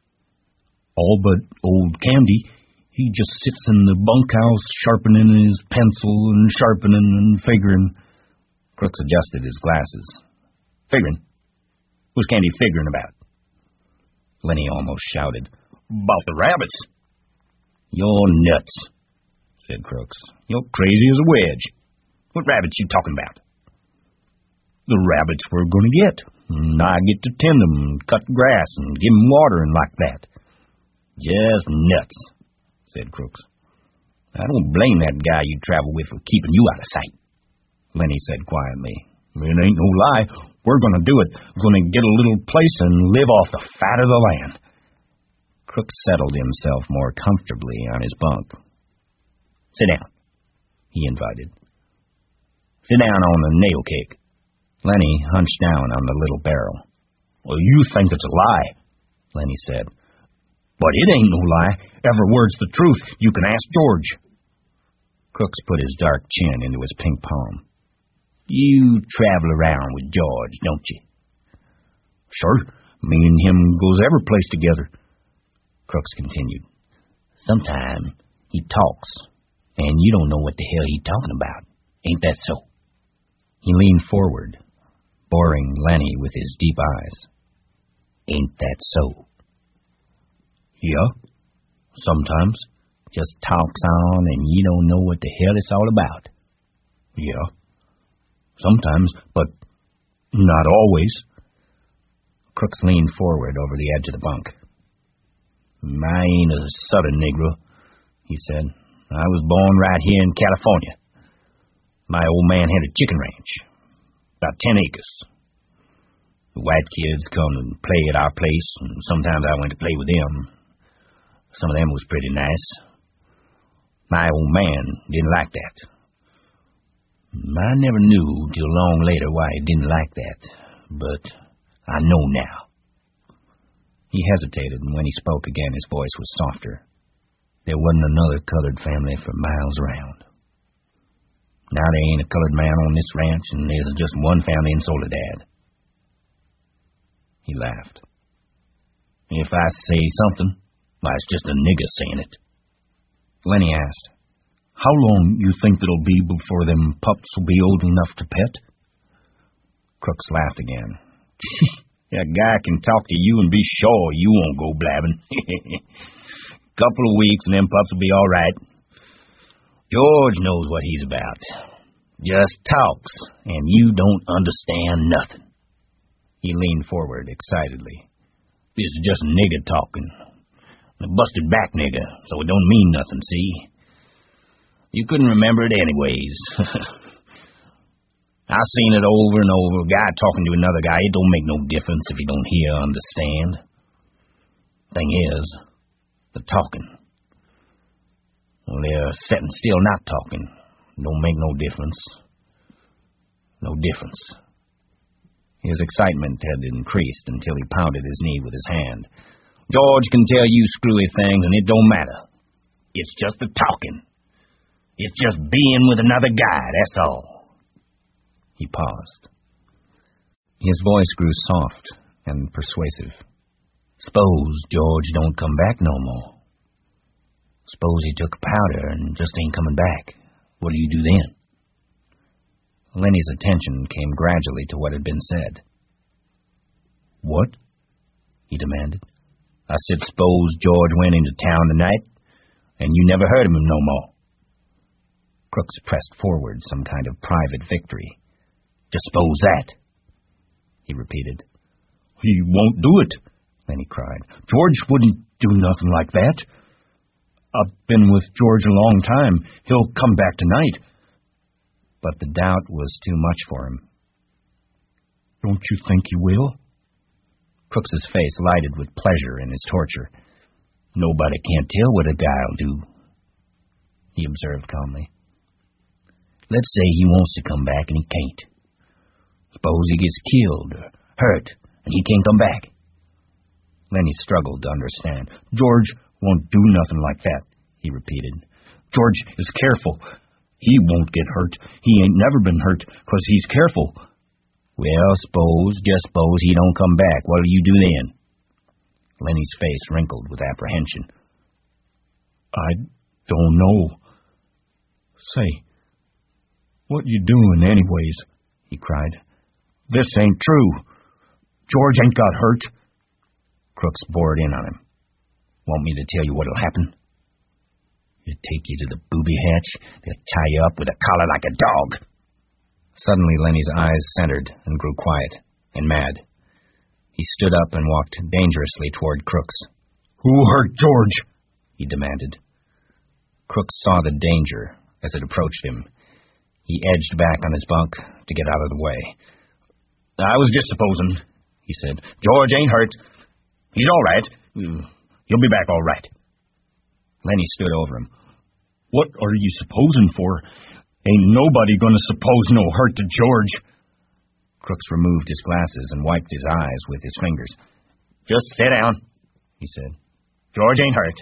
Speaker 2: "All but old Candy. He just sits in the bunkhouse sharpening his pencil and sharpening and figuring." Crooks adjusted his glasses. "Figuring? Who's Candy figuring about?" Lenny almost shouted. "About the rabbits." "You're nuts," said Crooks. "You're crazy as a wedge. What rabbits you talking about?" "The rabbits we're going to get. And I get to tend them and cut grass and give them water and like that." "Just nuts," said Crooks. "I don't blame that guy you travel with for keeping you out of sight," Lenny said quietly. "It ain't no lie. We're going to do it. Going to get a little place and live off the fat of the land." Crooks settled himself more comfortably on his bunk. "Sit down," he invited. "Sit down on the nail keg." Lenny hunched down on the little barrel. "Well, you think it's a lie," Lenny said. "But it ain't no lie. Every word's the truth. You can ask George." Crooks put his dark chin into his pink palm. "You travel around with George, don't you?" "Sure. Me and him goes every place together," Crooks continued. "Sometimes he talks, and you don't know what the hell he's talking about. Ain't that so?" He leaned forward, boring Lenny with his deep eyes. "Ain't that so?" "Yeah, sometimes. Just talks on, and you don't know what the hell it's all about." "Yeah, sometimes, but not always." Crooks leaned forward over the edge of the bunk.
Speaker 1: I ain't a southern Negro, he said. I was born right here in California. My old man had a chicken ranch, about 10 acres. The white kids come and play at our place, and sometimes I went to play with them. Some of them was pretty nice. My old man didn't like that. I never knew till long later why he didn't like that, but I know now. He hesitated, and when he spoke again, his voice was softer. There wasn't another colored family for miles around. Now there ain't a colored man on this ranch, and there's just one family in Soledad. He laughed. If I say something, why, it's just a nigger saying it.
Speaker 3: Lenny asked, how long you think it'll be before them pups will be old enough to pet?
Speaker 2: Crooks laughed again.
Speaker 1: A guy can talk to you and be sure you won't go blabbing. Couple of weeks and them pups will be all right. George knows what he's about. Just talks, and you don't understand nothing.
Speaker 2: He leaned forward excitedly.
Speaker 1: This is just nigger talking. A busted back nigger, so it don't mean nothing, see? You couldn't remember it anyways. I've seen it over and over. A guy talking to another guy, it don't make no difference if he don't hear or understand. Thing is, the talking. Well, they're sitting still not talking. Don't make no difference. No difference.
Speaker 2: His excitement had increased until he pounded his knee with his hand.
Speaker 1: George can tell you screwy things, and it don't matter. It's just the talking. It's just being with another guy, that's all.
Speaker 2: He paused. His voice grew soft and persuasive.
Speaker 1: Suppose George don't come back no more. Suppose he took powder and just ain't coming back. What'll you do then?
Speaker 2: Lenny's attention came gradually to what had been said.
Speaker 3: What?
Speaker 1: He demanded. I said, suppose George went into town tonight, and you never heard of him no more.
Speaker 2: Crooks pressed forward some kind of private victory.
Speaker 1: Just suppose that, he repeated.
Speaker 3: He won't do it, Lenny cried. George wouldn't do nothing like that. I've been with George a long time. He'll come back tonight.
Speaker 2: But the doubt was too much for him.
Speaker 3: Don't you think he will?
Speaker 2: Crooks's face lighted with pleasure in his torture.
Speaker 1: Nobody can't tell what a guy'll do,
Speaker 2: he observed calmly.
Speaker 1: Let's say he wants to come back and he can't. Suppose he gets killed or hurt and he can't come back.
Speaker 2: Lenny struggled to understand.
Speaker 3: George won't do nothing like that, he repeated. George is careful. He won't get hurt. He ain't never been hurt, 'cause he's careful.
Speaker 1: Well, just suppose he don't come back. What'll you do then?
Speaker 2: Lenny's face wrinkled with apprehension.
Speaker 3: I don't know. Say, what you doing anyways? He cried. This ain't true. George ain't got hurt.
Speaker 2: Crooks bored in on him. Want me to tell you what'll happen?
Speaker 1: They'll take you to the booby hatch. They'll tie you up with a collar like a dog.
Speaker 2: Suddenly Lenny's eyes centered and grew quiet and mad. He stood up and walked dangerously toward Crooks.
Speaker 3: Who hurt George?
Speaker 2: He demanded. Crooks saw the danger as it approached him. He edged back on his bunk to get out of the way.
Speaker 1: I was just supposing, he said. George ain't hurt. He's all right. He'll be back all right.
Speaker 2: Lenny stood over him.
Speaker 3: What are you supposing for? Ain't nobody gonna suppose no hurt to George.
Speaker 2: Crooks removed his glasses and wiped his eyes with his fingers.
Speaker 1: Just sit down, he said. George ain't hurt.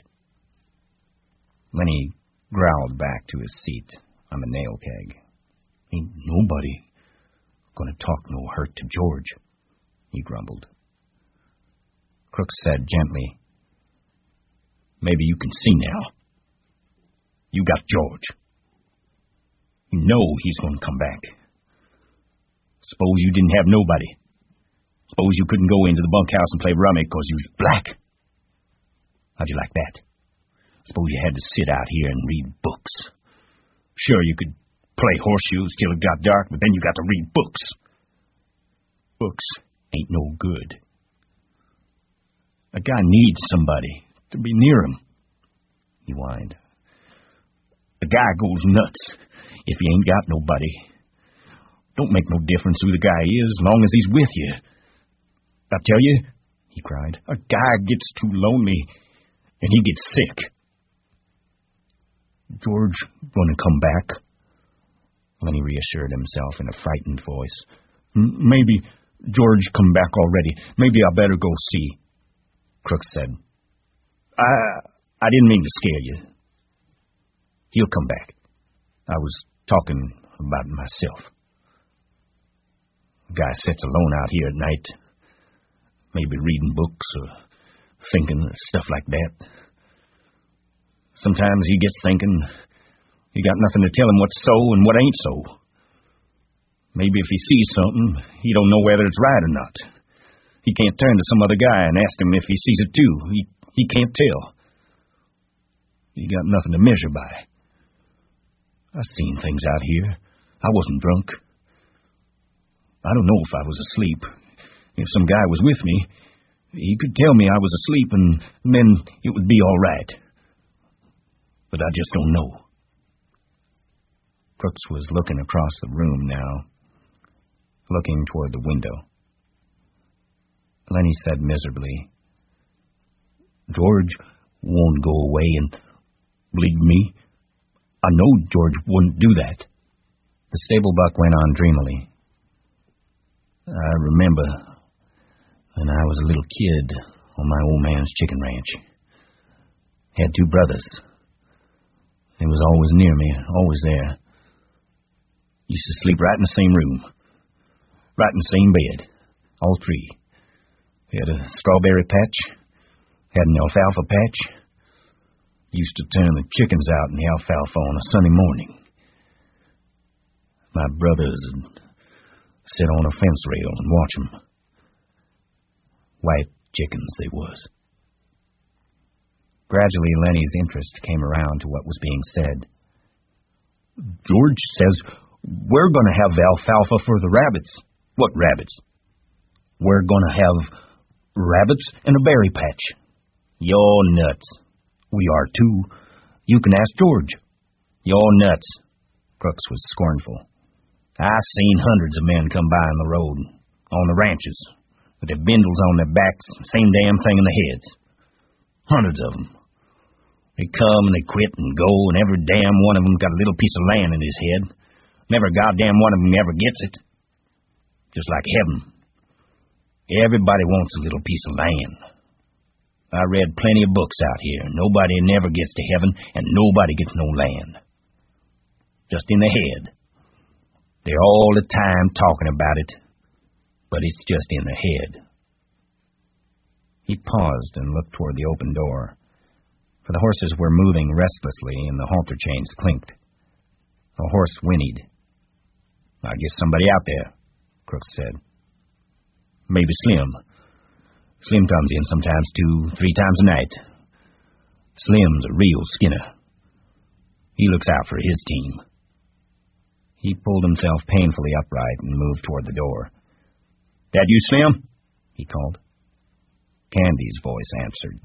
Speaker 2: Lenny growled back to his seat on the nail keg.
Speaker 3: Ain't nobody gonna talk no hurt to George, he grumbled.
Speaker 2: Crooks said gently,
Speaker 1: Maybe you can see now. You got George. You know he's going to come back. Suppose you didn't have nobody. Suppose you couldn't go into the bunkhouse and play rummy because you was black. How'd you like that? Suppose you had to sit out here and read books. Sure, you could play horseshoes till it got dark, but then you got to read books. Books ain't no good. A guy needs somebody to be near him,"
Speaker 2: he whined.
Speaker 1: "A guy goes nuts if he ain't got nobody. Don't make no difference who the guy is, as long as he's with you. I tell you," he cried, "a guy gets too lonely, and he gets sick." "George gonna come back?" Lenny reassured himself in a frightened voice. "Maybe George come back already. Maybe I better go see," Crooks said. I didn't mean to scare you. He'll come back. I was talking about myself. A guy sits alone out here at night, maybe reading books or thinking or stuff like that. Sometimes he gets thinking he got nothing to tell him what's so and what ain't so. Maybe if he sees something, he don't know whether it's right or not. He can't turn to some other guy and ask him if he sees it too. He can't tell. He got nothing to measure by. I seen things out here. I wasn't drunk. I don't know if I was asleep. If some guy was with me, he could tell me I was asleep, and then it would be all right. But I just don't know. Crooks was looking across the room now, looking toward the window. Lenny said miserably, "George won't go away and bleed me. I know George wouldn't do that." The stable buck went on dreamily. "I remember when I was a little kid on my old man's chicken ranch. Had 2 brothers. They was always near me, always there. Used to sleep right in the same room, right in the same bed, all 3. Had a strawberry patch, had an alfalfa patch. Used to turn the chickens out in the alfalfa on a sunny morning. My brothers would sit on a fence rail and watch 'em. White chickens they was." Gradually, Lenny's interest came around to what was being said. "George says we're going to have alfalfa for the rabbits." "What rabbits?" "We're going to have rabbits and a berry patch." "You're nuts." "We are too. You can ask George." "You're nuts." Crooks was scornful. "I seen hundreds of men come by on the road, on the ranches, with their bindles on their backs, same damn thing in their heads. Hundreds of them. They come and they quit and go, and every damn one of them got a little piece of land in his head. Never goddamn one of them ever gets it. Just like heaven. Everybody wants a little piece of land. I read plenty of books out here. Nobody never gets to heaven, and nobody gets no land. Just in the head. They're all the time talking about it, but it's just in the head." He paused and looked toward the open door, for the horses were moving restlessly and the halter chains clinked. A horse whinnied. "I guess somebody out there," Crooks said. "Maybe Slim. Slim comes in sometimes 2-3 times a night. Slim's a real skinner. He looks out for his team." He pulled himself painfully upright and moved toward the door. "That you, Slim?" he called. Candy's voice answered.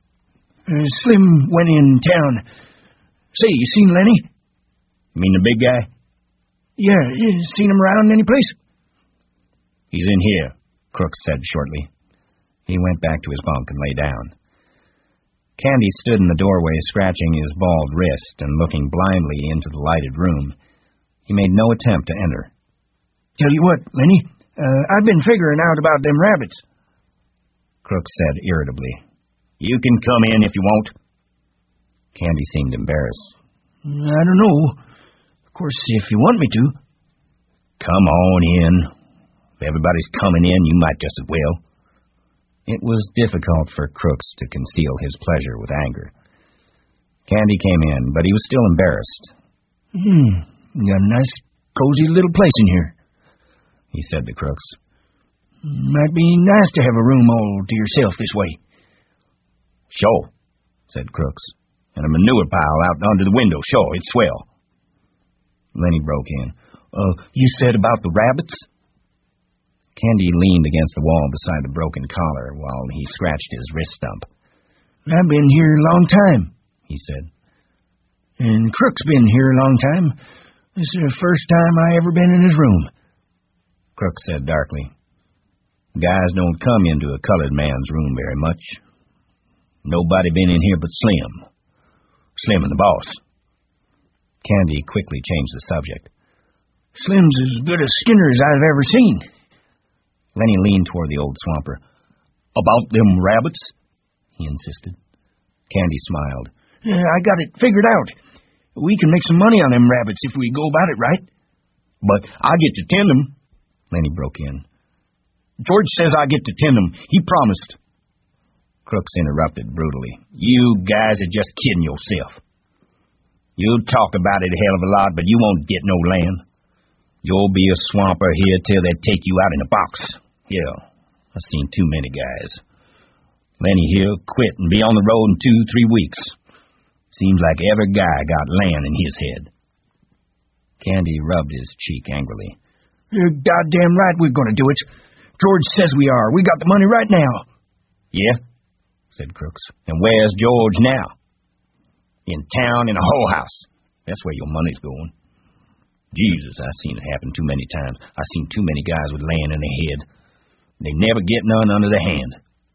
Speaker 1: "Slim went in town. Say, you seen Lenny?"
Speaker 2: "You mean the big guy?"
Speaker 1: "Yeah, you seen him around any place?"
Speaker 2: "He's in here," Crooks said shortly. He went back to his bunk and lay down. Candy stood in the doorway, scratching his bald wrist and looking blindly into the lighted room. He made no attempt to enter.
Speaker 1: "Tell you what, Lenny, I've been figuring out about them rabbits,"
Speaker 2: Crooks said irritably. "You can come in if you won't." Candy seemed embarrassed.
Speaker 1: "I don't know. Of course, if you want me to."
Speaker 2: "Come on in. If everybody's coming in, you might just as well." It was difficult for Crooks to conceal his pleasure with anger. Candy came in, but he was still embarrassed.
Speaker 1: You got a nice, cozy little place in here,"
Speaker 2: he said to Crooks.
Speaker 1: "Might be nice to have a room all to yourself this way."
Speaker 2: "Sure," said Crooks. "And a manure pile out under the window. Sure, it's swell." Lenny broke in.
Speaker 1: You said about the rabbits?"
Speaker 2: Candy leaned against the wall beside the broken collar while he scratched his wrist stump.
Speaker 1: I've been here a long time, he said. And Crook's been here a long time. This is the first time I ever been in his room.
Speaker 2: Crook said darkly, guys don't come into a colored man's room very much. Nobody been in here but Slim. Slim and the boss. Candy quickly changed the subject.
Speaker 1: Slim's as good a skinner as I've ever seen.
Speaker 2: Lenny leaned toward the old swamper. About them rabbits? He insisted. Candy smiled.
Speaker 1: I got it figured out. We can make some money on them rabbits if we go about it right.
Speaker 2: But I get to tend them, Lenny broke in. George says I get to tend them. He promised. Crooks interrupted brutally. You guys are just kidding yourself. You'll talk about it a hell of a lot, but you won't get no land. You'll be a swamper here till they take you out in a box. Yeah, I've seen too many guys. Lenny here quit and be on the road in 2-3 weeks. Seems like every guy got land in his head. Candy rubbed his cheek angrily.
Speaker 1: You're goddamn right we're going to do it. George says we are. We got the money right now.
Speaker 2: Yeah, said Crooks. And where's George now? In town in a whorehouse. That's where your money's going. Jesus, I've seen it happen too many times. I've seen too many guys with land in their head. They never get none under their hand.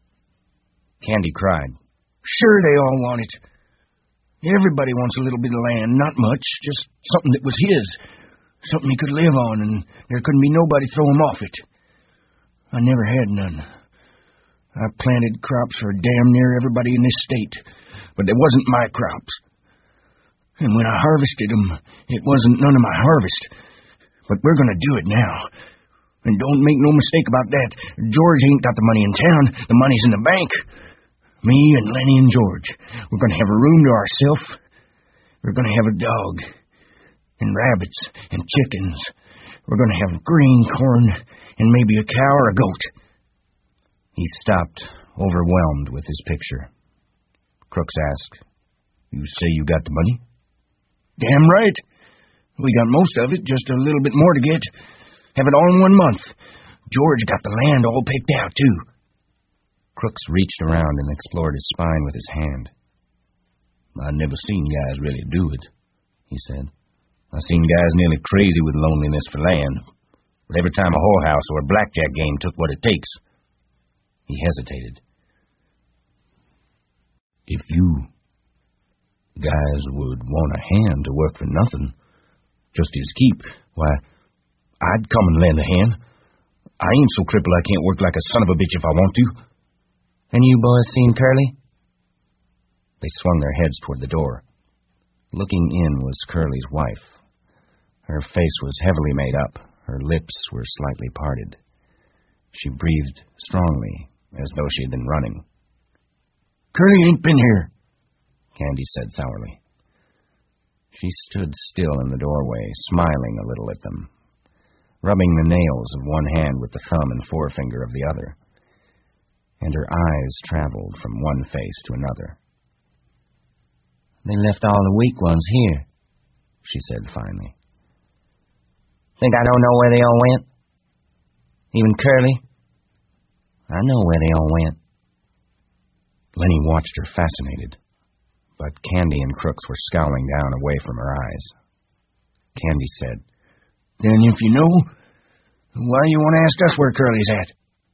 Speaker 2: Candy cried.
Speaker 1: Sure they all want it. Everybody wants a little bit of land, not much, just something that was his, something he could live on, and there couldn't be nobody throw him off it. I never had none. I planted crops for damn near everybody in this state, but they wasn't my crops. And when I harvested them, it wasn't none of my harvest. But we're going to do it now. And don't make no mistake about that. George ain't got the money in town. The money's in the bank. Me and Lenny and George, we're going to have a room to ourselves. We're going to have a dog, and rabbits, and chickens. We're going to have green corn, and maybe a cow or a goat.
Speaker 2: He stopped, overwhelmed with his picture. Crooks asked, You say you got the money?
Speaker 1: Damn right. We got most of it, just a little bit more to get. Have it all in 1 month. George got the land all picked out, too.
Speaker 2: Crooks reached around and explored his spine with his hand. I never seen guys really do it, he said. I seen guys nearly crazy with loneliness for land. But every time a whorehouse or a blackjack game took what it takes. He hesitated. If you guys would want a hand to work for nothing, just his keep, why, I'd come and lend a hand. I ain't so crippled I can't work like a son of a bitch if I want to. And you boys seen Curly? They swung their heads toward the door. Looking in was Curly's wife. Her face was heavily made up. Her lips were slightly parted. She breathed strongly, as though she had been running.
Speaker 1: Curly ain't been here,
Speaker 2: Candy said sourly. She stood still in the doorway, smiling a little at them, rubbing the nails of one hand with the thumb and forefinger of the other, and her eyes traveled from one face to another. They left all the weak ones here, she said finally. Think I don't know where they all went? Even Curly? I know where they all went. Lenny watched her fascinated, but Candy and Crooks were scowling down away from her eyes. Candy said,
Speaker 1: Then if you know, why you want to ask us where Curly's at?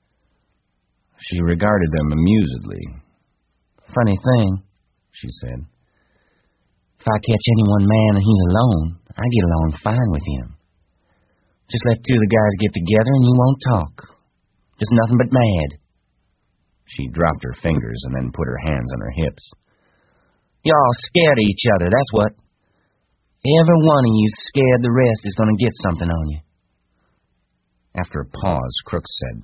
Speaker 2: She regarded them amusedly. Funny thing, she said. If I catch any one man and he's alone, I get along fine with him. Just let two of the guys get together and you won't talk. Just nothing but mad. She dropped her fingers and then put her hands on her hips. Y'all scared of each other, that's what. Every one of you's scared the rest is going to get something on you. After a pause, Crooks said,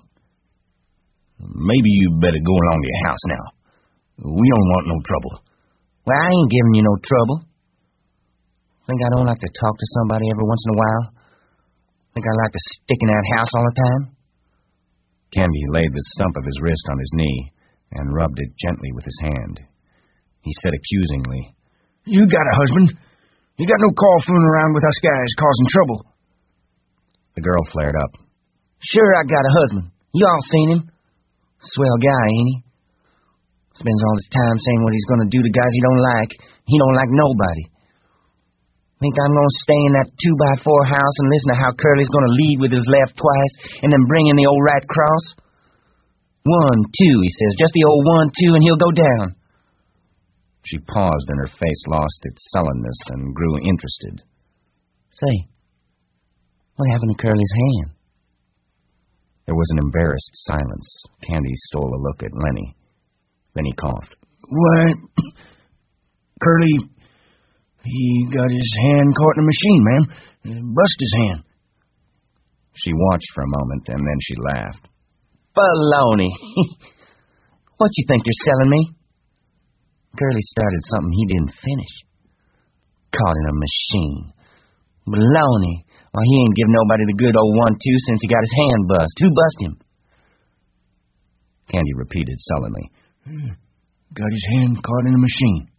Speaker 2: Maybe you better go along to your house now. We don't want no trouble. Well, I ain't giving you no trouble. Think I don't like to talk to somebody every once in a while? Think I like to stick in that house all the time? Candy laid the stump of his wrist on his knee and rubbed it gently with his hand. He said accusingly,
Speaker 1: You got a husband. You got no call fooling around with us guys causing trouble.
Speaker 2: The girl flared up.
Speaker 4: Sure I got a husband. You all seen him. Swell guy, ain't he?
Speaker 2: Spends all his time saying what he's going to do to guys he don't like. He don't like nobody. Think I'm going to stay in that 2x4 house and listen to how Curly's going to lead with his left twice and then bring in the old right cross? 1, 2, he says. Just the old 1, 2, and he'll go down. She paused and her face lost its sullenness and grew interested. Say, what happened to Curly's hand? There was an embarrassed silence. Candy stole a look at Lenny. Then he coughed.
Speaker 1: Why, Curly, he got his hand caught in a machine, ma'am. Bust his hand.
Speaker 2: She watched for a moment, and then she laughed. Baloney! What you think you're selling me? Curly started something he didn't finish. Caught in a machine. Baloney! Why, he ain't give nobody the good old 1, 2 since he got his hand bust. Who bust him? Candy repeated sullenly.
Speaker 1: Got his hand caught in a machine.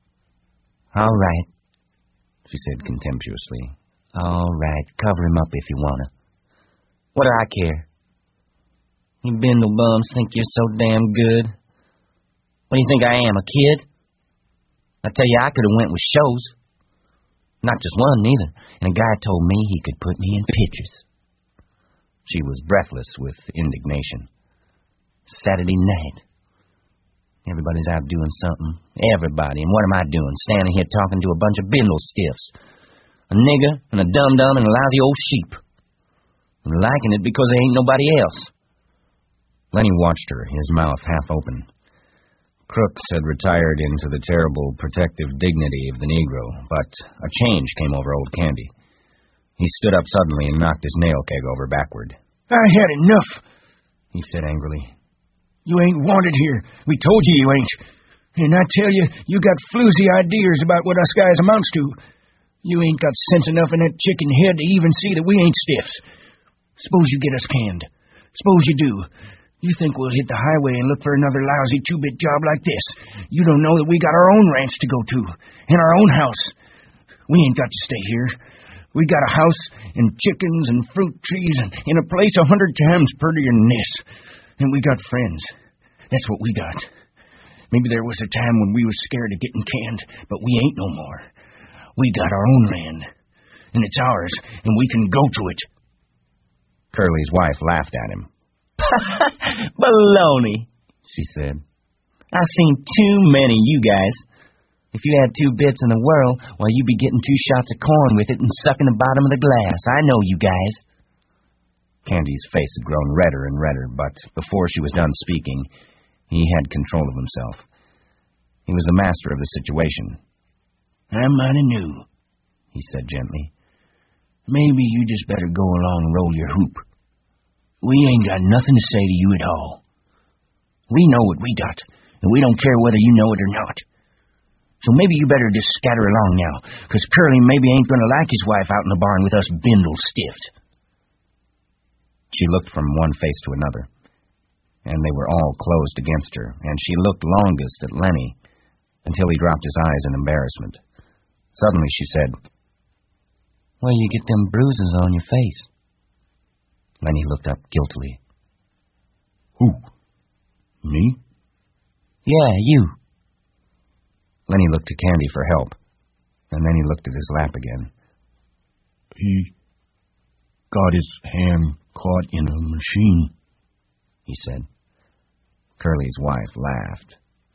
Speaker 2: All right, she said contemptuously. All right, cover him up if you wanna. What do I care? You bindle bums think you're so damn good. What do you think I am, a kid? I tell you, I could have went with shows. Not just one, neither. And a guy told me he could put me in pictures. She was breathless with indignation. Saturday night. Everybody's out doing something. Everybody. And what am I doing? Standing here talking to a bunch of bindle stiffs. A nigger and a dum-dum and a lousy old sheep. And liking it because there ain't nobody else. Lenny watched her, his mouth half open. Crooks had retired into the terrible protective dignity of the Negro, but a change came over old Candy. He stood up suddenly and knocked his nail keg over backward.
Speaker 1: I had enough,
Speaker 2: he said angrily.
Speaker 1: You ain't wanted here. We told you ain't. And I tell you, you got floozy ideas about what us guys amounts to. You ain't got sense enough in that chicken head to even see that we ain't stiffs. Suppose you get us canned. Suppose you do. You think we'll hit the highway and look for another lousy 2-bit job like this. You don't know that we got our own ranch to go to, and our own house. We ain't got to stay here. We got a house and chickens and fruit trees and in a place 100 times prettier than this. And we got friends. That's what we got. Maybe there was a time when we was scared of getting canned, but we ain't no more. We got our own land, and it's ours, and we can go to it.
Speaker 2: Curly's wife laughed at him.
Speaker 4: Baloney,
Speaker 2: she said.
Speaker 4: I've seen too many, you guys. If you had 2 bits in the world, why, you'd be getting 2 shots of corn with it and sucking the bottom of the glass. I know you guys.
Speaker 2: Candy's face had grown redder and redder, but before she was done speaking, he had control of himself. He was the master of the situation.
Speaker 1: I mighty knew, he said gently. Maybe you just better go along and roll your hoop. We ain't got nothing to say to you at all. We know what we got, and we don't care whether you know it or not. So maybe you better just scatter along now, 'cause Curly maybe ain't going to like his wife out in the barn with us bindle stiffs.
Speaker 2: She looked from one face to another, and they were all closed against her, and she looked longest at Lenny until he dropped his eyes in embarrassment. Suddenly she said,
Speaker 4: Where you get them bruises on your face?
Speaker 2: Lenny looked up guiltily.
Speaker 3: Who? Me?
Speaker 4: Yeah, you.
Speaker 2: Lenny looked to Candy for help, and then he looked at his lap again.
Speaker 3: He got his hand caught in a machine,
Speaker 2: he said. Curly's wife laughed.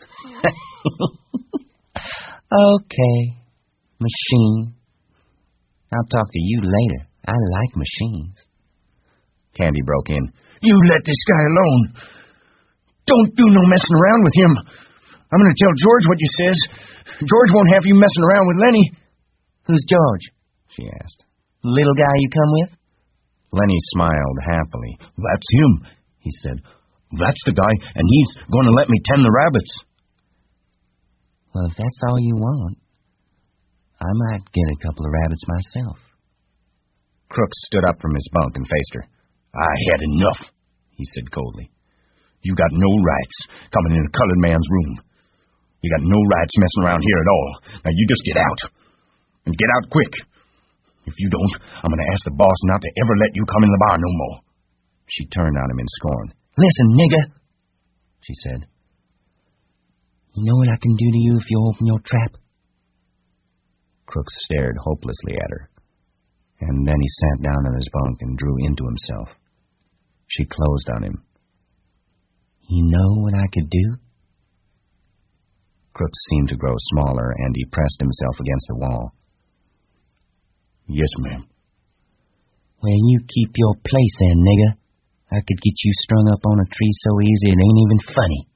Speaker 4: Okay, machine. I'll talk to you later. I like machines.
Speaker 2: Candy broke in.
Speaker 1: You let this guy alone. Don't do no messing around with him. I'm going to tell George what you says. George won't have you messing around with Lenny.
Speaker 4: Who's George?
Speaker 2: She asked.
Speaker 4: Little guy you come with?
Speaker 2: Lenny smiled happily.
Speaker 3: That's him, he said. That's the guy, and he's going to let me tend the rabbits.
Speaker 4: Well, if that's all you want, I might get a couple of rabbits myself.
Speaker 2: Crooks stood up from his bunk and faced her.
Speaker 3: I had enough, he said coldly. You got no rights coming in a colored man's room. You got no rights messing around here at all. Now you just get out. And get out quick. If you don't, I'm going to ask the boss not to ever let you come in the bar no more.
Speaker 2: She turned on him in scorn.
Speaker 4: Listen, nigger, she said. You know what I can do to you if you open your trap?
Speaker 2: Crooks stared hopelessly at her, and then he sat down on his bunk and drew into himself. She closed on him.
Speaker 4: You know what I could do?
Speaker 2: Crooks seemed to grow smaller, and he pressed himself against the wall.
Speaker 3: Yes, ma'am.
Speaker 4: Well, you keep your place then, nigger. I could get you strung up on a tree so easy it ain't even funny.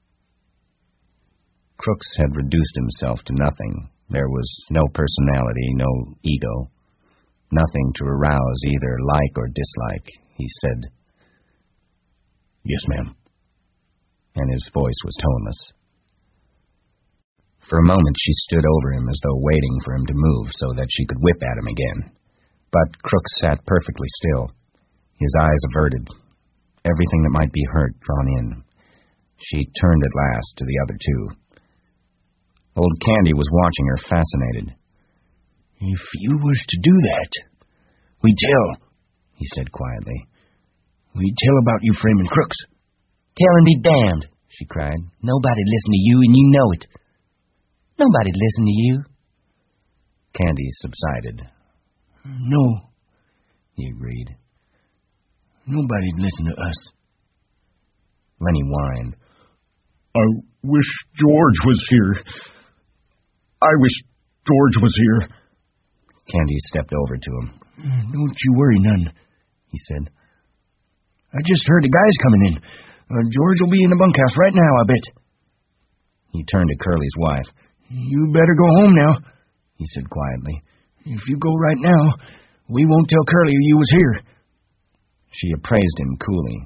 Speaker 2: Crooks had reduced himself to nothing. There was no personality, no ego. Nothing to arouse either like or dislike. He said,
Speaker 3: Yes, ma'am.
Speaker 2: And his voice was toneless. For a moment she stood over him as though waiting for him to move so that she could whip at him again. But Crooks sat perfectly still, his eyes averted, everything that might be hurt drawn in. She turned at last to the other two. Old Candy was watching her, fascinated.
Speaker 1: If you was to do that, we'd tell,
Speaker 2: he said quietly.
Speaker 1: We'd tell about you framing Crooks.
Speaker 4: Tell and be damned, she cried. Nobody'd listen to you, and you know it. Nobody'd listen to you.
Speaker 2: Candy subsided.
Speaker 1: No,
Speaker 2: he agreed.
Speaker 1: Nobody'd listen to us.
Speaker 2: Lenny whined.
Speaker 3: I wish George was here. I wish George was here.
Speaker 2: Candy stepped over to him.
Speaker 1: Don't you worry none, he said. I just heard the guys coming in. George will be in the bunkhouse right now, I bet.
Speaker 2: He turned to Curly's wife.
Speaker 1: You better go home now, he said quietly. If you go right now, we won't tell Curly you was here.
Speaker 2: She appraised him coolly.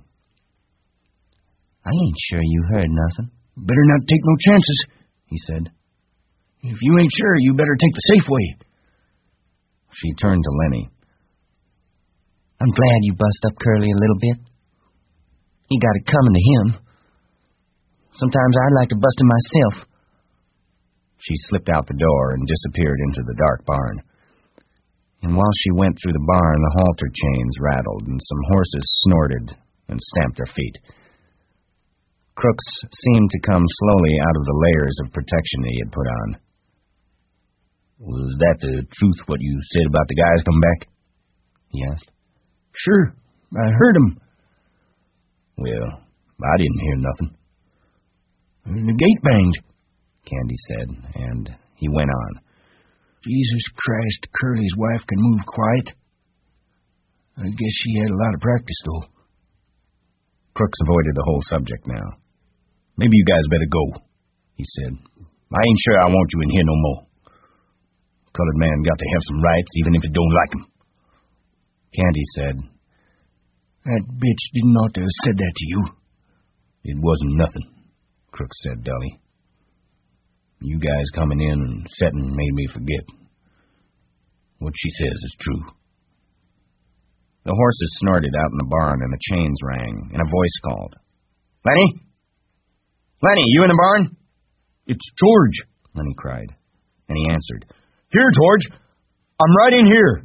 Speaker 4: I ain't sure you heard nothing.
Speaker 1: Better not take no chances, he said. If you ain't sure, you better take the safe way.
Speaker 2: She turned to Lenny.
Speaker 4: I'm glad you bust up Curly a little bit. He got it coming to him. Sometimes I'd like to bust him myself.
Speaker 2: She slipped out the door and disappeared into the dark barn. And while she went through the barn, the halter chains rattled and some horses snorted and stamped their feet. Crooks seemed to come slowly out of the layers of protection he had put on. Was that the truth, what you said about the guys come back? He asked.
Speaker 1: Sure, I heard 'em.
Speaker 2: Well, I didn't hear nothing.
Speaker 1: The gate banged,
Speaker 2: Candy said, and he went on.
Speaker 1: Jesus Christ, Curly's wife can move quiet. I guess she had a lot of practice, though.
Speaker 2: Crooks avoided the whole subject now. Maybe you guys better go, he said. I ain't sure I want you in here no more. Colored man got to have some rights, even if you don't like 'em. Candy said,
Speaker 1: That bitch didn't ought to have said that to you.
Speaker 2: It wasn't nothing, Crooks said dully. You guys coming in and setting made me forget. What she says is true. The horses snorted out in the barn and the chains rang, and a voice called. Lenny? Lenny, you in the barn?
Speaker 3: It's George,
Speaker 2: Lenny cried, and he answered.
Speaker 3: Here, George. I'm right in here.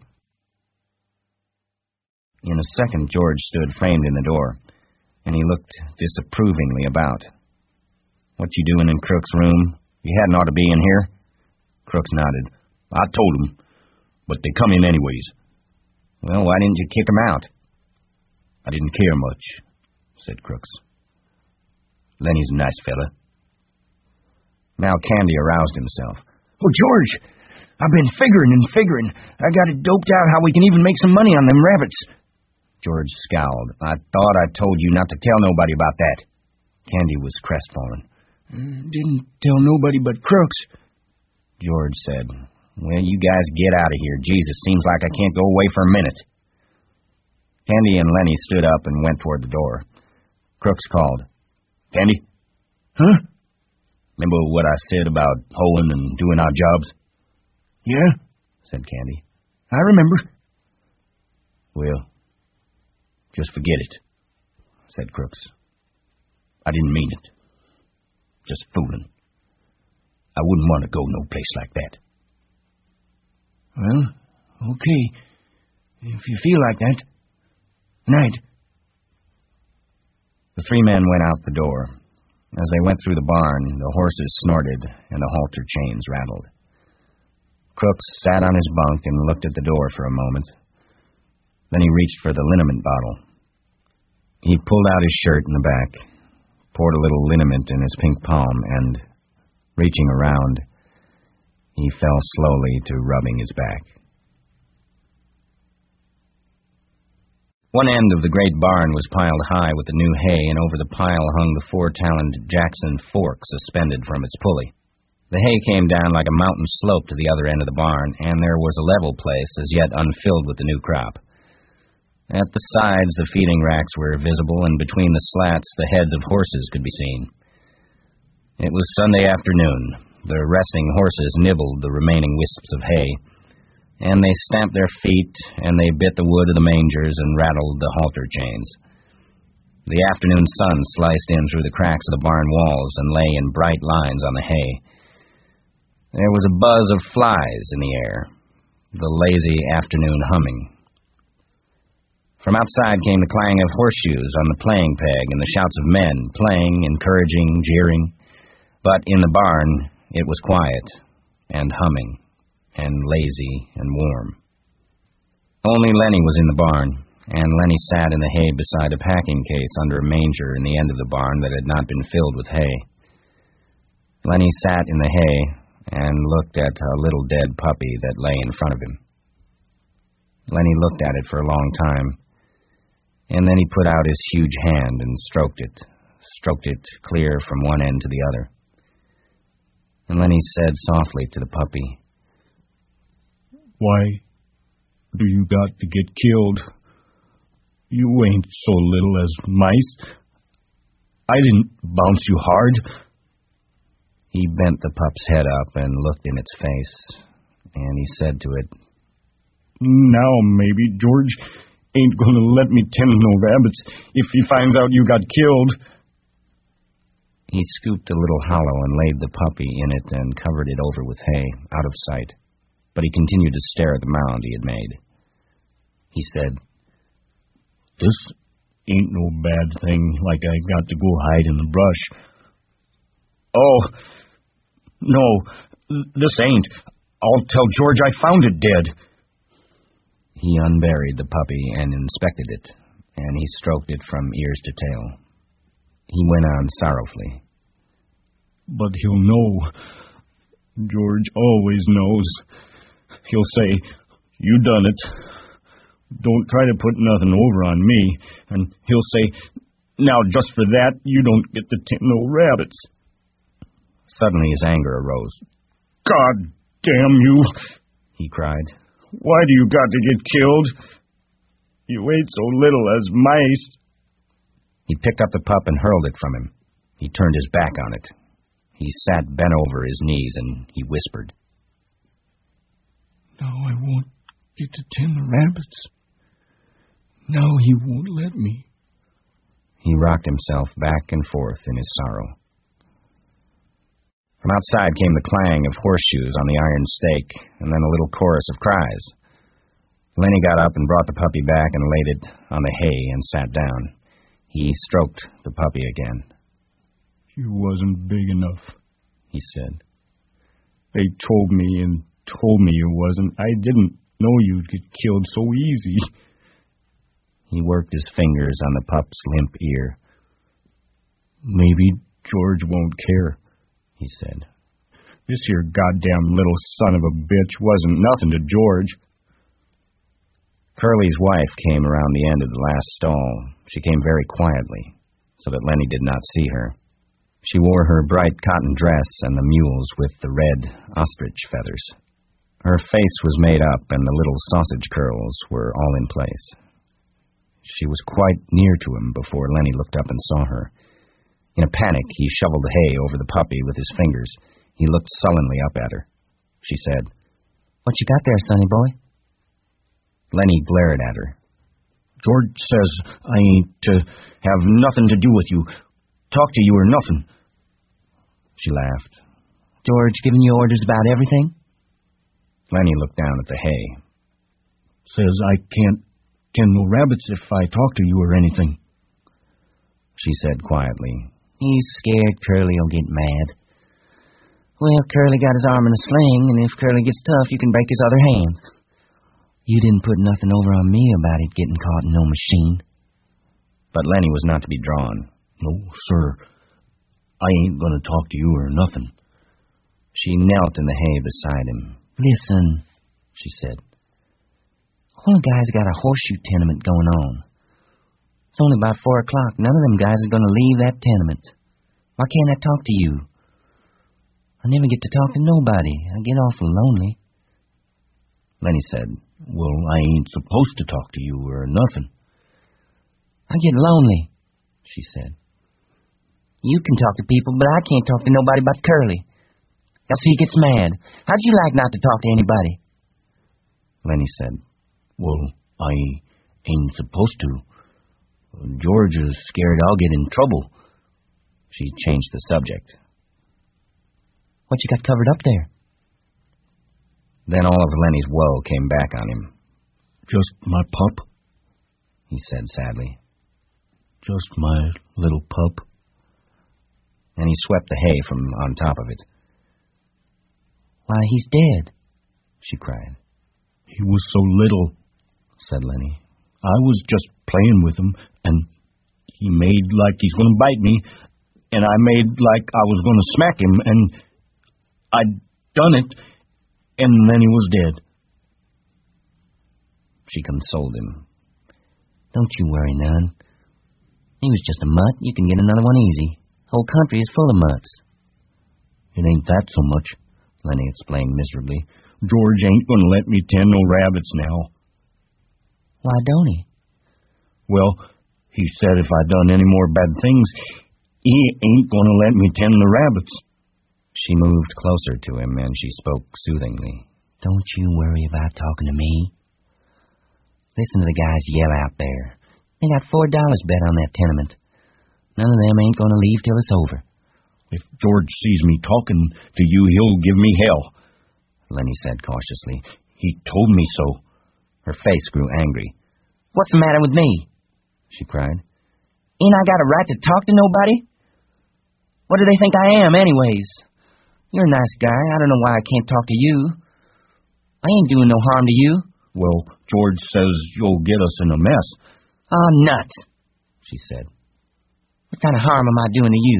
Speaker 2: In a second, George stood framed in the door, and he looked disapprovingly about. What you doing in Crook's room? You hadn't ought to be in here. Crooks nodded. I told 'em, but they come in anyways. Well, why didn't you kick 'em out? I didn't care much, said Crooks. Lenny's a nice fella. Now Candy aroused himself.
Speaker 1: Oh, George, I've been figuring. I got it doped out how we can even make some money on them rabbits.
Speaker 2: George scowled. I thought I told you not to tell nobody about that. Candy was crestfallen.
Speaker 1: Didn't tell nobody but Crooks.
Speaker 2: George said, Well, you guys get out of here. Jesus, seems like I can't go away for a minute. Candy and Lenny stood up and went toward the door. Crooks called. Candy?
Speaker 1: Huh?
Speaker 2: Remember what I said about hoeing and doing our jobs?
Speaker 1: Yeah,
Speaker 2: said Candy.
Speaker 1: I remember.
Speaker 2: Well, just forget it, said Crooks. I didn't mean it. Just fooling. I wouldn't want to go no place like that.
Speaker 1: Well, okay. If you feel like that. Night.
Speaker 2: The three men went out the door, As they went through the barn, the horses snorted and the halter chains rattled. Crooks sat on his bunk and looked at the door for a moment. Then he reached for the liniment bottle. He pulled out his shirt in the back, poured a little liniment in his pink palm, and, reaching around, he fell slowly to rubbing his back. One end of the great barn was piled high with the new hay, and over the pile hung the 4-taloned Jackson fork suspended from its pulley. The hay came down like a mountain slope to the other end of the barn, and there was a level place as yet unfilled with the new crop. At the sides, the feeding racks were visible, and between the slats, the heads of horses could be seen. It was Sunday afternoon. The resting horses nibbled the remaining wisps of hay, and they stamped their feet, and they bit the wood of the mangers and rattled the halter chains. The afternoon sun sliced in through the cracks of the barn walls and lay in bright lines on the hay. There was a buzz of flies in the air, the lazy afternoon humming. From outside came the clang of horseshoes on the playing peg and the shouts of men, playing, encouraging, jeering. But in the barn, it was quiet and humming and lazy and warm. Only Lenny was in the barn, and Lenny sat in the hay beside a packing case under a manger in the end of the barn that had not been filled with hay. Lenny sat in the hay and looked at a little dead puppy that lay in front of him. Lenny looked at it for a long time, and then he put out his huge hand and stroked it clear from one end to the other. And Lenny said softly to the puppy,
Speaker 3: "Why do you got to get killed? You ain't so little as mice. I didn't bounce you hard."
Speaker 2: He bent the pup's head up and looked in its face, and he said to it,
Speaker 3: "Now maybe George ain't gonna let me tend no rabbits if he finds out you got killed."
Speaker 2: He scooped a little hollow and laid the puppy in it and covered it over with hay, out of sight, but he continued to stare at the mound he had made. He said,
Speaker 3: "This ain't no bad thing like I got to go hide in the brush. Oh, no, this ain't. I'll tell George I found it dead."
Speaker 2: He unburied the puppy and inspected it, and he stroked it from ears to tail. He went on sorrowfully,
Speaker 3: "But he'll know. George always knows. He'll say, 'You done it. Don't try to put nothing over on me.' And he'll say, 'Now just for that, you don't get to tend no rabbits.'"
Speaker 2: Suddenly his anger arose.
Speaker 3: "God damn you," he cried. "Why do you got to get killed? You ain't so little as mice."
Speaker 2: He picked up the pup and hurled it from him. He turned his back on it. He sat bent over his knees and he whispered,
Speaker 3: "Now I won't get to tend the rabbits. Now he won't let me."
Speaker 2: He rocked himself back and forth in his sorrow. From outside came the clang of horseshoes on the iron stake, and then a little chorus of cries. Lenny got up and brought the puppy back and laid it on the hay and sat down. He stroked the puppy again.
Speaker 3: "You wasn't big enough," he said. "They told me you wasn't. I didn't know you'd get killed so easy."
Speaker 2: He worked his fingers on the pup's limp ear.
Speaker 3: "Maybe George won't care," he said. "This here goddamn little son of a bitch wasn't nothing to George."
Speaker 2: Curly's wife came around the end of the last stall. She came very quietly, so that Lenny did not see her. She wore her bright cotton dress and the mules with the red ostrich feathers. Her face was made up, and the little sausage curls were all in place. She was quite near to him before Lenny looked up and saw her. In a panic, he shoveled the hay over the puppy with his fingers. He looked sullenly up at her. She said,
Speaker 4: "What you got there, sonny boy?"
Speaker 2: Lenny glared at her.
Speaker 3: "George says I ain't to have nothing to do with you. Talk to you or nothing."
Speaker 2: She laughed.
Speaker 4: "George giving you orders about everything?"
Speaker 2: Lenny looked down at the hay.
Speaker 3: "Says I can't tend no rabbits if I talk to you or anything."
Speaker 2: She said quietly,
Speaker 4: He's scared Curly'll get mad. Well, Curly got his arm in a sling, and if Curly gets tough, you can break his other hand. You didn't put nothing over on me about it getting caught in no machine.
Speaker 2: But Lenny was not to be drawn.
Speaker 3: No, sir. I ain't gonna talk to you or nothing.
Speaker 2: She knelt in the hay beside him.
Speaker 4: Listen, she said. All the guys got a horseshoe tenement going on. It's only about 4 o'clock. None of them guys are going to leave that tenement. Why can't I talk to you? I never get to talk to nobody. I get awful lonely.
Speaker 3: Lenny said, well, I ain't supposed to talk to you or nothing.
Speaker 4: I get lonely, she said. You can talk to people, but I can't talk to nobody but Curly. Else he gets mad. How'd you like not to talk to anybody?
Speaker 3: Lenny said, well, I ain't supposed to. George is scared I'll get in trouble.
Speaker 2: She changed the subject.
Speaker 4: What you got covered up there?
Speaker 2: Then all of Lenny's woe came back on him.
Speaker 3: Just my pup,
Speaker 2: he said sadly.
Speaker 3: Just my little pup.
Speaker 2: And he swept the hay from on top of it.
Speaker 4: Why, he's dead,
Speaker 2: she cried.
Speaker 3: He was so little, said Lenny. I was just playing with him, and he made like he's going to bite me, and I made like I was going to smack him, and I'd done it, and then he was dead.
Speaker 2: She consoled him.
Speaker 4: Don't you worry none. He was just a mutt. You can get another one easy. Whole country is full of mutts.
Speaker 3: It ain't that so much, Lenny explained miserably. George ain't going to let me tend no rabbits now.
Speaker 4: Why don't he?
Speaker 3: Well, he said if I done any more bad things, he ain't going to let me tend the rabbits.
Speaker 2: She moved closer to him, and she spoke soothingly.
Speaker 4: Don't you worry about talking to me. Listen to the guys yell out there. They got $4 bet on that tenement. None of them ain't going to leave till it's over.
Speaker 3: If George sees me talking to you, he'll give me hell,
Speaker 2: Lenny said cautiously.
Speaker 3: He told me so.
Speaker 2: Her face grew angry.
Speaker 4: What's the matter with me?
Speaker 2: She cried.
Speaker 4: Ain't I got a right to talk to nobody? What do they think I am, anyways? You're a nice guy. I don't know why I can't talk to you. I ain't doing no harm to you.
Speaker 3: Well, George says you'll get us in a mess.
Speaker 4: Oh, nuts, she said. What kind of harm am I doing to you?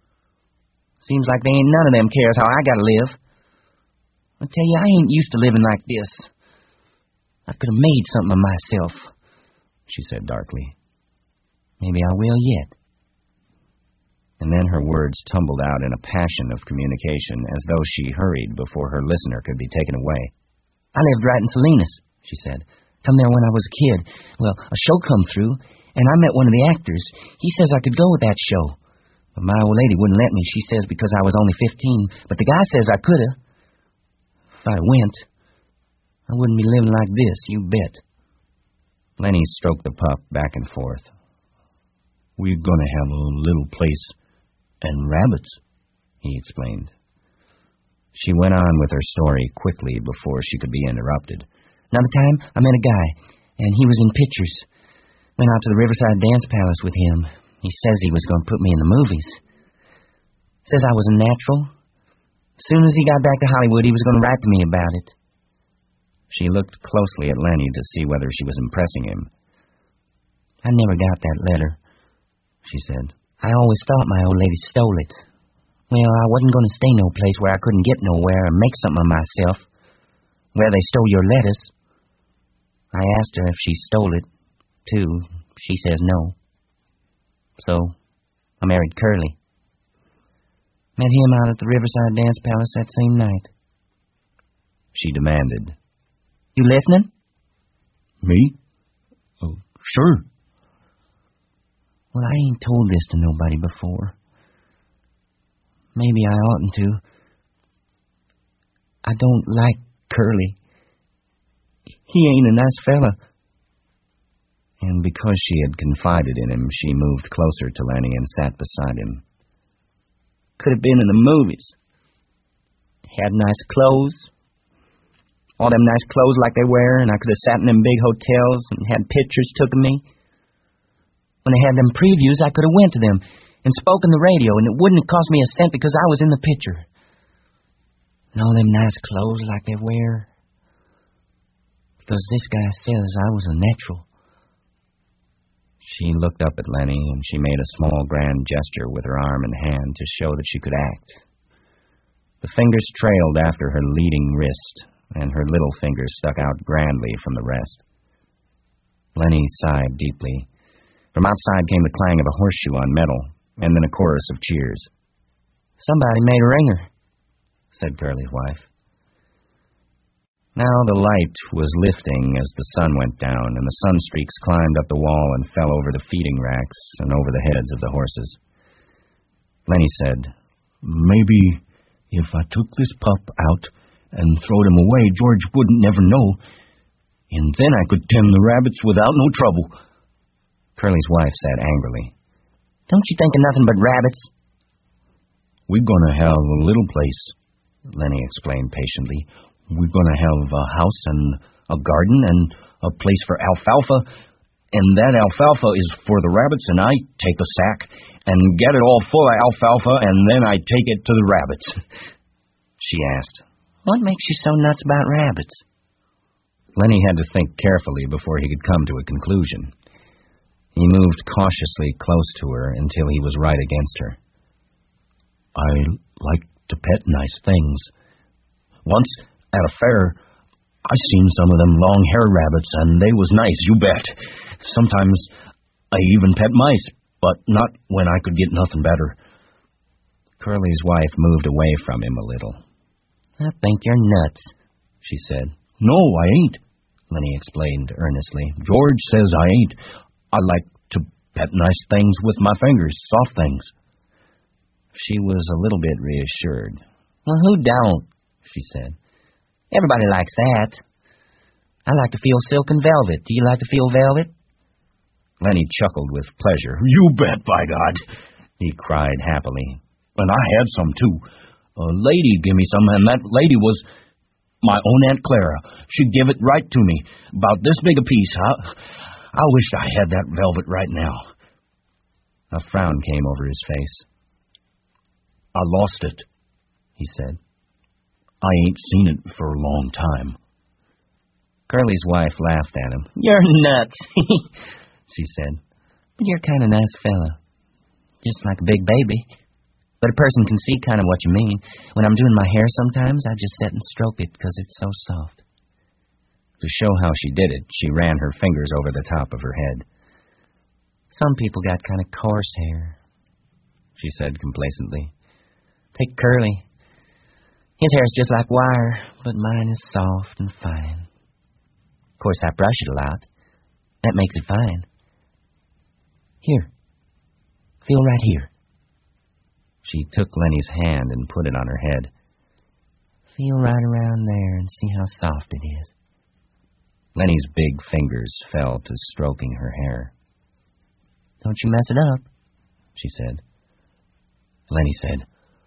Speaker 4: Seems like they ain't none of them cares how I gotta live. I tell you, I ain't used to living like this. I could have made something of myself, she said darkly. Maybe I will yet.
Speaker 2: And then her words tumbled out in a passion of communication, as though she hurried before her listener could be taken away.
Speaker 4: I lived right in Salinas, she said. Come there when I was a kid. Well, a show come through, and I met one of the actors. He says I could go with that show. But my old lady wouldn't let me. She says because I was only 15. But the guy says I could have. If I went, I wouldn't be living like this, you bet.
Speaker 2: Lenny stroked the pup back and forth.
Speaker 3: We're going to have a little place and rabbits, he explained.
Speaker 2: She went on with her story quickly before she could be interrupted.
Speaker 4: Another time, I met a guy, and he was in pictures. Went out to the Riverside Dance Palace with him. He says he was going to put me in the movies. Says I was a natural. As soon as he got back to Hollywood, he was going to write to me about it.
Speaker 2: She looked closely at Lenny to see whether she was impressing him.
Speaker 4: I never got that letter, she said. I always thought my old lady stole it. Well, I wasn't going to stay no place where I couldn't get nowhere and make something of myself. Where they stole your letters. I asked her if she stole it, too. She says no. So, I married Curly. Met him out at the Riverside Dance Palace that same night.
Speaker 2: She demanded.
Speaker 4: You listening?
Speaker 3: Me? Oh, sure.
Speaker 4: Well, I ain't told this to nobody before. Maybe I oughtn't to. I don't like Curly. He ain't a nice fella.
Speaker 2: And because she had confided in him, she moved closer to Lenny and sat beside him.
Speaker 4: Could have been in the movies. Had nice clothes. All them nice clothes like they wear, and I could have sat in them big hotels and had pictures took of me. When they had them previews, I could have went to them, and spoke in the radio, and it wouldn't have cost me a cent because I was in the picture. And all them nice clothes like they wear. Because this guy says I was a natural.
Speaker 2: She looked up at Lenny, and she made a small grand gesture with her arm and hand to show that she could act. The fingers trailed after her leading wrist, and her little fingers stuck out grandly from the rest. Lenny sighed deeply. From outside came the clang of a horseshoe on metal, and then a chorus of cheers.
Speaker 4: Somebody made a ringer,
Speaker 2: said Curly's wife. Now the light was lifting as the sun went down, and the sunstreaks climbed up the wall and fell over the feeding racks and over the heads of the horses. Lenny said,
Speaker 1: Maybe if I took this pup out and throwed him away, George wouldn't never know, and then I could tend the rabbits without no trouble.
Speaker 2: Curly's wife said angrily,
Speaker 4: Don't you think of nothing but rabbits?
Speaker 1: We're gonna have a little place, Lenny explained patiently. We're gonna have a house and a garden and a place for alfalfa, and that alfalfa is for the rabbits, and I take a sack and get it all full of alfalfa, and then I take it to the rabbits.
Speaker 2: She asked,
Speaker 4: What makes you so nuts about rabbits?
Speaker 2: Lenny had to think carefully before he could come to a conclusion. He moved cautiously close to her until he was right against her.
Speaker 1: I like to pet nice things. Once, at a fair, I seen some of them long-hair rabbits, and they was nice, you bet. Sometimes I even pet mice, but not when I could get nothing better.
Speaker 2: Curly's wife moved away from him a little.
Speaker 4: I think you're nuts, she said.
Speaker 1: No, I ain't, Lenny explained earnestly. George says I ain't. I like to pet nice things with my fingers, soft things.
Speaker 2: She was a little bit reassured.
Speaker 4: Well, who don't? She said. Everybody likes that. I like to feel silk and velvet. Do you like to feel velvet?
Speaker 2: Lenny chuckled with pleasure.
Speaker 1: You bet, by God, he cried happily. And I had some, too. A lady gave me some, and that lady was my own Aunt Clara. She give it right to me, about this big a piece. I wish I had that velvet right now.
Speaker 2: A frown came over his face.
Speaker 1: I lost it, he said. I ain't seen it for a long time.
Speaker 2: Curly's wife laughed at him.
Speaker 4: You're nuts, she said. But you're kind of a nice fella. Just like a big baby. But a person can see kind of what you mean. When I'm doing my hair sometimes, I just sit and stroke it because it's so soft.
Speaker 2: To show how she did it, she ran her fingers over the top of her head.
Speaker 4: Some people got kind of coarse hair, she said complacently. Take Curly. His hair's just like wire, but mine is soft and fine. Of course, I brush it a lot. That makes it fine. Here. Feel right here.
Speaker 2: She took Lenny's hand and put it on her head.
Speaker 4: Feel right around there and see how soft it is.
Speaker 2: Lenny's big fingers fell to stroking her hair.
Speaker 4: Don't you mess it up,
Speaker 2: she said.
Speaker 1: Lenny said,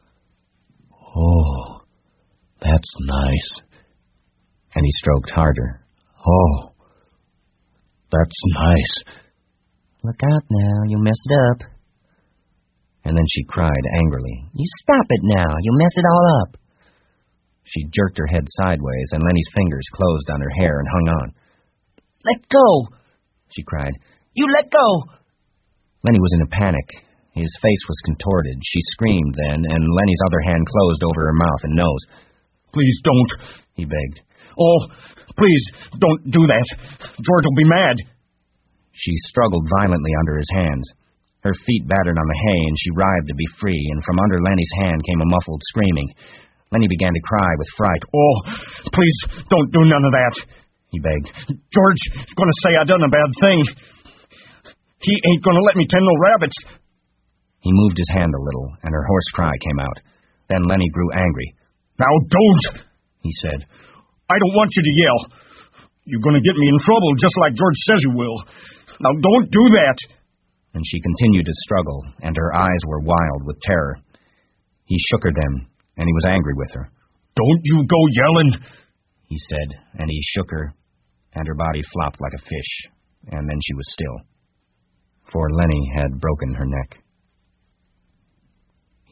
Speaker 1: Oh, that's nice.
Speaker 2: And he stroked harder.
Speaker 1: Oh, that's nice.
Speaker 4: Look out now, you'll mess it up.
Speaker 2: And then she cried angrily.
Speaker 4: You stop it now, you'll mess it all up.
Speaker 2: She jerked her head sideways, and Lenny's fingers closed on her hair and hung on.
Speaker 4: Let go,
Speaker 2: she cried.
Speaker 4: You let go.
Speaker 2: Lenny was in a panic. His face was contorted. She screamed then, and Lenny's other hand closed over her mouth and nose.
Speaker 1: Please don't, he begged. Oh, please don't do that. George will be mad.
Speaker 2: She struggled violently under his hands. Her feet battered on the hay, and she writhed to be free, and from under Lenny's hand came a muffled screaming. Lenny began to cry with fright.
Speaker 1: Oh, please don't do none of that, he begged. George is going to say I done a bad thing. He ain't going to let me tend no rabbits.
Speaker 2: He moved his hand a little, and her hoarse cry came out. Then Lenny grew angry.
Speaker 1: Now don't, he said. I don't want you to yell. You're going to get me in trouble just like George says you will. Now don't do that.
Speaker 2: And she continued to struggle, and her eyes were wild with terror. He shook her then, and he was angry with her.
Speaker 1: Don't you go yelling,
Speaker 2: he said, and he shook her, and her body flopped like a fish, and then she was still. For Lenny had broken her neck.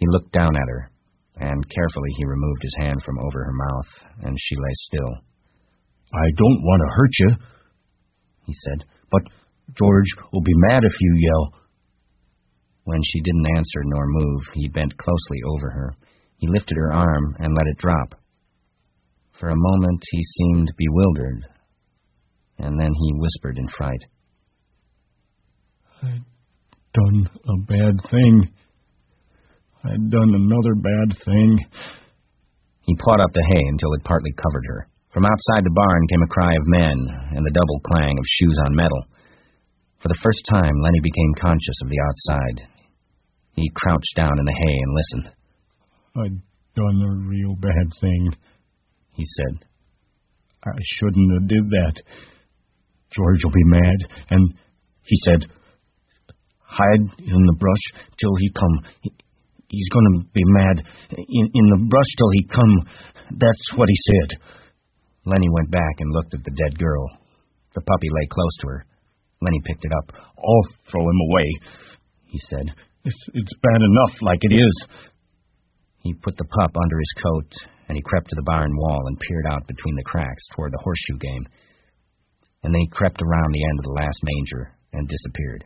Speaker 2: He looked down at her, and carefully he removed his hand from over her mouth, and she lay still.
Speaker 3: I don't want to hurt you, he said, but George will be mad if you yell.
Speaker 2: When she didn't answer nor move, he bent closely over her. He lifted her arm and let it drop. For a moment he seemed bewildered, and then he whispered in fright.
Speaker 3: I'd done a bad thing. I'd done another bad thing.
Speaker 2: He pawed up the hay until it partly covered her. From outside the barn came a cry of men and the double clang of shoes on metal. For the first time, Lenny became conscious of the outside. He crouched down in the hay and listened.
Speaker 3: I'd done a real bad thing, he said. I shouldn't have did that. George will be mad, and he said, hide in the brush till he come. He's going to be mad in the brush till he come. That's what he said.
Speaker 2: Lenny went back and looked at the dead girl. The puppy lay close to her. Lenny picked it up.
Speaker 3: I'll throw him away, he said. It's bad enough like it is.
Speaker 2: He put the pup under his coat, and he crept to the barn wall and peered out between the cracks toward the horseshoe game. And then he crept around the end of the last manger and disappeared.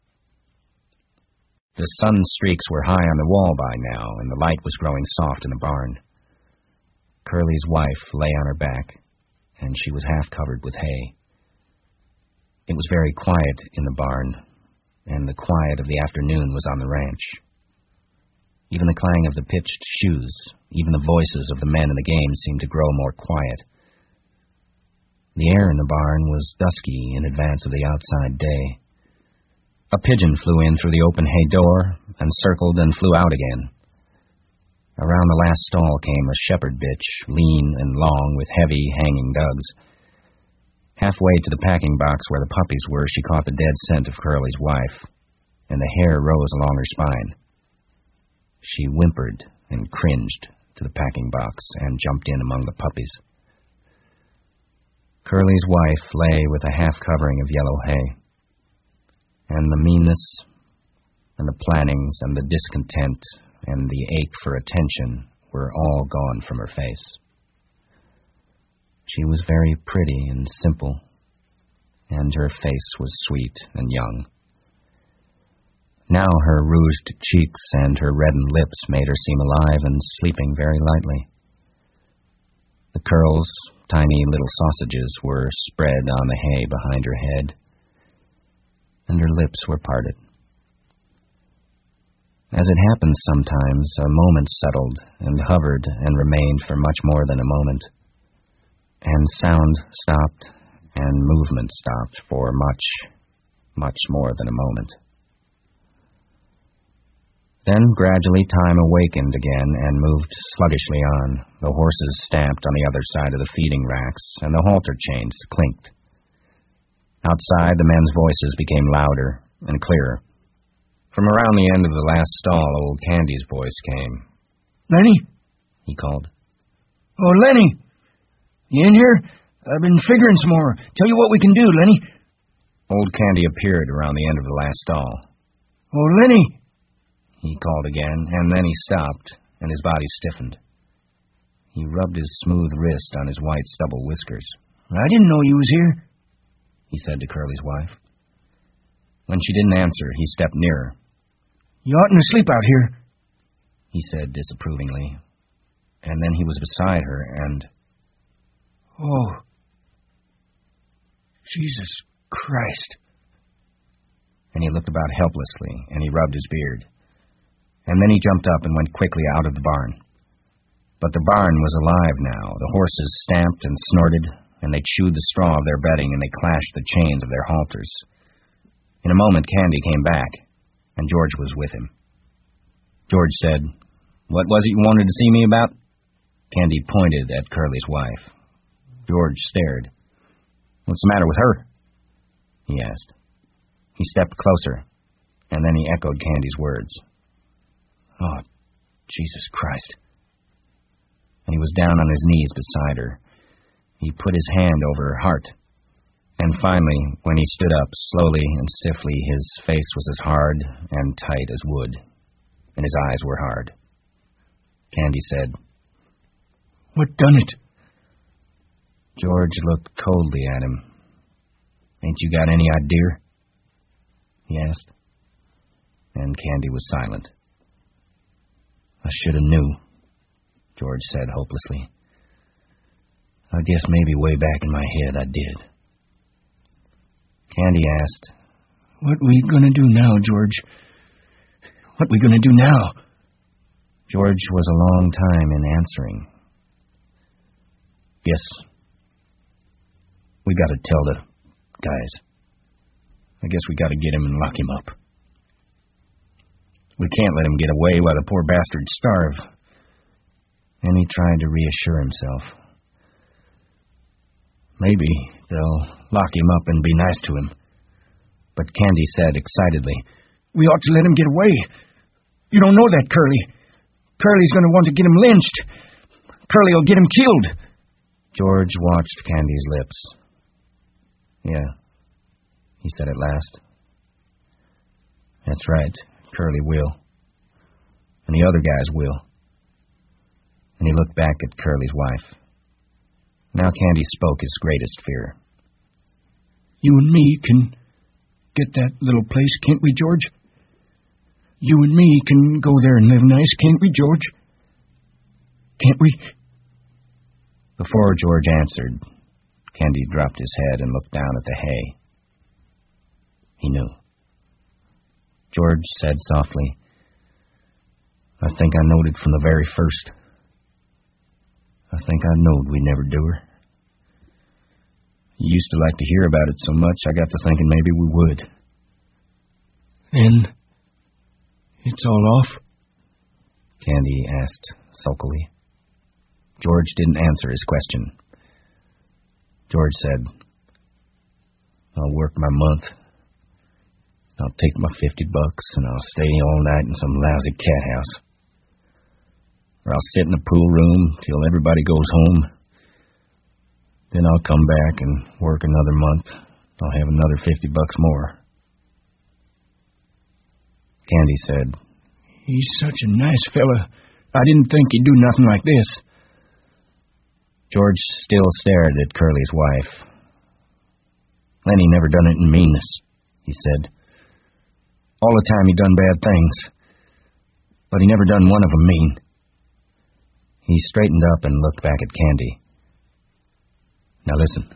Speaker 2: The sun streaks were high on the wall by now, and the light was growing soft in the barn. Curly's wife lay on her back, and she was half covered with hay. It was very quiet in the barn, and the quiet of the afternoon was on the ranch. Even the clang of the pitched shoes, even the voices of the men in the game seemed to grow more quiet. The air in the barn was dusky in advance of the outside day. A pigeon flew in through the open hay door and circled and flew out again. Around the last stall came a shepherd bitch, lean and long with heavy, hanging dugs. Halfway to the packing box where the puppies were, she caught the dead scent of Curly's wife, and the hair rose along her spine. She whimpered and cringed to the packing box and jumped in among the puppies. Curly's wife lay with a half covering of yellow hay, and the meanness and the plannings and the discontent and the ache for attention were all gone from her face. She was very pretty and simple, and her face was sweet and young. Now her rouged cheeks and her reddened lips made her seem alive and sleeping very lightly. The curls, tiny little sausages, were spread on the hay behind her head, and her lips were parted. As it happens sometimes, a moment settled and hovered and remained for much more than a moment, and sound stopped and movement stopped for much, much more than a moment. Then gradually time awakened again and moved sluggishly on. The horses stamped on the other side of the feeding racks, and the halter chains clinked. Outside, the men's voices became louder and clearer. From around the end of the last stall, old Candy's voice came.
Speaker 1: Lenny?
Speaker 2: He called.
Speaker 1: Oh, Lenny! You in here? I've been figuring some more. Tell you what we can do, Lenny.
Speaker 2: Old Candy appeared around the end of the last stall.
Speaker 1: Oh, Lenny!
Speaker 2: He called again, and then he stopped, and his body stiffened. He rubbed his smooth wrist on his white stubble whiskers.
Speaker 1: I didn't know you was here,
Speaker 2: he said to Curly's wife. When she didn't answer, he stepped nearer.
Speaker 1: You oughtn't to sleep out here,
Speaker 2: he said disapprovingly. And then he was beside her, and...
Speaker 1: Oh, Jesus Christ.
Speaker 2: And he looked about helplessly, and he rubbed his beard. And then he jumped up and went quickly out of the barn. But the barn was alive now. The horses stamped and snorted, and they chewed the straw of their bedding, and they clashed the chains of their halters. In a moment, Candy came back, and George was with him. George said, "What was it you wanted to see me about?" Candy pointed at Curly's wife. George stared. "What's the matter with her?" he asked. He stepped closer, and then he echoed Candy's words. "Oh, Jesus Christ." And he was down on his knees beside her. He put his hand over her heart. And finally, when he stood up slowly and stiffly, his face was as hard and tight as wood, and his eyes were hard. Candy said.
Speaker 1: What done it?
Speaker 2: George looked coldly at him. Ain't you got any idea? He asked. And Candy was silent. I should have knew, George said hopelessly. I guess maybe way back in my head I did. Candy asked,
Speaker 1: What we gonna do now, George? What we gonna do now?
Speaker 2: George was a long time in answering. Guess we gotta tell the guys. I guess we gotta get him and lock him up. We can't let him get away while the poor bastard starve. And he tried to reassure himself. Maybe they'll lock him up and be nice to him. But Candy said excitedly,
Speaker 1: We ought to let him get away. You don't know that, Curly. Curly's going to want to get him lynched. Curly will get him killed.
Speaker 2: George watched Candy's lips. Yeah, he said at last. That's right, Curly will. And the other guys will. And he looked back at Curly's wife. Now Candy spoke his greatest fear.
Speaker 1: You and me can get that little place, can't we, George? You and me can go there and live nice, can't we, George? Can't we?
Speaker 2: Before George answered, Candy dropped his head and looked down at the hay. He knew. George said softly, I think I knowed it from the very first. I think I knowed we'd never do her. You used to like to hear about it so much, I got to thinking maybe we would.
Speaker 1: Then it's all off?
Speaker 2: Candy asked sulkily. George didn't answer his question. George said, I'll work my month. I'll take my $50 and I'll stay all night in some lousy cat house. Or I'll sit in the pool room till everybody goes home. Then I'll come back and work another month. I'll have another $50 more. Candy said,
Speaker 1: He's such a nice fella. I didn't think he'd do nothing like this.
Speaker 2: George still stared at Curly's wife. Lenny never done it in meanness, he said. All the time he done bad things, but he never done one of them mean. He straightened up and looked back at Candy. Now listen.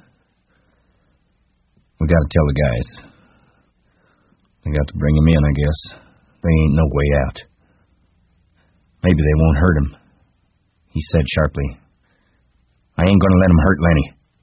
Speaker 2: We gotta tell the guys. We got to bring him in, I guess. There ain't no way out. Maybe they won't hurt him, he said sharply. I ain't gonna let him hurt Lenny.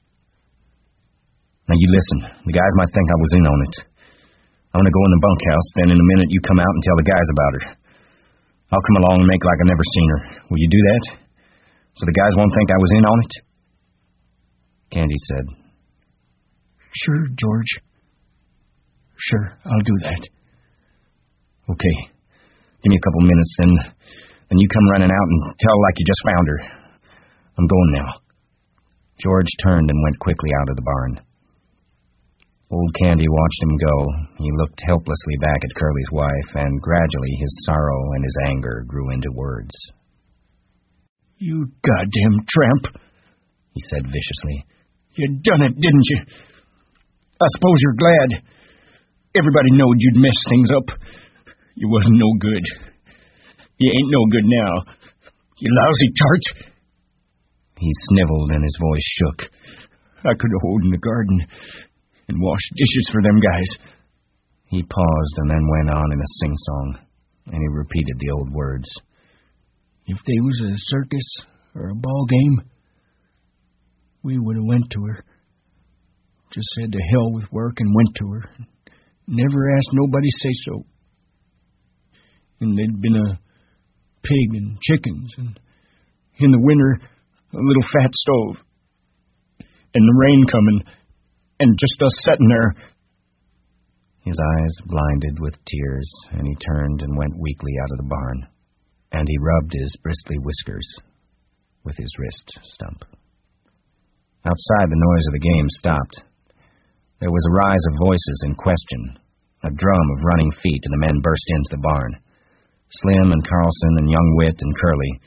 Speaker 2: Now you listen. The guys might think I was in on it. I'm gonna go in the bunkhouse, then in a minute you come out and tell the guys about her. I'll come along and make like I never seen her. Will you do that? So the guys won't think I was in on it? Candy said,
Speaker 1: Sure, George. Sure, I'll do that.
Speaker 2: Okay. Give me a couple minutes, then you come running out and tell like you just found her. I'm going now. George turned and went quickly out of the barn. Old Candy watched him go. He looked helplessly back at Curly's wife, and gradually his sorrow and his anger grew into words.
Speaker 1: You goddamn tramp, he said viciously. You done it, didn't you? I suppose you're glad. Everybody knowed you'd mess things up. You wasn't no good. You ain't no good now. You lousy tart.
Speaker 2: He sniveled and his voice shook.
Speaker 1: I could have hoed in the garden and washed dishes for them guys.
Speaker 2: He paused and then went on in a sing-song, and he repeated the old words.
Speaker 1: If they was a circus or a ball game, we would have went to her. Just said to hell with work and went to her. Never asked nobody say so. And there'd been a pig and chickens, and in the winter, a little fat stove, and the rain coming, and just us sitting there.
Speaker 2: His eyes blinded with tears, and he turned and went weakly out of the barn, and he rubbed his bristly whiskers with his wrist stump. Outside, the noise of the game stopped. There was a rise of voices in question, a drum of running feet, and the men burst into the barn. Slim and Carlson and young Witt and Curly,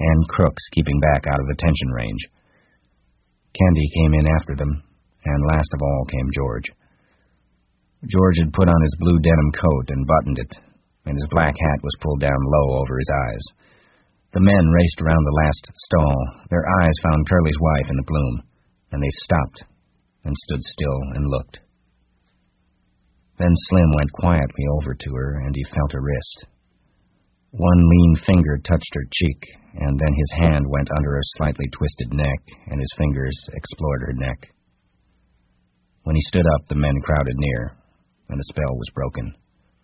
Speaker 2: and Crooks keeping back out of attention range. Candy came in after them, and last of all came George. George had put on his blue denim coat and buttoned it, and his black hat was pulled down low over his eyes. The men raced around the last stall. Their eyes found Curly's wife in the gloom, and they stopped and stood still and looked. Then Slim went quietly over to her, and he felt her wrist. One lean finger touched her cheek, and then his hand went under her slightly twisted neck, and his fingers explored her neck. When he stood up, the men crowded near, and the spell was broken.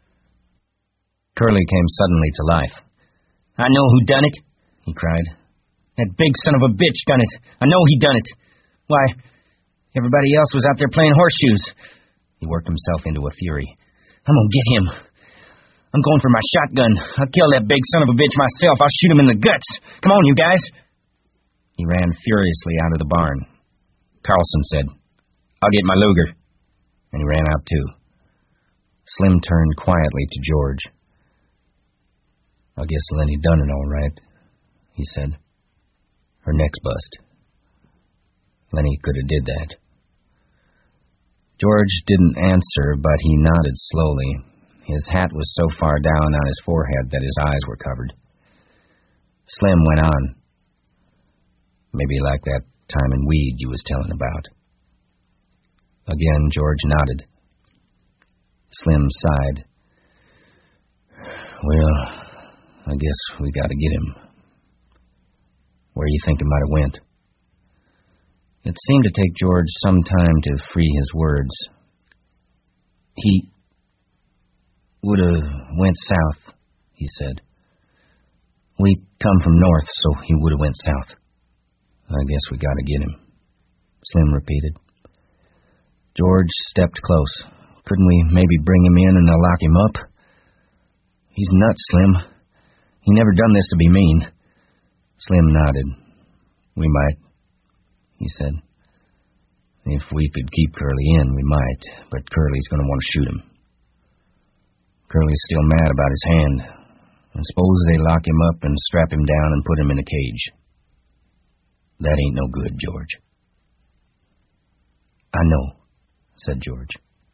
Speaker 2: Curly came suddenly to life.
Speaker 4: "I know who done it," he cried. "That big son of a bitch done it. I know he done it. Why, everybody else was out there playing horseshoes." He worked himself into a fury. "I'm gonna get him. I'm going for my shotgun. I'll kill that big son of a bitch myself. I'll shoot him in the guts. Come on, you guys." He ran furiously out of the barn. Carlson said, "I'll get my Luger," and he ran out too. Slim turned quietly to George. "I guess Lenny done it all right," he said. "Her neck's bust. Lenny could have did that." George didn't answer, but he nodded slowly. His hat was so far down on his forehead that his eyes were covered. Slim went on. "Maybe like that time in Weed you was telling about." Again, George nodded. Slim sighed. "Well, I guess we gotta get him. Where you think he might have went?" It seemed to take George some time to free his words. "He would have went south," he said. "We come from north, so he would have went south." "I guess we gotta get him," Slim repeated. George stepped close. "Couldn't we maybe bring him in and lock him up?" "He's nuts, Slim. He never done this to be mean." Slim nodded. "We might," he said. "If we could keep Curly in, we might, but Curly's going to want to shoot him. Curly's still mad about his hand. I suppose they lock him up and strap him down and put him in a cage. That ain't no good, George." "I know," said George.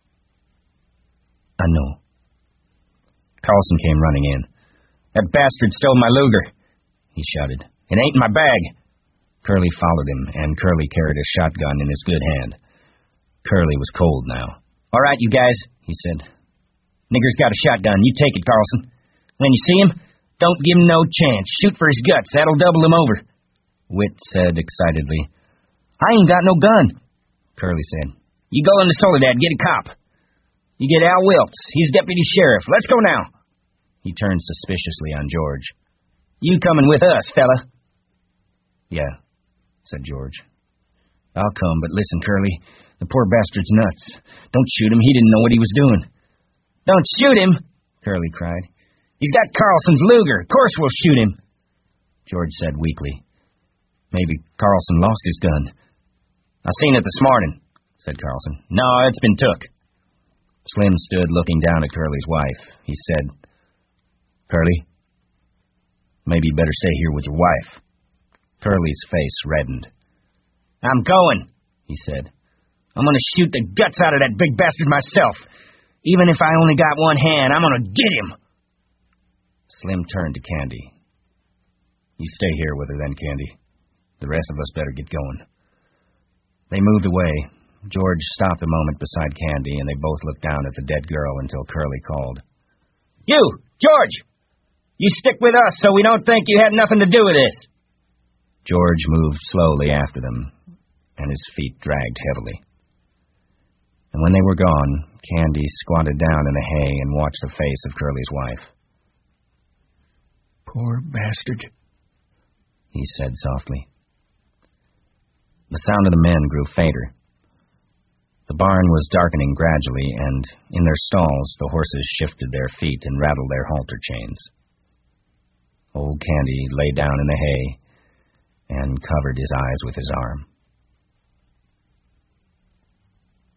Speaker 4: "I know." Carlson came running in. "That bastard stole my Luger," he shouted. "It ain't in my bag." Curly followed him, and Curly carried a shotgun in his good hand. Curly was cold now. "All right, you guys," he said. "Nigger's got a shotgun. You take it, Carlson. When you see him, don't give him no chance. Shoot for his guts. That'll double him over." Witt said excitedly, "I ain't got no gun." Curly said, "You go into Soledad, get a cop. You get Al Wiltz. He's deputy sheriff. Let's go now." He turned suspiciously on George. "You coming with us, fella?" "Yeah," said George. "I'll come, but listen, Curly, the poor bastard's nuts. Don't shoot him. He didn't know what he was doing." "Don't shoot him," Curly cried. "He's got Carlson's Luger. Of course we'll shoot him." George said weakly, "Maybe Carlson lost his gun." "I seen it this morning," said Carlson. "No, it's been took." Slim stood looking down at Curly's wife. He said, "Curly, maybe you better stay here with your wife." Curly's face reddened. "I'm going," he said. "I'm going to shoot the guts out of that big bastard myself. Even if I only got one hand, I'm going to get him." Slim turned to Candy. "You stay here with her then, Candy. The rest of us better get going." They moved away. George stopped a moment beside Candy, and they both looked down at the dead girl until Curly called. "You, George! You stick with us so we don't think you had nothing to do with this." George moved slowly after them, and his feet dragged heavily. And when they were gone, Candy squatted down in the hay and watched the face of Curly's wife.
Speaker 1: "Poor bastard,"
Speaker 2: he said softly. The sound of the men grew fainter. The barn was darkening gradually, and in their stalls the horses shifted their feet and rattled their halter chains. Old Candy lay down in the hay and covered his eyes with his arm.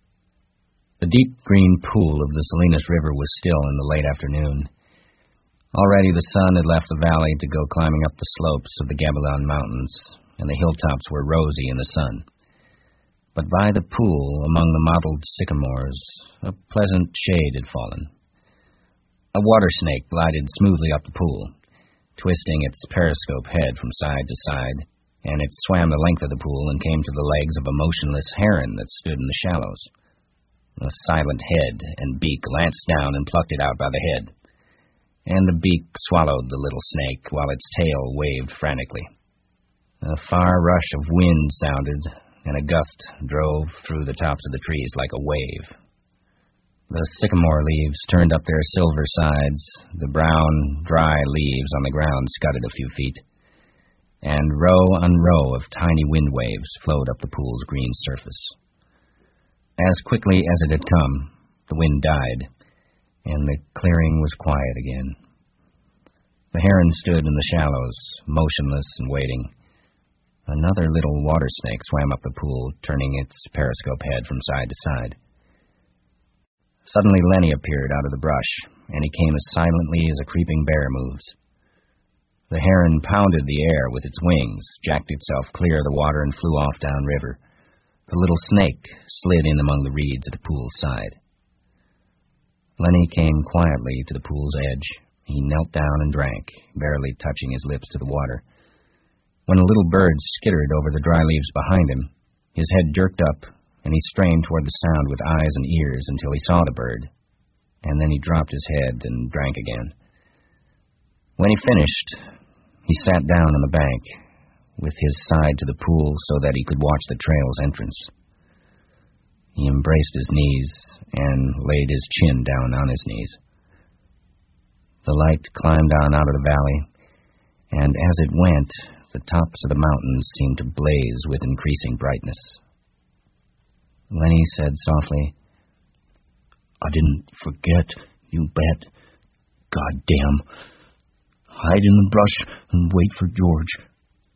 Speaker 2: The deep green pool of the Salinas River was still in the late afternoon. Already the sun had left the valley to go climbing up the slopes of the Gabilan Mountains, and the hilltops were rosy in the sun. But by the pool, among the mottled sycamores, a pleasant shade had fallen. A water snake glided smoothly up the pool, twisting its periscope head from side to side, and it swam the length of the pool and came to the legs of a motionless heron that stood in the shallows. A silent head and beak lanced down and plucked it out by the head, and the beak swallowed the little snake while its tail waved frantically. A far rush of wind sounded, and a gust drove through the tops of the trees like a wave. The sycamore leaves turned up their silver sides, the brown, dry leaves on the ground scudded a few feet, and row on row of tiny wind waves flowed up the pool's green surface. As quickly as it had come, the wind died, and the clearing was quiet again. The heron stood in the shallows, motionless and waiting. Another little water snake swam up the pool, turning its periscope head from side to side. Suddenly Lenny appeared out of the brush, and he came as silently as a creeping bear moves. The heron pounded the air with its wings, jacked itself clear of the water, and flew off downriver. The little snake slid in among the reeds at the pool's side. Lenny came quietly to the pool's edge. He knelt down and drank, barely touching his lips to the water. When a little bird skittered over the dry leaves behind him, his head jerked up, and he strained toward the sound with eyes and ears until he saw the bird, and then he dropped his head and drank again. When he finished, he sat down on the bank, with his side to the pool so that he could watch the trail's entrance. He embraced his knees and laid his chin down on his knees. The light climbed on out of the valley, and as it went, the tops of the mountains seemed to blaze with increasing brightness. Lenny said softly,
Speaker 1: "I didn't forget, you bet. Goddamn. Hide in the brush and wait for George."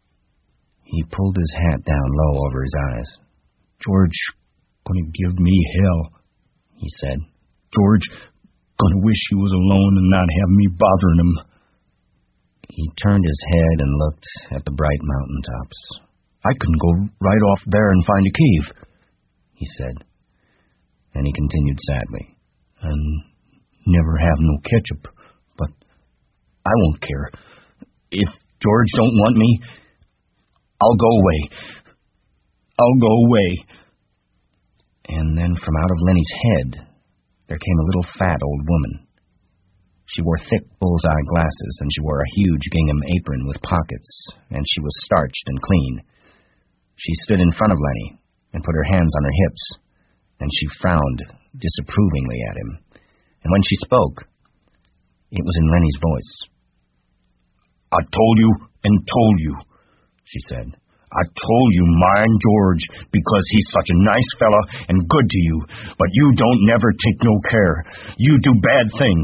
Speaker 2: He pulled his hat down low over his eyes.
Speaker 3: "George gonna give me hell," he said. "George gonna wish he was alone and not have me bothering him."
Speaker 2: He turned his head and looked at the bright mountain tops.
Speaker 1: "I can go right off there and find a cave,"
Speaker 2: he said, and he continued sadly,
Speaker 1: "and never have no ketchup, but I won't care. If George don't want me, I'll go away. I'll go away."
Speaker 2: And then from out of Lenny's head, there came a little fat old woman. She wore thick bullseye glasses, and she wore a huge gingham apron with pockets, and she was starched and clean. She stood in front of Lenny and put her hands on her hips, and she frowned disapprovingly at him. And when she spoke, it was in Lenny's voice.
Speaker 1: "I told you and told you," she said. "I told you mind George because he's such a nice fella and good to you, but you don't never take no care. You do bad things."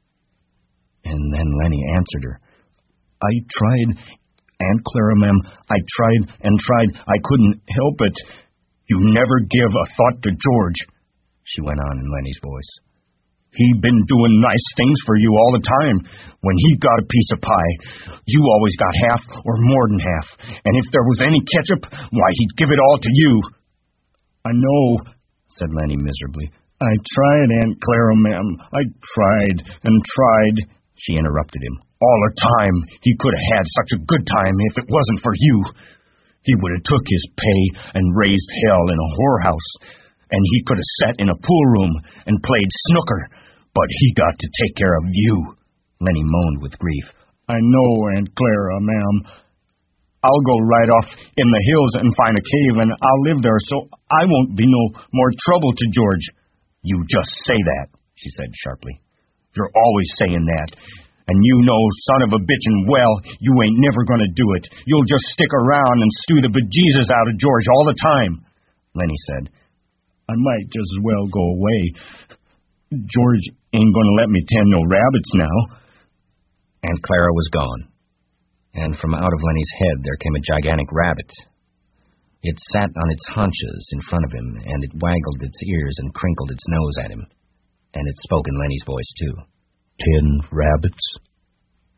Speaker 2: And then Lenny answered her.
Speaker 1: "I tried, Aunt Clara, ma'am. I tried and tried. I couldn't help it. You never give a thought to George," she went on in Lenny's voice. "He been doing nice things for you all the time. When he got a piece of pie, you always got half or more than half. And if there was any ketchup, why, he'd give it all to you."
Speaker 3: "I know," said Lenny miserably. "I tried, Aunt Clara, ma'am. I tried and tried."
Speaker 1: She interrupted him. "All the time. He could have had such a good time if it wasn't for you. He would have took his pay and raised hell in a whorehouse, and he could have sat in a pool room and played snooker, but he got to take care of you." Lenny moaned with grief.
Speaker 3: "I know, Aunt Clara, ma'am. I'll go right off in the hills and find a cave, and I'll live there so I won't be no more trouble to George."
Speaker 1: "You just say that," she said sharply. "You're always saying that. And you know, son of a bitchin', well, you ain't never gonna do it. You'll just stick around and stew the bejesus out of George all the time." Lenny said,
Speaker 3: "I might just as well go away. George ain't gonna let me tend no rabbits now."
Speaker 2: Aunt Clara was gone, and from out of Lenny's head there came a gigantic rabbit. It sat on its haunches in front of him, and it waggled its ears and crinkled its nose at him, and it spoke in Lenny's voice, too.
Speaker 1: 10 rabbits?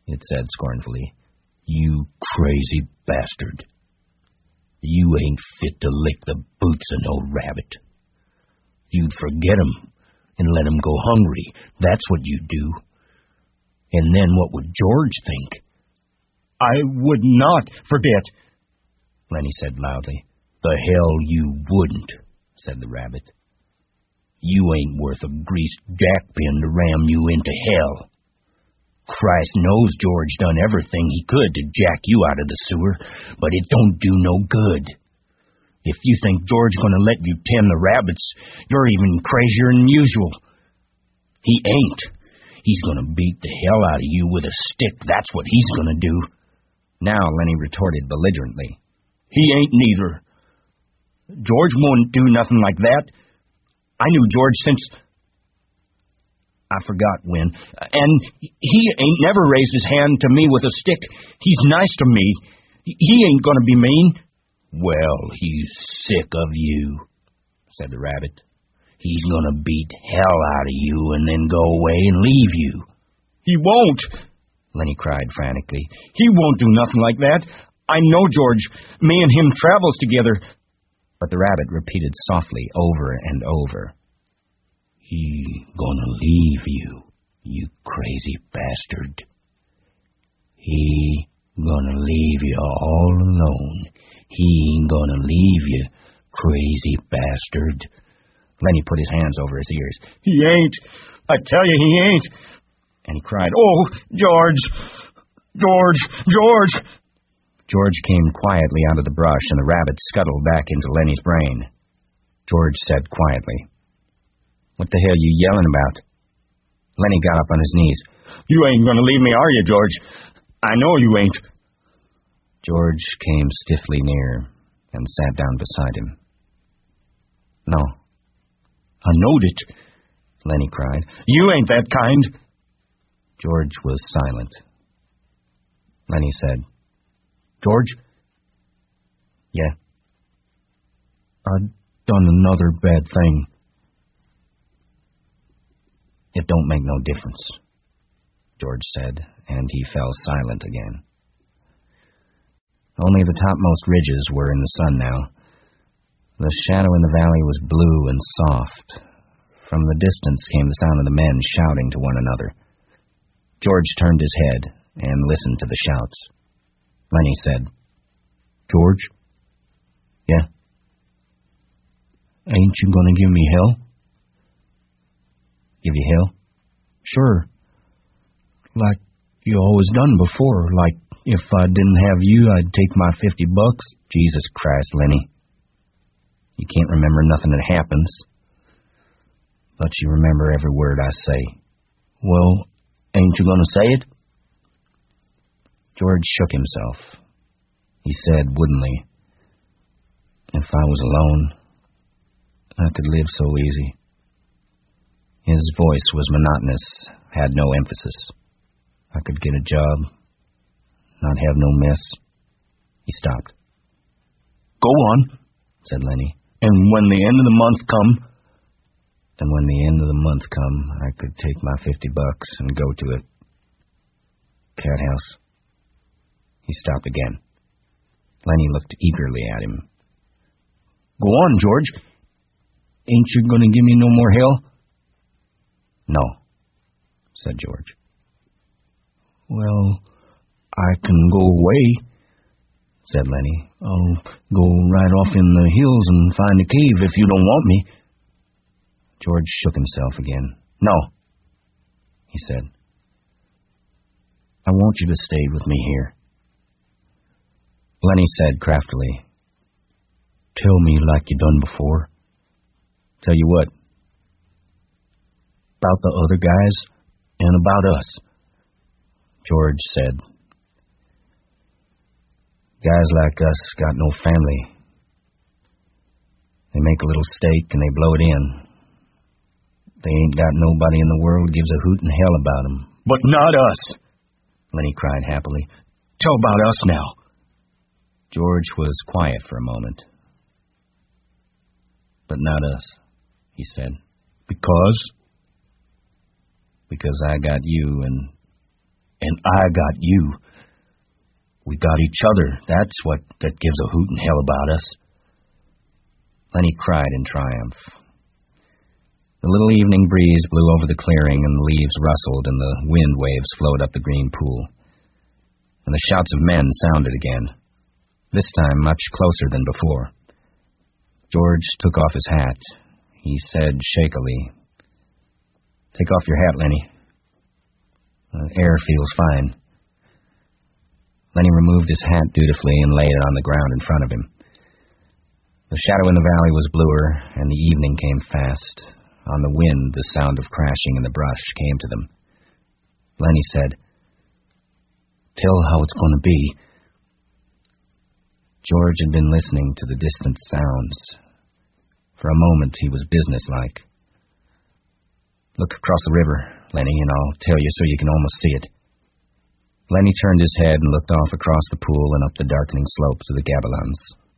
Speaker 2: it said scornfully.
Speaker 1: You crazy bastard. You ain't fit to lick the boots of no rabbit. You'd forget 'em and let 'em go hungry. That's what you'd do. And then what would George think?
Speaker 3: I would not forget,
Speaker 2: Lenny said loudly.
Speaker 1: The hell you wouldn't, said the rabbit. You ain't worth a greased jackpin to ram you into hell. Christ knows George done everything he could to jack you out of the sewer, but it don't do no good. If you think George's gonna let you tend the rabbits, you're even crazier than usual. He ain't. He's gonna beat the hell out of you with a stick, that's what he's gonna do.
Speaker 2: Now Lenny retorted belligerently.
Speaker 3: He ain't neither. George wouldn't do nothing like that. I knew George since I forgot when, and he ain't never raised his hand to me with a stick. He's nice to me. He ain't gonna be mean.
Speaker 1: Well, he's sick of you, said the rabbit. He's gonna beat hell out of you and then go away and leave you.
Speaker 3: He won't,
Speaker 2: Lenny cried frantically.
Speaker 3: He won't do nothing like that. I know George. Me and him travels together.
Speaker 2: But the rabbit repeated softly over and over.
Speaker 1: He gonna leave you, you crazy bastard. He gonna leave you all alone. He ain't gonna leave you, crazy bastard.
Speaker 2: Lenny put his hands over his ears.
Speaker 3: He ain't. I tell you, he ain't.
Speaker 2: And he cried,
Speaker 3: Oh, George! George! George!
Speaker 2: George came quietly out of the brush, and the rabbit scuttled back into Lenny's brain. George said quietly, What the hell you yelling about? Lenny got up on his knees.
Speaker 3: You ain't gonna leave me, are you, George? I know you ain't.
Speaker 2: George came stiffly near and sat down beside him. No.
Speaker 3: I knowed it,
Speaker 2: Lenny cried.
Speaker 3: You ain't that kind.
Speaker 2: George was silent. Lenny said,
Speaker 3: George?
Speaker 2: Yeah.
Speaker 3: I'd done another bad thing.
Speaker 2: It don't make no difference, George said, and he fell silent again. Only the topmost ridges were in the sun now. The shadow in the valley was blue and soft. From the distance came the sound of the men shouting to one another. George turned his head and listened to the shouts. Lenny said,
Speaker 3: George?
Speaker 2: Yeah?
Speaker 3: Ain't you gonna give me hell?
Speaker 2: Give you hell?
Speaker 3: Sure. Like you always done before. Like if I didn't have you, I'd take my $50.
Speaker 2: Jesus Christ, Lenny. You can't remember nothing that happens. But you remember every word I say.
Speaker 3: Well, ain't you gonna say it?
Speaker 2: George shook himself. He said woodenly, If I was alone, I could live so easy. His voice was monotonous, had no emphasis. I could get a job, not have no mess. He stopped.
Speaker 3: Go on,
Speaker 2: said Lenny.
Speaker 3: And when the end of the month come?
Speaker 2: And when the end of the month come, I could take my $50 and go to a cat house. He stopped again. Lenny looked eagerly at him.
Speaker 3: Go on, George. Ain't you gonna give me no more hell?
Speaker 2: No, said George.
Speaker 3: Well, I can go away, said Lenny. I'll go right off in the hills and find a cave if you don't want me.
Speaker 2: George shook himself again. No, he said. I want you to stay with me here. Lenny said craftily,
Speaker 3: Tell me like you done before.
Speaker 2: Tell you what?
Speaker 3: About the other guys and about us.
Speaker 2: George said, Guys like us got no family. They make a little stake and they blow it in. They ain't got nobody in the world gives a hoot in hell about them.
Speaker 3: But not us,
Speaker 2: Lenny cried happily.
Speaker 3: Tell about us now.
Speaker 2: George was quiet for a moment. But not us, he said.
Speaker 3: Because?
Speaker 2: Because I got you and
Speaker 1: And I got you. We got each other. That's what that gives a hoot in hell about us.
Speaker 2: Lenny cried in triumph. The little evening breeze blew over the clearing, and the leaves rustled, and the wind waves flowed up the green pool. And the shouts of men sounded again, this time much closer than before. George took off his hat. He said shakily, "Take off your hat, Lenny. The air feels fine." Lenny removed his hat dutifully and laid it on the ground in front of him. The shadow in the valley was bluer, and the evening came fast. On the wind, the sound of crashing in the brush came to them. Lenny said, "Tell how it's going to be." George had been listening to the distant sounds. For a moment, he was businesslike. "Look across the river, Lenny, and I'll tell you so you can almost see it." Lenny turned his head and looked off across the pool and up the darkening slopes of the Gabilons.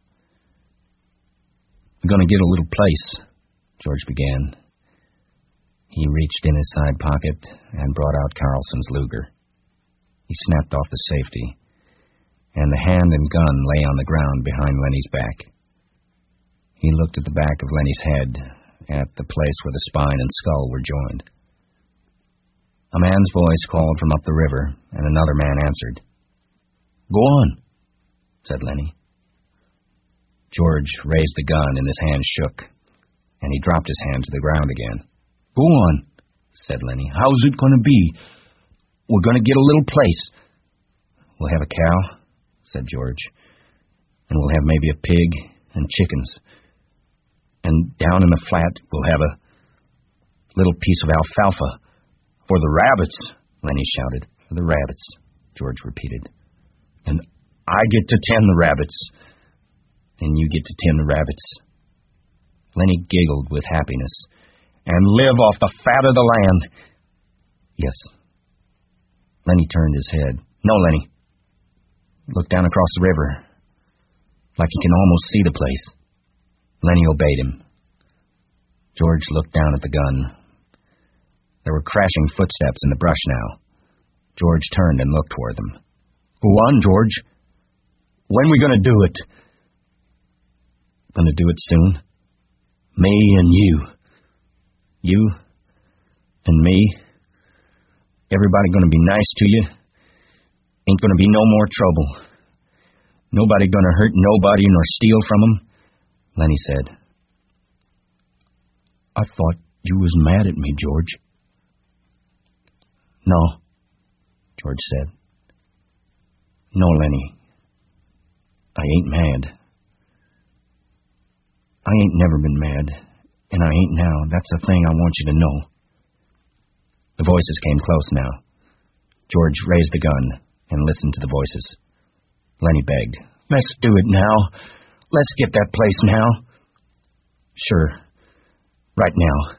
Speaker 2: "We're going to get a little place," George began. He reached in his side pocket and brought out Carlson's Luger. He snapped off the safety, and the hand and gun lay on the ground behind Lenny's back. He looked at the back of Lenny's head, at the place where the spine and skull were joined. A man's voice called from up the river, and another man answered. "Go on," said Lenny. George raised the gun, and his hand shook, and he dropped his hand to the ground again. "Go on," said Lenny. "How's it going to be? We're going to get a little place." "We'll have a cow," said George, "and we'll have maybe a pig and chickens. And down in the flat, we'll have a little piece of alfalfa." "For the rabbits," Lenny shouted. "For the rabbits," George repeated. "And I get to tend the rabbits." "And you get to tend the rabbits." Lenny giggled with happiness. "And live off the fat of the land." "Yes." Lenny turned his head. "No, Lenny. Look down across the river, like you can almost see the place." Lenny obeyed him. George looked down at the gun. There were crashing footsteps in the brush now. George turned and looked toward them. "Go on, George. When we going to do it?" "Going to do it soon. Me and you. You and me. Everybody going to be nice to you. Ain't going to be no more trouble. Nobody going to hurt nobody nor steal from 'em," Lenny said. "I thought you was mad at me, George." "No," George said. "No, Lenny. I ain't mad. I ain't never been mad, and I ain't now. That's the thing I want you to know." The voices came close now. George raised the gun and listened to the voices. Lenny begged, "Let's do it now. Let's get that place now." "Sure. Right now.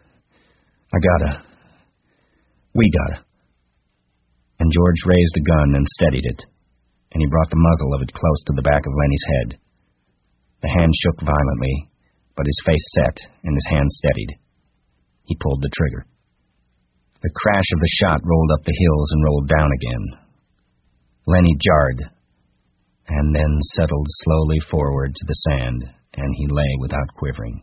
Speaker 2: We gotta. And George raised the gun and steadied it, and he brought the muzzle of it close to the back of Lenny's head. The hand shook violently, but his face set and his hand steadied. He pulled the trigger. The crash of the shot rolled up the hills and rolled down again. Lenny jarred, and then settled slowly forward to the sand, and he lay without quivering.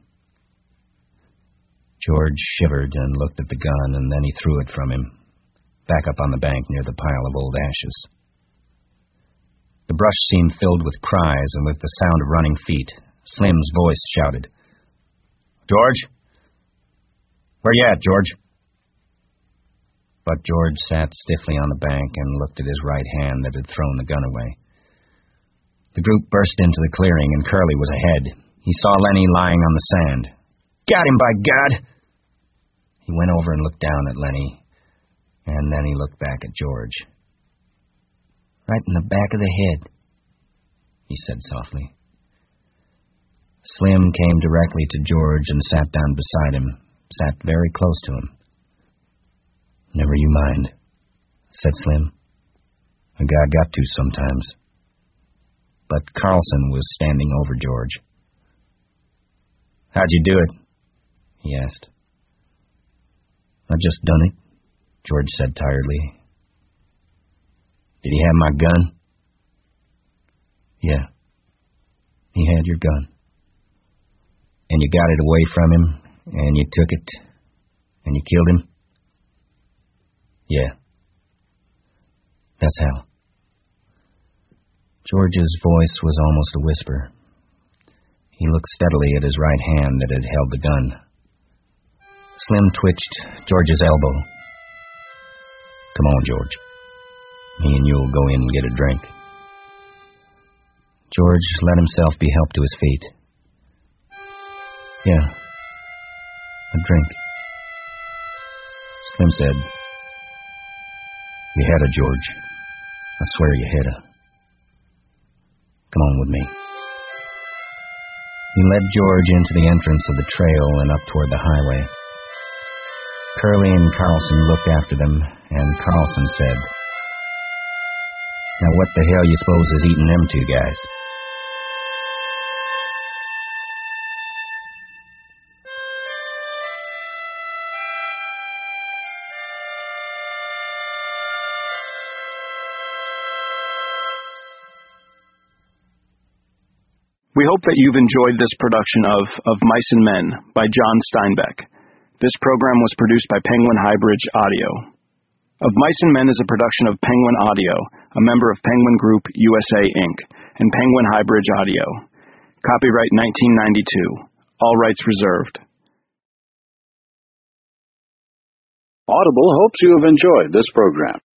Speaker 2: George shivered and looked at the gun, and then he threw it from him, back up on the bank near the pile of old ashes. The brush seemed filled with cries, and with the sound of running feet, Slim's voice shouted, "George? Where you at, George?" But George sat stiffly on the bank and looked at his right hand that had thrown the gun away. The group burst into the clearing, and Curly was ahead. He saw Lenny lying on the sand. "Got him, by God!" He went over and looked down at Lenny, and then he looked back at George. "Right in the back of the head," he said softly. Slim came directly to George and sat down beside him, sat very close to him. "Never you mind," said Slim. "A guy got to sometimes." But Carlson was standing over George. "How'd you do it?" he asked. "I just done it," George said tiredly. Did he have my gun? Yeah. He had your gun. And you got it away from him, and you took it, and you killed him? Yeah. That's how. George's voice was almost a whisper. He looked steadily at his right hand that had held the gun. Slim twitched George's elbow. Come on, George. Me and you'll go in and get a drink. George let himself be helped to his feet. Yeah. A drink. Slim said, You had her, George. I swear you had her. Come on with me. He led George into the entrance of the trail and up toward the highway. Curly and Carlson looked after them, and Carlson said, Now what the hell you suppose is eating them two guys?
Speaker 5: We hope that you've enjoyed this production of Mice and Men by John Steinbeck. This program was produced by Penguin Highbridge Audio. Of Mice and Men is a production of Penguin Audio, a member of Penguin Group USA, Inc., and Penguin Highbridge Audio. Copyright 1992. All rights reserved.
Speaker 6: Audible hopes you have enjoyed this program.